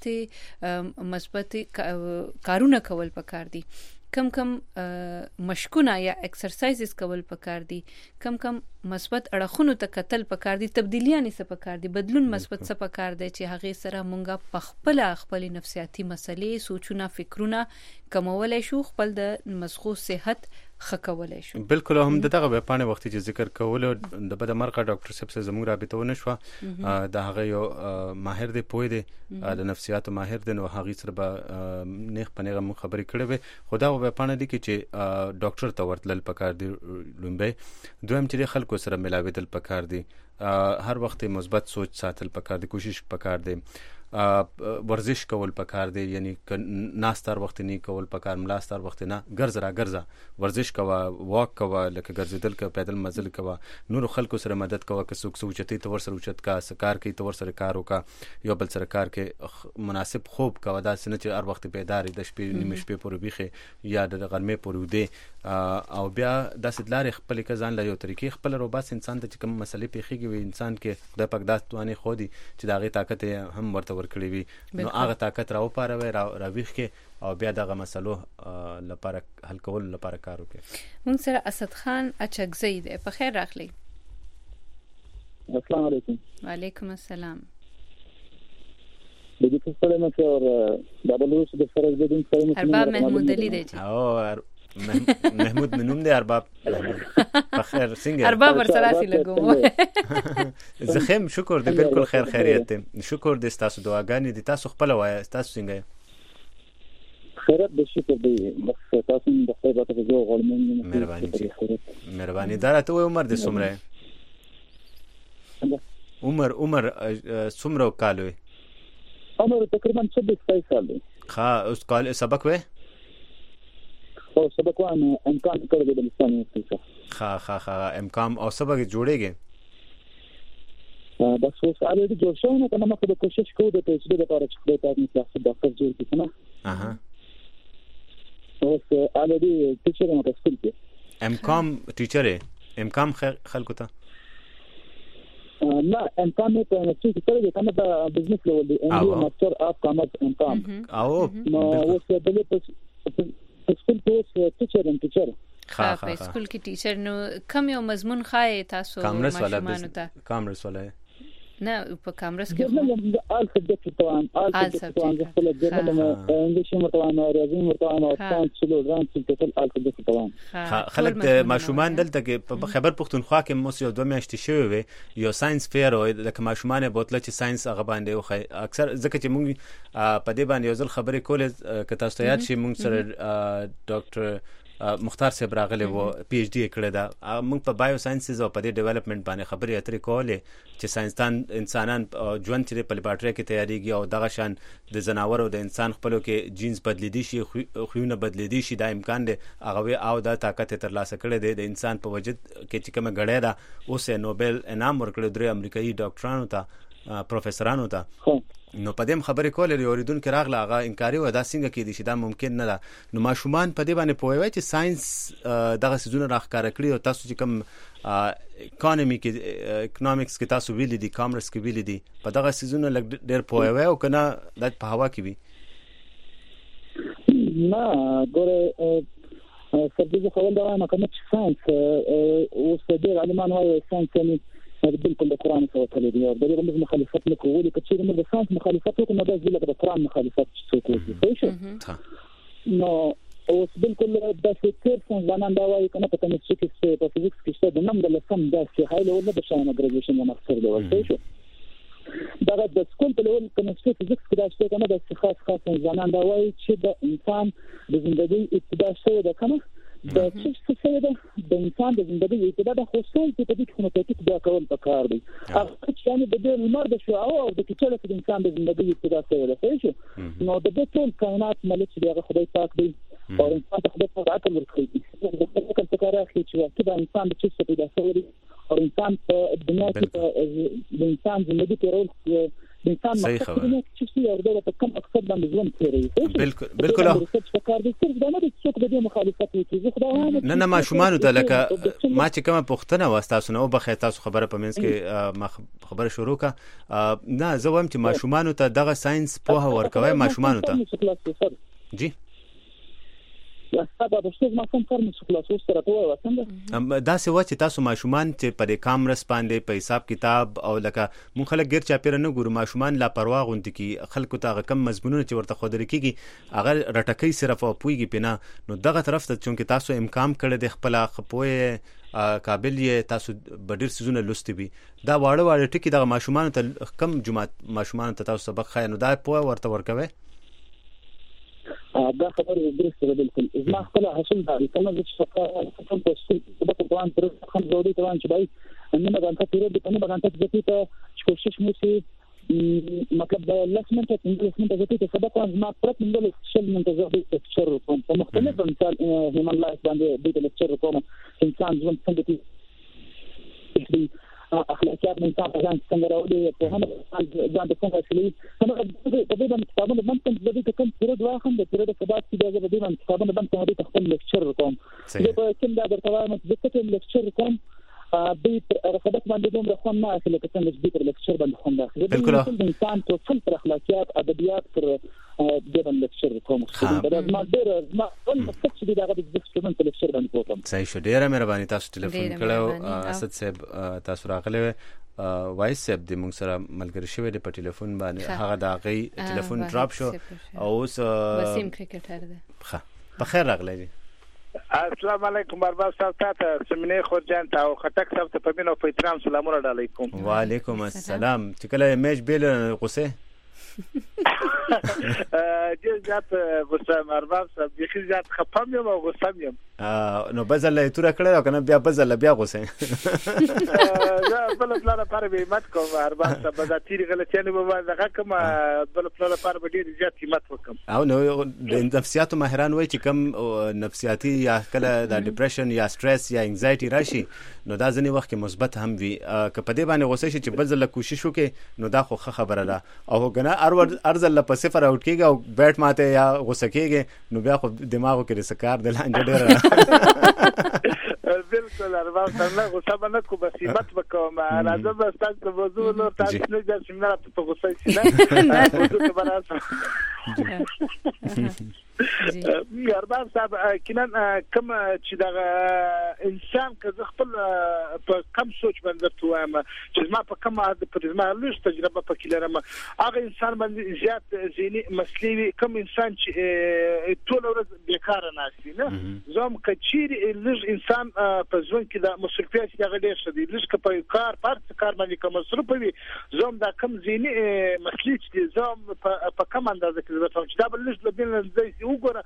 مثبت کارونه کول پکار دي، کم مشکونه یا ایکسرسایزز کول پکار دي، کم مثبت اړخونو ته کتل پکار دي، تبدیلیاں څه پکار دي، بدلون مثبت څه پکار دي چې هغه سره مونږه په خپل نفسیاتي مسلې سوچونه فکرونه کمولای شو، خپل د مزغو صحت خکولای شو. بالکل هم دغه په پانه وخت چې ذکر کول د بد مرقه ډاکټر صاحب سره زموږ رابطه ونه شو، د هغه یو ماهر دی پوی دی د نفسیات ماهر دی، نو هغه سره به نیخ پنیغه مو خبرې کړې وي. خدا په پانه دی چې ډاکټر ته ورتل پکار دی، لومبه دویم چې خلکو سره ملاویدل پکار دی، هر وخت مثبت سوچ ساتل پکار دی، کوشش پکار دی، ورزش کول پکار دی، یعنی ناستار وخت نه کول پکار، ملاستار وخت نه ګرځا ورزش کوا، واک کوا، لکه ګرځیدل کا، پیدل مزل کوا، نور خلکو سره مدد کوا، که څوک سوچتي تور سره اوچت کا، سکار کوي تور سره کار وکا، یو بل سره کار کې مناسب خوب کوا، دا سنه چې هر وخت بیدار د شپې نیمه شپې پورې بیخه یا د غرمې پورې ودی، او بیا د سدلار خپل کزان له یو طریقې خپل روباس انسان ته کوم مسلې پیخيږي، انسان کې د پک داستوانه خو دي چې داغه طاقت هم ورته ورکړي وي نو هغه طاقت راوپاروي راويخ کې او بیا دغه مسلو لپاره حل کول لپاره کار وکړي. موږ سره اسد خان اچکزی دی. په خیر راغلی. السلام علیکم. وعلیکم السلام. د دې په اړه مې اور دبلوس د فرض بدون څه ارباب محمود علي دی. او محمود منوم دی ارباب. په خیر څنګه ارباب ورسره سي لګو. زخم شکر دی بالکل خیر خیریت دی. شکر دی تاسو دعاګانې دي تاسو خپل وای تاسو څنګه خیرت د شکر دی بس تاسو د خیر په جو غوړمن مهرباني دراته عمر د سمره عمر سمره کالوي عمر تقریبا 26 سال دی. ها اوس کال سبق وې او سبق وانا امکان کړی د اسلامي څخه ها امکان او سبق جوړېږي بس اوس اړې د جوړ شو نه کنه مخه د کوشش کوو د پیسې لپاره چې خدای پاک مې تاسو ډاکټر جوړ کړي نه اوس اړې د ټیچر نه تاسو کې امکان ټیچر امکان خلکو ته لا امکان نه په نفسي کې کړی کنه د بزنس لیول دی انډیا ماستر اف کامرس امکان او اوس د سکول کې ټیچر په سکول کې ټیچر نو کم یو مضمون خای تاسو ماشومان ته کامرس ولا نه په کامرس کې آل سبجیکټ توان خپل جرمن انګلیش مرتوان ریاضي مرتوان او ساينس څلور ځان ټول آل سبجیکټ توان خلک د ماشومان دلته کې په خبر پښتونخوا کې مو یو 2 میاشتې شوی وي یو ساينس فیر او د ماشومان بوتله چې ساينس هغه باندې اکثر ځکه چې موږ په دې باندې یو ځل خبرې کولې ک تاسو ته یاد شي موږ سره ډاکټر مختار صاحب راغلی وو پی ایچ ډی کړی دا موږ په بایو ساينسز او په دې ډیولپمنٹ باندې خبرې اترې کولې چې ساينسدان انسانان ژوند چې په لیبارټری کې تیاریږي او دغه شان د جناور او د انسان خپلو کې جینز بدلیدي شي خوونه بدلیدي شي دا امکان دی هغه او دا طاقت ترلاسه کړی دی د انسان په وجود کې چې کومه غړې ده اوس نوبل انعام ورکړی درې امریکایي ډاکټرانو ته پروفیسورانو ته نو پدیم خبرې کولې اوریدون کې راغله هغه انکاري و دا څنګه کې دي چې دا ممکن نه ده نو ماشومان په دې باندې پوهوي چې ساينس دغه سيزونه راخکاره کړی او تاسو چې کوم اکانومي کې اکونومکس کې تاسو ویل دي کامرس کې ویل دي په دغه سيزونه لګ ډېر پوهوي او کنه د په هوا کې وي نه ګوره سبجیکټ خو دا نه کوم ساينس او څه علمان وايي ساينس نه بالکل د قران سره تللی دی او دغه موږ مخالفت نه کوو چې موږ د ساينس مخالفت وکړو د ځل د قران مخالفت کوو نو اوس بالکل د فکر څنګه نه دا وایي کنه په کیمستري کې په فزیکس کې څه د نمبر لسم داسې هاي له ولله شانه ګریجویشن یا ماستر دی ورته دا د سکول په لول کیمستري فزیکس کې دا څه کنه د خاص ځانان دا وایي چې د انسان د ژوندۍ ابتدا شوی د کنه د څه ده د انسان د ژوندۍ ابتدا د خوشحال په دې کې فنوتیک بیا کول پکار دی هغه چې یعنی د دې لمر د شعاع او د کچله د انسان د ژوندۍ ابتدا شوی ده نو د دې ټول کائنات ملک دی هغه خدای پاک دی او انسان ته خدای پاک عقل ورکړي د فکر پکار اخلي چې د انسان د څه پیدا شوی او انسان په دنیا کې د انسان ژوندۍ تیرول انسان مخکې چې څه یو ډول په کم اکثر باندې ژوند کوي بالکل نه ماشومان ته لکه ما چې کومه پوښتنه واسطه نو بخې تاسو خبره په منځ کې خبره شروع کا نه زه وایم چې ماشومان ته دغه ساينس په ورکوي ماشومان ته جی دا څه ما کوم کار مې خلاصو سره ته واسنده دا څه و چې تاسو ماشومان چې په کامرس باندې په حساب کتاب او لکه مونږ خلک ګر چا پیر نه ګورو ماشومان لا پروا غونډي کی خلکو ته کم مضمونونه چې ورته خو درې کیږي هغه رټکې صرف او پويږي پنه نو دغه طرف ته چونکه تاسو امکان کړی د خپل خپوي قابل یې تاسو بدیر سيزونه لوستي وي دا واړه ټکی د ماشومان ته کم جمعات ماشومان ته تاسو سبق خاين نو دا په ورته ورکوي دا خبره درسته بالکل ما خپل حاصل دا کومه چې کوم څه په توان تر خم زودي توان چې بای انه باندې تیر دي کنه باندې چې ته کوشش مو سي مطلب لسمنت انګلیسمنت چې سبق ما پرت من شل منتظر تکچر کوم په مختلف مثال هیومن لایف باندې د لیکچر کوم انسان ژوند څنګه دي اخلاقیات انسان ځان څنګه راوړي په هم ځان د څنګه شلي څنګه د دې باندې کتابونه باندې د دې کوم پیریډ واخم د پیریډ په بعد کې د دې باندې کتابونه باندې خپل لیکچر کوم د په کوم د درته وایم چې د لیکچر کوم به رقابت باندې دومره خوند نه اخلي که څنګه چې پر لیکچر باندې خوند اخلي. بالکل انسان ته فلسفه اخلاقیات ادبیات پر د باندې لیکچر کوم خو ما ډېر ما مقصد چې دا د سټوډنټ لیکچر باندې کوم. صحیح شو، ډېر مهرباني تاسو ټلیفون کړو. اسد صاحب تاسو راغلی وایس صاحب د موږ سره ملګری شوی دی په ټلیفون باندې، هغه د هغې ټلیفون ډراپ شو او اوس وسیم کرکټر دی. ښه بخیر راغلی. السلام علیکم ارباب صاحب، تاسو سمینه خورجان ته او خټک صاحب ته په مینه او په احترام سلامونه علیکم. وعلیکم السلام. چې کله میچ بیل غوسه جات غوسه ارباب صاحب یخي جات خپم یم او غوسه یم. نو بزل تور کړه کنه بیا بزل بیا غوسه. زه بل پلان لپاره به مت کوم ارباب صاحب، دا تیری غلطیانه به دغه کوم بل پلان لپاره به ډیر زیات قیمت وکم. او نو د نفسیاتو ماهران وایي چې کم نفسیاتي یا کله د ډیپریشن یا سټرس یا انزایټي راشي نو دا ځنی وخت کې مثبت هم وي. که په دې باندې غوسه شي چې بزل کوشش وکړي نو دا خو خبره ده. او کنه ارزل په صفر اوټ کېږي او بیټ ماته یا غوسه کېږي نو بیا خو دماغو کې سکار د لانجه ډېر. بالکل ارباب صاحب غوسه باندې کو بصیبت وکوم. لازم است تاسو موضوع نو تاسو نه ځم چې نه په غوسه شي نه موضوع ته برابر. ارباب صاحب کینن کوم چې دا انسان که خپل په کم سوچ باندې توایم چې ما په کوم په ما لږ تجربه پکې لرم هغه انسان باندې زیات ذهني مسلې کوم انسان چې ټول ورځ بیکار ناشي نه زوم کچیر لږ انسان په ځوان کې د مصرفیات دغه ډېر شدي لږ که په کار باندې کوم مصرف وي زوم دا کم ذهني مسلې چې زوم په کوم اندازه کې زه چې دا بل لږ لبین زي وګوره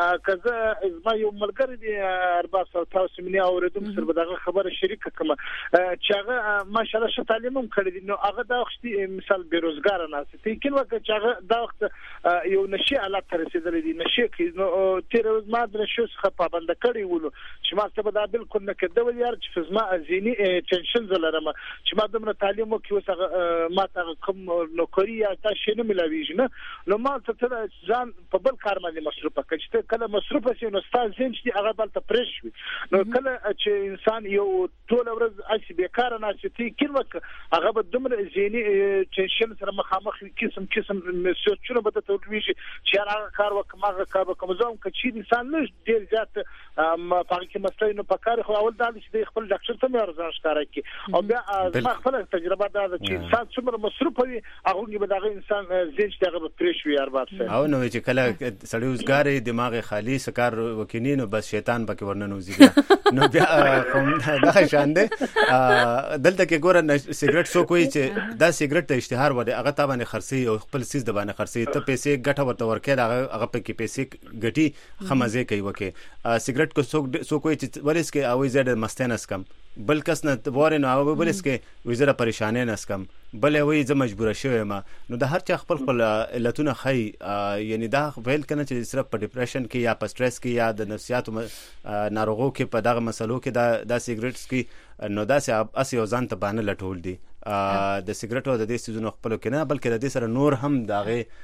کزه ما یو ملګری دی ارباب صاحب تاسو مې اوریدم سره به دغه خبره شریک کوم چې هغه ماشاءالله ش تعلیم هم کړی دی نو هغه دا وخت مثال بیروزګار نه ستې کین وکړه چې هغه دا وخت یو نشي حالت ته رسیدلی دی نشي کې نو تیر ما د نشو څخه پابند کړی ولو چې ما څه به دا بالکل نه کېدو یار چې فزما ازینی ټنشن زلرم چې ما دمره تعلیم وکړ وسه ما ته کوم نوکری یا تاسو نه ملاویږي نه نو ما ته ځان په بل کار باندې مصروف کچته کله مصروف شي نو ستاسو ذهن چې هغه بل ته پرېش وي نو کله چې انسان یو ټول ورځ اسی بیکار نه چې کلمه هغه به دومره ذهني ټنشن سره مخامخ قسم سوچونه به ته ویږي چې هغه کار وکم زوم چې انسان نه ډیر زیات په کې مسله نو په کار خو اول دا چې خپل ډاکټر ته ورزان ښکارا کی او بیا خپل تجربه دا چې انسان څومره مصروف وي هغه به دا انسان ذهن چې هغه پرېش وي ارباب صاحب. او نو چې کله سړی وزګار دماغ خالی سکار وکینی نو بس شیطان پکې ورننوزي نو بیا دا شان دی دلته کې ګوره سیګریټ سو کوی چې دا سیګریټ ته اشتهار وړي هغه تا باندې خرسي او خپل سیس د باندې خرسي ته پیسې ګټه ورته ورکې هغه پکې پیسې ګټي خمازه کوي وکي سیګریټ کو سو کوی چې ورس کې او زړه مستنس کم بل کس نه وره نو او بل اس کې وزره پریشانه نس کم بلې وای ز مجبور شوم ما نو د هر چا خپل علتونه خي یعنی دا ویل کنه چې صرف په ډیپریشن کې یا په سټرس کې یا د نفسیاتو ناروغو کې په دغه مسلو کې دا سیګریټس کې نو دا اسی ځان ته باندې لټول دي د سیګریټو د دې سيزونو خپل کې نه بلکې د دې سره نور هم داغه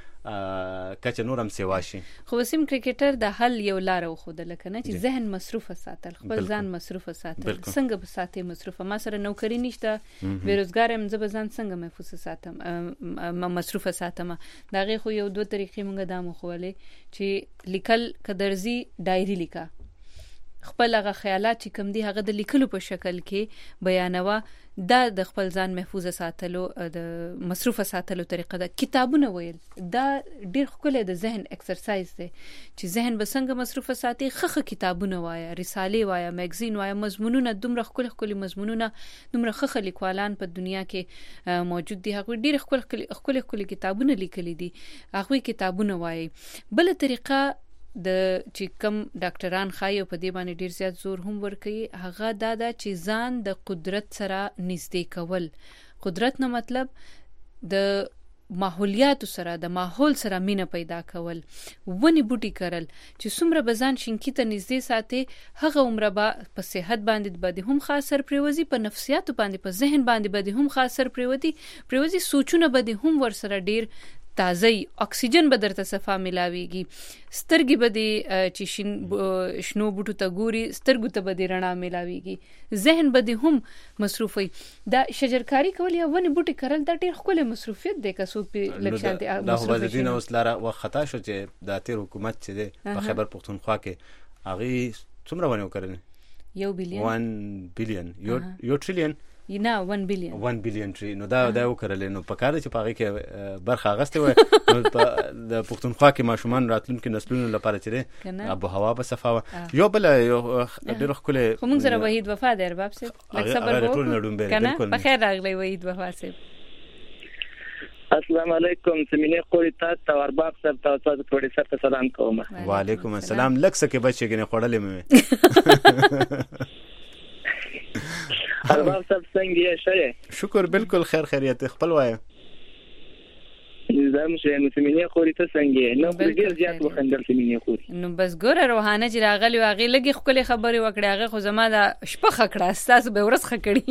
کچ نورم سیوا شي. خو وسیم کرکټر د حل یو لار خو د لکنه چې ذهن مصروف ساتل خپل ځان مصروف ساتل څنګه به ساتي مصروف ما سره نوکری نشته بیروزګار هم زب ځان څنګه محفوظ ساتم مصروف ساتم داغه خو یو دوه طریقې مونږه د مخولې چې لیکل کدرزي ډایری لیکا خپل هغه خیالات چې کوم دي هغه د لیکلو په شکل کې بیانوا دا د خپل ځان محفوظ ساتلو د مصروف ساتلو طریقه ده. کتابونه ویل دا ډیر خپل د ذهن ایکسرسایز دی چې ذهن به څنګه مصروف ساتي خخه کتابونه وایا رساله وایا مګزین وایا مضمونونه دومره خپل مضمونونه دومره خخه لیکوالان په دنیا کې موجود دي هغه ډیر خپل کتابونه لیکلي دي هغه کتابونه وایي. بل طریقه د چې کم ډاکټران خایو په دې باندې ډیر زیات زور هم ورکوي هغه دا چې ځان د قدرت سره نږدې کول. قدرت نه مطلب د ماحولیات سره د ماحول سره مینه پیدا کول ونی بوټي کرل چې څومره بزان شینکی ته نږدې ساتي هغه عمره په صحت باندې هم خاص اثر پریوزي په نفسیات باندې په ذهن باندې هم خاص اثر پریوزي سوچونه باندې هم ور سره ډیر تازه اکسیجن به درته صفا ملاويږي سترګې به دي چې شنو بوټو ته ګوري سترګو ته به دي رڼا ملاويږي ذهن به دي هم مصروفي دا شجرکاری کول یا ونې بوټي کرل دا ډېر ښکلی مصروفیت دی که څوک پې لږ شانتې دا خو به د دین اوس لاره وخت خطا شو چې دا تېر حکومت چې دی په خیبر پښتونخوا کې هغې څومره ونې وکرلې 1 بلین 1 بلین یو ټریلیون نه 1 بلین ټری نو دا وکړلې نو په کار چې په هغې کې برخه اخیستې وای نو د پښتونخوا کې ماشومان راتلونکي نسلونو لپاره چې دی آب و هوا به صفا وه یو بله ډېر ښکلی خو موږ سره وحید وفا دی ارباب صاحب لږ صبر وکړو که نه په خیر راغلی وحید وفا صاحب السلام علیکم سمینه خوري تاسو او ارباب صاحب تاسو ته پروډوسر ته سلام کوم وعلیکم السلام لږ څه کې بچی کنه خوړلې مې ارباب صاحب څنګه یې شه شکر بالکل خیر خیریت خپل وایو زم شه سمینه خوري ته څنګه نو ډیر زیات وخندل سمینه خوري نو بس ګوره روحانه چې راغلی واغې لګي خپل خبرې وکړي هغه خو زما د شپه خکړه تاسو به ورس خکړي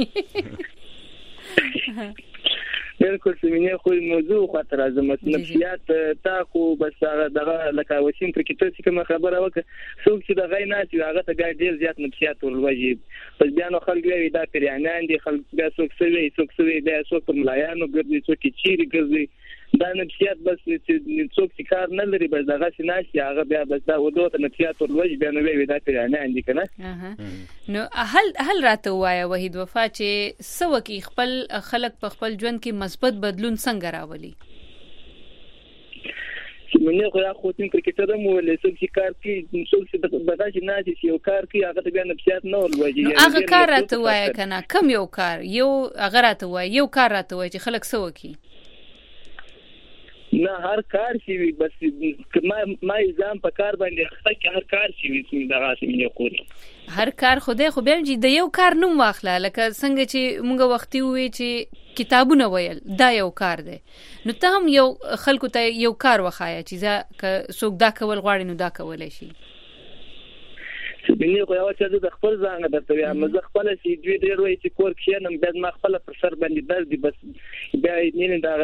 بالکل سمینه خو موضوع خاطر اعظم نفسیات تا خو بس دغه لکه وسیم پر کې څه کوم خبره وکړه څوک چې دغه نه چې هغه ته ډېر زیات نفسیات ورلوي پس بیا نو خلک وی دا پیرانان دي خلک بیا څوک سوي بیا څوک ملایانو ګرځي څوک چیرې ګرځي دا نفسیات بس چې څوک چې کار نه لري بس دغه سیناشي هغه بیا بس دا ودو ته نفسیات ورلوي بیا نو وی دا پیرانان دي کنه نو هل راته وایا وحید وفا چې سوکی خپل خلک په خپل ژوند کې مثبت بدلون څنګه راولي منه خو خو تیم کرکټر مو له څوک چې کار کوي څوک چې بدل چې نه چې یو کار کوي هغه بیا نفسیات نه ورلوي هغه کار راته وایا کنه کم یو کار یو هغه راته وایا یو کار راته وایا چې خلک سوکی نه هر کار شي بس ما ځم په کار باندې خصه هر کار شي دغه سمینه خوري هر کار خدای خو بیا چې د یو کار نوم واخله لکه څنګه چې موږ وختي وې چې کتابونه ویل دا یو کار دی نو ته هم یو خلکو ته یو کار وخایا چې څوک دا کول غواړي نو دا کولای شي سمینه خو یو چې د خپل ځان درته وایم زه خپل چې دوی ډیر وایي چې کور کې نم بیا ما خپل پر سر باندې درد بس بیا نه دا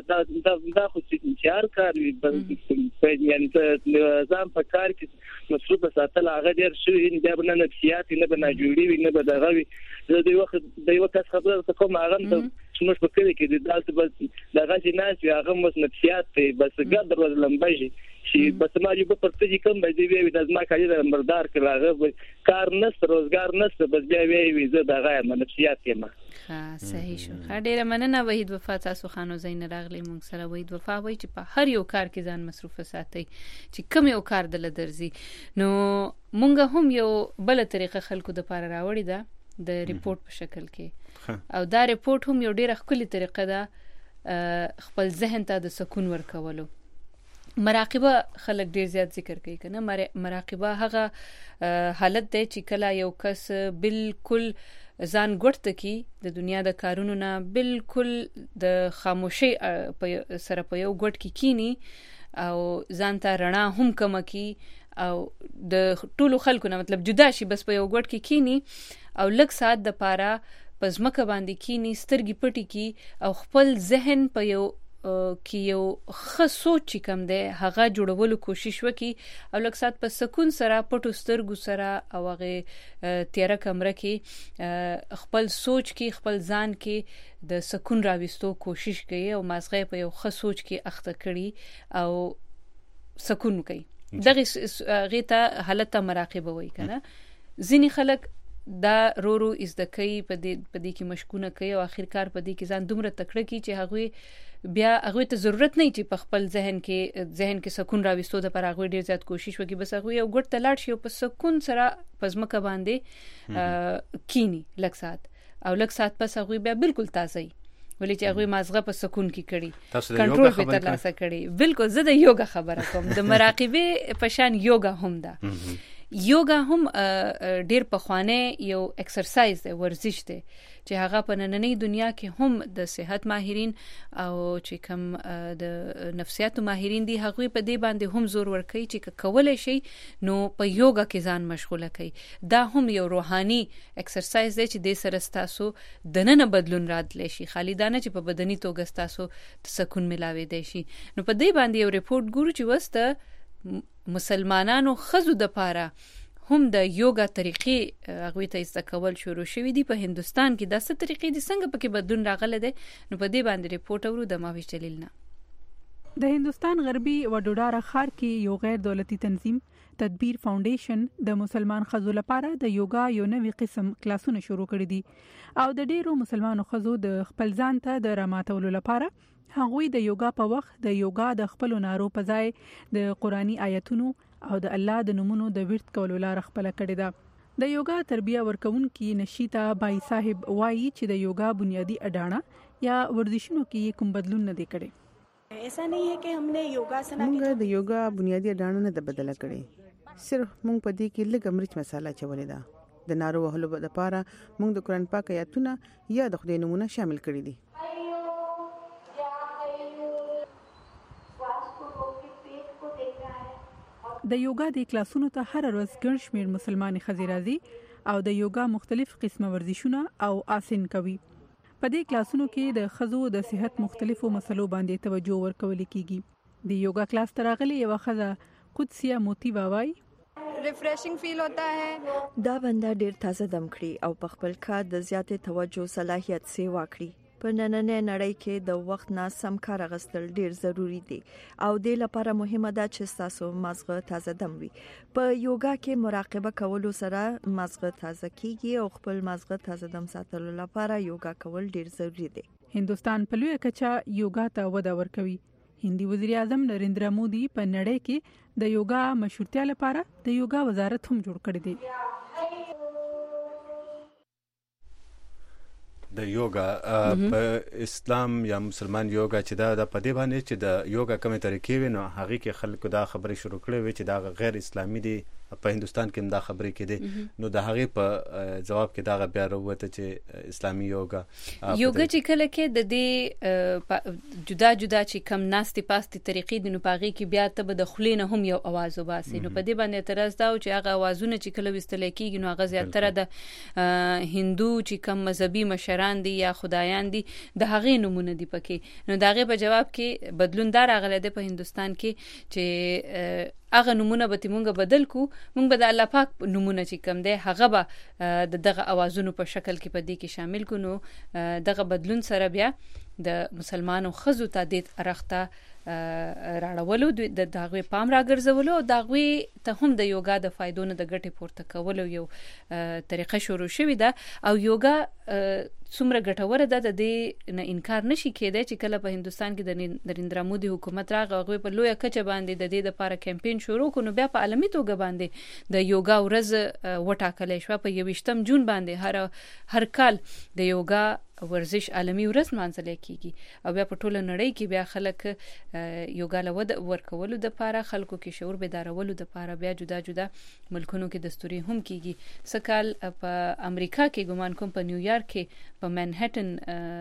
خو چې هر کار بس یعنی ځان په کار کې مصروف ساتل هغه ډیر شوی بیا نه نفسیات نه بنا جوړي نه به دغه زه د یو کس خبره کوم هغه څنګه په کې کې د داسې بس دغه چې ناس هغه مس نفسیات بس ګډ ورځ لمبشي چې بس ما یو په پرته کوم به دی وی د ځما کړي د مردار کړه کار نست روزګار نست بس بیا وی زه دغه نفسیات یم صحیح شو ډیره مننه وحید وفا تاسو خانو زین راغلی مونږ سره وحید وفا وای چې په هر یو کار کې ځان مصروف ساتي چې کوم یو کار دل درځي نو مونږ هم یو بل طریقه خلکو د پاره راوړی دا د ریپورت په شکل کې او دا ریپورت هم یو ډیره ښکلې طریقه ده خپل ذهن ته د سکون ورکولو مراقبه خلک ډیر زیات ذکر کوي کنه مراقبه هغه حالت دی چې کله یو کس بالکل ځان ګوټ کی د دنیا د کارونو نه بالکل د خاموشي سره په یو ګوټ کې کینی او ځان ته رڼا هم کم کی او د ټولو خلکو نه مطلب جدا شي بس په یو ګوټ کې کینی او لږ ساعت د پاره پس مکه باندې کینی سترګې پټي کی او خپل ذهن په یو کې یو ښه سوچ کم دی هغه جوړولو کوشش وکي او لږ سات په سکون سره پټو سترګو سره او هغه تیاره کمره کې خپل سوچ کې خپل ځان کې د سکون راوستو کوشش کوي او مازغه په یو ښه سوچ کې اخته کړي او سکون کوي دغه غیته حالت مراقبه وای کنه ځینی خلک دا رورو از د کوي په دې کې مشکونه کوي او اخر کار په دې کې ځان دومره تکړه کی چې هغه بیا هغه ته ضرورت نه چې په خپل ذهن کې سکون راوستو د پر هغه ډیر زیات کوشش وکړي بس هغه یو ګټ تلاړ شي په سکون سره پزمکه باندې کینی لږ سات او لږ سات پس هغه بیا بالکل تازه ولې چې هغه مازغه په سکون کې کړي کنټرول په ترلاسه کړي بالکل زه د یوګا خبره کوم د مراقبه په شان یوګا هم ده یوګا هم ډیر پخوانی یو ایکسرسایز دی، ورزش دی چې هغه په نننۍ دنیا کې هم د صحت ماهرین او چې کوم د نفسیاتو ماهرین دي هغه په دې باندې هم زور ورکوي چې کولای شي نو په یوګا کې ځان مشغوله کړي. دا هم یو روحاني ایکسرسایز دی چې د سره ستاسو دننه بدلون راتلی شي، خالی دا نه چې په بدني توګه ستاسو سکون ملاوي دی شي. نو په دې باندې یو ریپورت ګورو چې وسته مسلمانانو خزو د پاره هم د یوګا طریقې هغه ته زده کول شروع شوې دي. په هندستان کې داسې طریقې دي څنګه پکې بدلون راغلی دی، نو په دې باندې ریپورت اورو د ماویش جلیل نه. د هندستان غربي وډوډارا ښار کې یو غیر دولتي تنظیم تدبیر فاونډیشن د مسلمان خزو لپاره د یوګا یو نوی قسم کلاسونه شروع کړي دي او د ډیرو مسلمانو خزو د خپل ځان ته د راماتولو لپاره هغوی د یوګا په وخت د یوګا د خپل نارو په ځای د قرآني آیتونو او د الله د نومونو د ورت کولو لار خپل کړی ده. د یوګا تربیه ورکونکي نشیتا بای صاحب وایي چې د یوګا بنیادی اډانه یا ورزشونو کې کوم بدلون نه دی کړی. ایسا نہیں ہے کہ ہم نے یوگا سنا موږ د یوګا بنیادی اډانه نه بدله کړي، صرف موږ په دې کې لږ مرچ مساله چولې ده. د نارو وهلو لپاره موږ د قرآن پاک آیتونه یا د خدای نومونه شامل کړي دي. د یوګا د کلاسونو ته هر ورځ ګڼ شمېر مسلمانې ښځې راځي او د یوګا مختلف قسمه ورزشونه او آسن کوي. په دې کلاسونو کې د ښځو د صحت مختلفو مسلو باندې توجه ورکول کیږي. د یوګا کلاس ته راغلې یوه ښځه قدسیه موتی وایي ریفریشنګ فیل ہوتا ہے. دا بنده ډیر تازه دم کړي او په خپل کار د زیاتې توجه صلاحیت سیوا کړي. په نننۍ نړۍ کې د وخت نه سم کار اخیستل ډیر ضروری دی او د لپاره مهمه ده چې تاسو مازغه تازه دم وي. په یوګا کې مراقبه کولو سره مازغه تازه کیږي او خپل مازغه تازه دم ساتلو لپاره یوګا کول ډیر ضروری دی. هندستان په لویه کچه یوګا ته وده ورکوي. هندي وزیر اعظم نریندرا مودي په نړۍ کې د یوګا مشروعیت لپاره د یوګا وزارت هم جوړ کړی دی. د یوګا په اسلام یا مسلمان یوګا چې دا په دې باندې چې د یوګا کومه طریقې وي نو هغه کې خلکو دا خبرې شروع کړې وي چې دا غیر اسلامي دي. په هندستان کې هم دا خبرې کېدې نو د هغې په جواب کې دا بیا راووته چې اسلامي یوګا چې کله کې د دې جدا جدا چې کم ناستې پاستې طریقې دي نو په هغې کې بیا ته به د خولې نه هم یو اواز وباسي. نو په دې باندې اعتراض دا و چې هغه اوازونه چې کله ویستلی کېږي نو هغه زیاتره د هندو چې کم مذهبي مشران دي یا خدایان دي د هغې نومونه دي پکې. نو د هغې په جواب کې بدلون دا راغلی دی په هندوستان کې چې هغه نمونه به تیمونګه بدل کو، مونږ به د الله پاک نمونه چې کم دی هغه به د دغه اوازونو په شکل کې په دې کې شامل کو. نو دغه بدلون سره بیا د مسلمانو خزو ته د ارخته راړولو د دغه پام راګرځولو او دغه ته هم د یوګا د فائدو نه د ګټې پورته کولو یو طریقه شروع شوې ده. او یوګا څومره ګټوره ده د دې نه انکار نشي کېدای چې کله په هندستان کې د نریندرا مودي حکومت راغی هغوی په لویه کچه باندې د دې لپاره کمپین شروع کړو. نو بیا په عالمي توګه باندې د یوګا ورځ وټاکلی شوه په 21 جون باندې هر کال د یوګا ورزش عالمي ورځ مانځل کیږي او بیا په ټوله نړۍ کې بیا خلک یوګا له ود ورکولو د لپاره خلکو کې شعور بیدارولو د لپاره بیا جدا جدا ملکونو کې دستوري هم کیږي. سکال په امریکا کې ګمان کوم په نیویارک کې په منهټن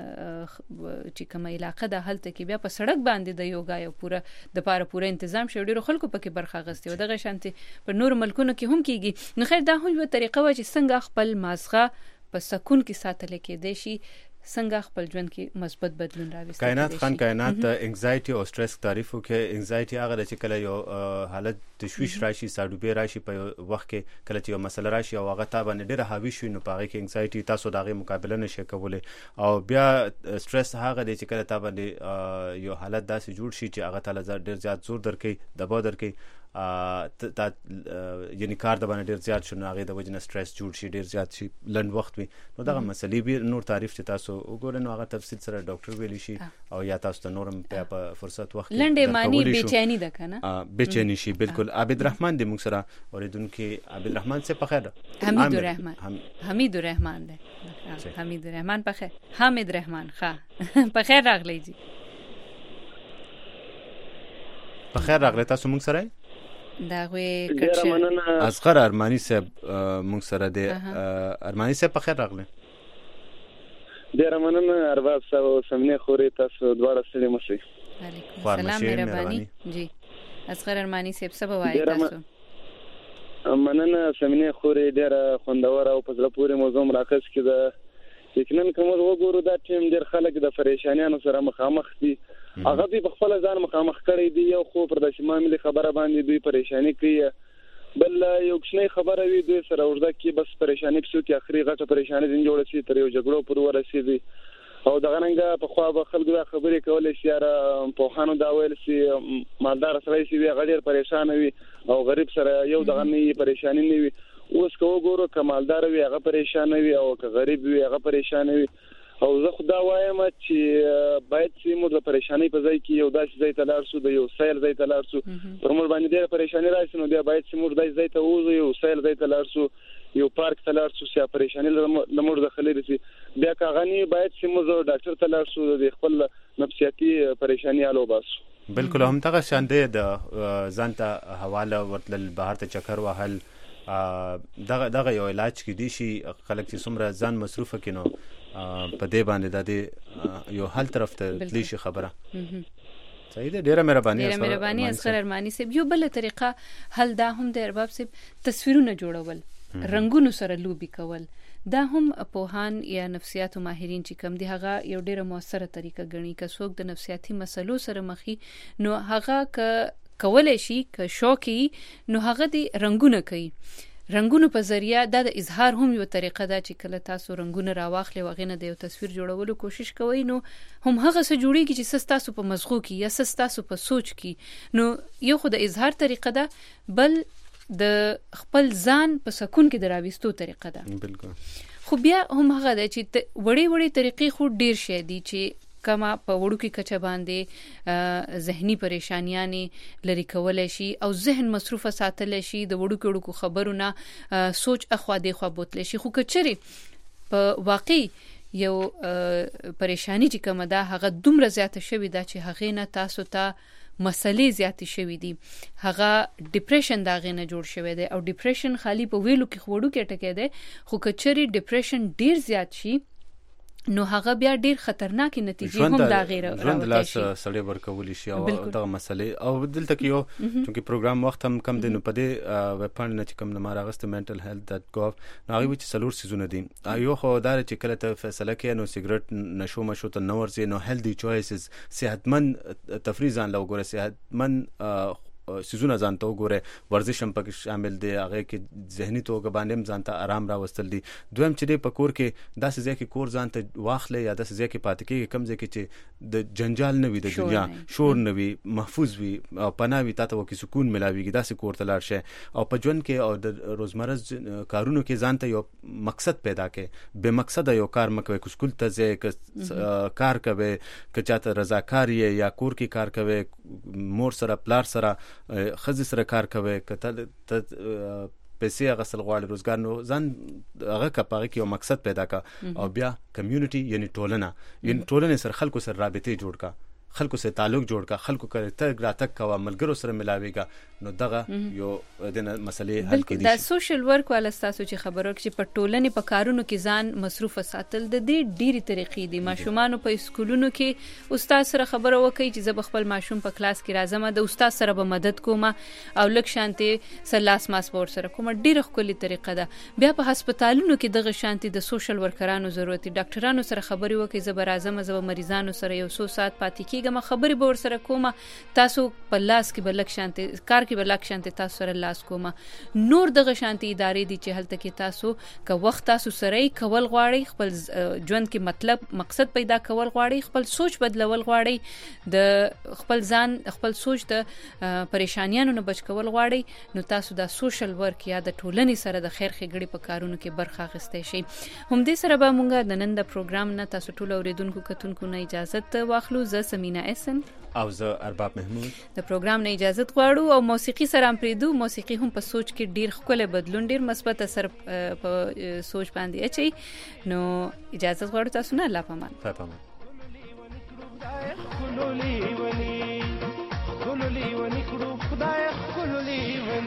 چې کومه علاقه ده هلته کې بیا په سړک باندې د یوګا یو پوره تنظیم شوی ډیرو خلکو پکې برخه اخیستې او دغه شانتي په نور ملکونو کې هم کیږي. نو خیر دا هم یو طریقه و چې څنګه خپل مازغه په سکون کې ساتل کېدای شي، څنګه خپل ژوند کې مثبت بدلون راوستل. کائنات خان کائنات انگزایټي او سټرس تعریف وکړي. انگزایټي هغه چې کله یو حالت تشویش راشي، ساډوبې راشي په وخت کې کله چې یو مسله راشي او هغه تا باندې ډېر حاوی شي نو په هغه کې انگزایټي تاسو دغه مقابله نشئ کولی. او بیا سټرس هغه چې کله تا باندې یو حالت داسې جوړ شي چې هغه تعالی ډېر زیات زور درکې دبا درکې یعنی کار د باندې ډیر زیات شنو هغه د وجنه سټرس جوړ شي ډیر زیات شي لند وخت وي نو دغه مسلې به نور تعریف چې تاسو وګورئ نو هغه تفصیل سره ډاکټر ویلی شي او یا تاسو ته نورم په فرصت وخت لنډه معنی بیچینی ده کنه بیچینی شي بالکل. عابد الرحمن د موږ سره اوریدونکو عابد الرحمن سے بخیر. حمید الرحمن ده حمید الرحمن بخیر. حمید الرحمن ښه بخیر راغلی جی. بخیر راغلی تاسو موږ سره دا غوي ډیر مننه. اصغر ارمانی صاحب موږ سره دی. ارمانی صاحب په خیر راغله. ډیر مننه ارباب صاحب او سمنه خوري تاسو دواړه ستړي مشي. وعلیکم السلام مهرباني. جی اصغر ارمانی صاحب سبا وایي تاسو. مننه سمنه خوري ډیر خوندور او په ځل پورې موضوع راکس کې دا یقینا کوم وګورو دا ټیم ډیر خلک د پریشانانو سره مخامخ دي. هغه په خپل ځان مخامخ کړي دي. یو خو پر د شمالي خبره باندې دوی پریشانی کوي، بل یو څنګه خبره وي دوی سره ورده کې بس پریشانی پسو کې اخري غټه پریشانی دین جوړ شي تر یو جګړو پر ورسېږي. او دغه رنګه په خوا به خلک دا خبرې کولې چې یاره په خانو دا ویل چې مالدار سره شي غډیر پریشان وي او غریب سره یو دغه نه پریشانی نه وي. اوس کو ګورو کمالدار وي هغه پریشان وي او که غریب وي هغه پریشان وي. او زه خدا وایم چې باید چې موږ د پریشانی په ځای کې یو داسې ځای ته لاړ شو، د یو سیل ځای ته لاړ شو. پر موږ باندې ډېر پریشانی راشي نو بیا باید چې موږ داسې ځای ته وځو، یو سیل ځای ته لاړ شو، یو پارک ته لاړ شو چې پریشانی لمر داخلي رسي. بیا کاغنی باید چې موږ ډاکټر ته لاړ شو د خپل نفسیاتي پریشانی الو باسو. بالکل هم دغه شان دی د ځانته حواله ورتل بهر ته چکر وهل دغه یو علاج کې دي شي خلک چې څومره ځان مصروفه کینو په دې باندې د یو حل طرف ته تلی شي خبره. صحیح ده. ډیره مهرباني اصغر ارمانی صاحب. یو بل طریقه حل دا هم د ارباب صاحب تصویرونه جوړول، رنگونو سره لوبي کول. دا هم پوهان یا نفسیاتو ماهرین چې کم دي هغه یو ډیره موثره طریقه ګڼي. که څوک د نفسیاتي مسلو سره مخي نو هغه کولای شي که شوقي نو هغه دي رنگونه کوي. رنگونو په ذریعہ د اظهار هم یو طریقه ده چې کله تاسو رنگونه راواخلې وغینه د یو تصویر جوړولو کوشش کوئ نو هم هغه څه جوړیږي چې تاسو په مزغو کې یا تاسو په سوچ کې. نو یو خو د اظهار طریقه ده، بل د خپل ځان په سکون کې دراويستو طریقه ده. بالکل. خو بیا هم هغه ده چې وړي طریقې خو ډیر شي دي چې کما په وړو کې کچه باندې ذهني پریشانیاں لري کولای شي او ذهن مصروفه ساتل شي. د وړو خبرونه سوچ اخوا دی خوا بوتل شي. خو کچري په واقعي یو پریشانی چې کومه ده هغه دومره زیاته شوی ده چې هغه نه تاسو ته مسلې زیاتې شوی دي. هغه ډیپریشن دا غنه جوړ شوی دی او ډیپریشن خالی په ویلو کې وړو کې ټکې ده. خو کچري ډیپریشن ډیر زیات شي نو هغه بیا ډیر خطرناکي نتیجې هم دا غیر راوړي شي. سړی ورکول شي او دغه مسلې او دلته کې یو چې پروګرام وخت هم کم دی نو په دې ویب پاڼه چې کوم نمبر راغسته mentalhealth.gov نو هغه چې څلور سيزونه دي. یو خو دا چې کله ته فیصله کوي نو سیګریټ نشو مشو ته نور زی نو هیلدی چوایسز صحتمند تفریح ځان له وګوره، صحتمند سيزونه ځان ته وګوره، ورزش هم پکې شامل دی، هغه کې ذهني توګه باندې ځان ته آرام راوستل دي. دویم چې په کور کې داسې ځای کې کور ځان ته واخلې یا داسې ځای کې پاتې کېږي کم ځای کې چې د جنجال نه وي، د دنیا شور نه وي، محفوظ وي او پناه وي، تاسو کې سکون ملاويږي. داسې کور ته لاړ شئ او په ژوند کې او د روزمره کارونو کې ځان ته یو مقصد پیدا کړئ. به مقصد یو کار مکوئ، کو سکول ته ځئ، کار کوئ، که چاته رضاکار یې یا کور کې کار کوئ، مور سره پلار سره خزي سره کار کوي، کته پیسې غسل غواړي روزګار نو ځان هغه کپاغه کې یو مقصد پیدا کا او بیا کمیونټي یعنی ټولنه سره خلکو سره رابطه جوړ کا، خلکو سره تعلق جوړ کا، خلکو کرے تګ راتګ کا ملګرو سره ملاويګا نو دغه یو د مسلې حل کېدی شي. د سوشل ورک ولا تاسو چې خبرو کې په ټولنې په کارونو کې ځان مصروف ساتل د دې ډېری طریقې دي. ماشومان په اسکولونو کې استاد سره خبرو وکړي چې زه خپل ماشوم په کلاس کې راځم، د استاد سره به مدد کوم او لک شانتي سلاس ماس پور سره کوم. ډېر خولي طریقه ده. بیا په هسپتالونو کې دغه شانتي د سوشل ورکرانو ضرورت دي. ډاکټرانو سره خبري وکړي، زه به راځم، زه به مریضانو سره یو 100 ساعت پاتې کېږم، خبري به ور سره کوم، تاسو په لاس کې به لک شانتي کار کې به لک شانتي تاسو سره لاس کوم. نور دغه شانتي ادارې دي چې هلته کې تاسو که وخت تاسو سره کول غواړي، خپل ژوند کې مطلب مقصد پیدا کول غواړي، خپل سوچ بدلول غواړي، د خپل ځان خپل سوچ د پریشانیانو نه بچ کول غواړي، نو تاسو د سوشل ورک یا د ټولنې سره د خیر ښېګړې په کارونو کې برخه اخیستی شئ. هم دې سره به مونږ د نن د پروګرام نه تاسو ټول اوریدونکو کتونکو نه اجازه واخلو. زه سمینا احسن او زه ارباب محمود د پروګرام نه اجازه غواړو او موسیقي سره هم پریدو. موسیقي هم په سوچ کې ډیر ښکلی بدلون، ډیر مثبت اثر په سوچ باندې اچي. نو اجازه غواړو تاسو نه. الله پامان. خلولي وني خدای خلولي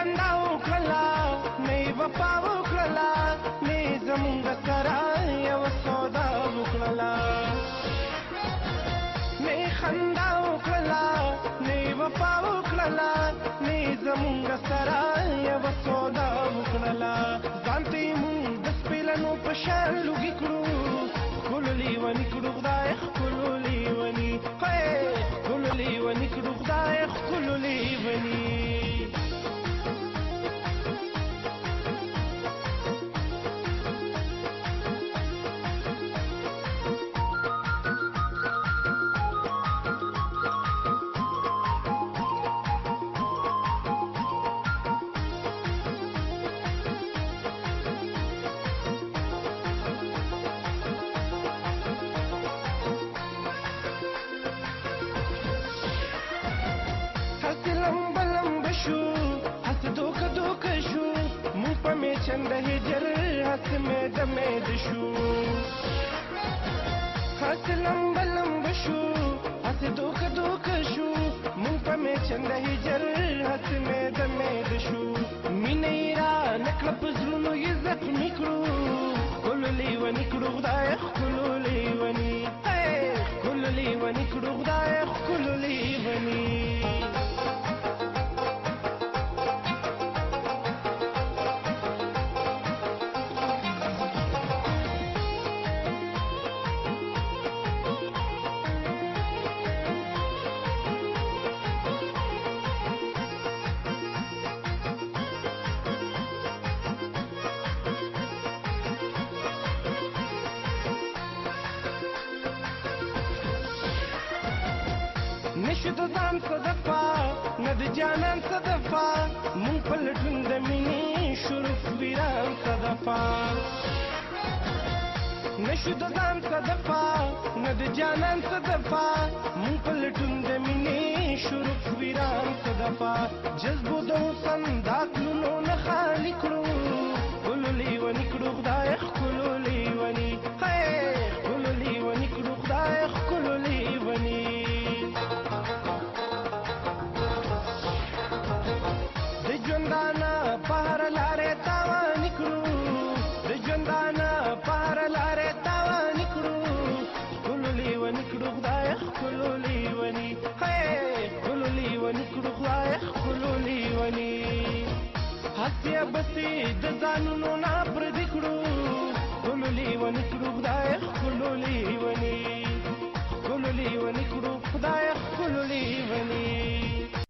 خندا وکړه نه وفا وکړه نه زمونږ سره یو سودا وکړه نه خندا وکړه نه وفا وکړه نه زمونږ سره یو سودا وکړه ځانته مونږ د سپیلنو په شان لوګي کړو خلولي ونی کړو خدای خلولي ونی خلولي ونی کړو خدای خلولي ونی چند هجر حس میں دمید شو حس لمب لمب شو حس دوک دوک شو مون پا میں چند هجر حس میں دمید شو مینی را نکل پزرونو یہ زخمی کرو کلولی ونی کرو خدای کلولی ونی کلولی ونی کرو خدای کلولی ونی نشد ځان صدفا ند جانان صدفا مون پلټون د مینې شرف ویران صدفا نشد ځان صدفا ند جانان صدفا مون پلټون د مینې شرف ویران صدفا جذبو د حسن داخلونو نه خالی کړو کلولی ونی کړو خدای کلولی ونی کلولی ونی کړو خدای کلولی ونی پهر لاره تاوان کړو د ژوندانه پهر لاره تاوان کړو کلولی ونی کړو خدای کلولی ونی کلولی ونی کړو خدای کلولی ونی هسیا بسې د ځانونو نه پردي کړو کلولی ونی کړو خدای کلولی ونی کلولی ونی کړو خدای کلولی ونی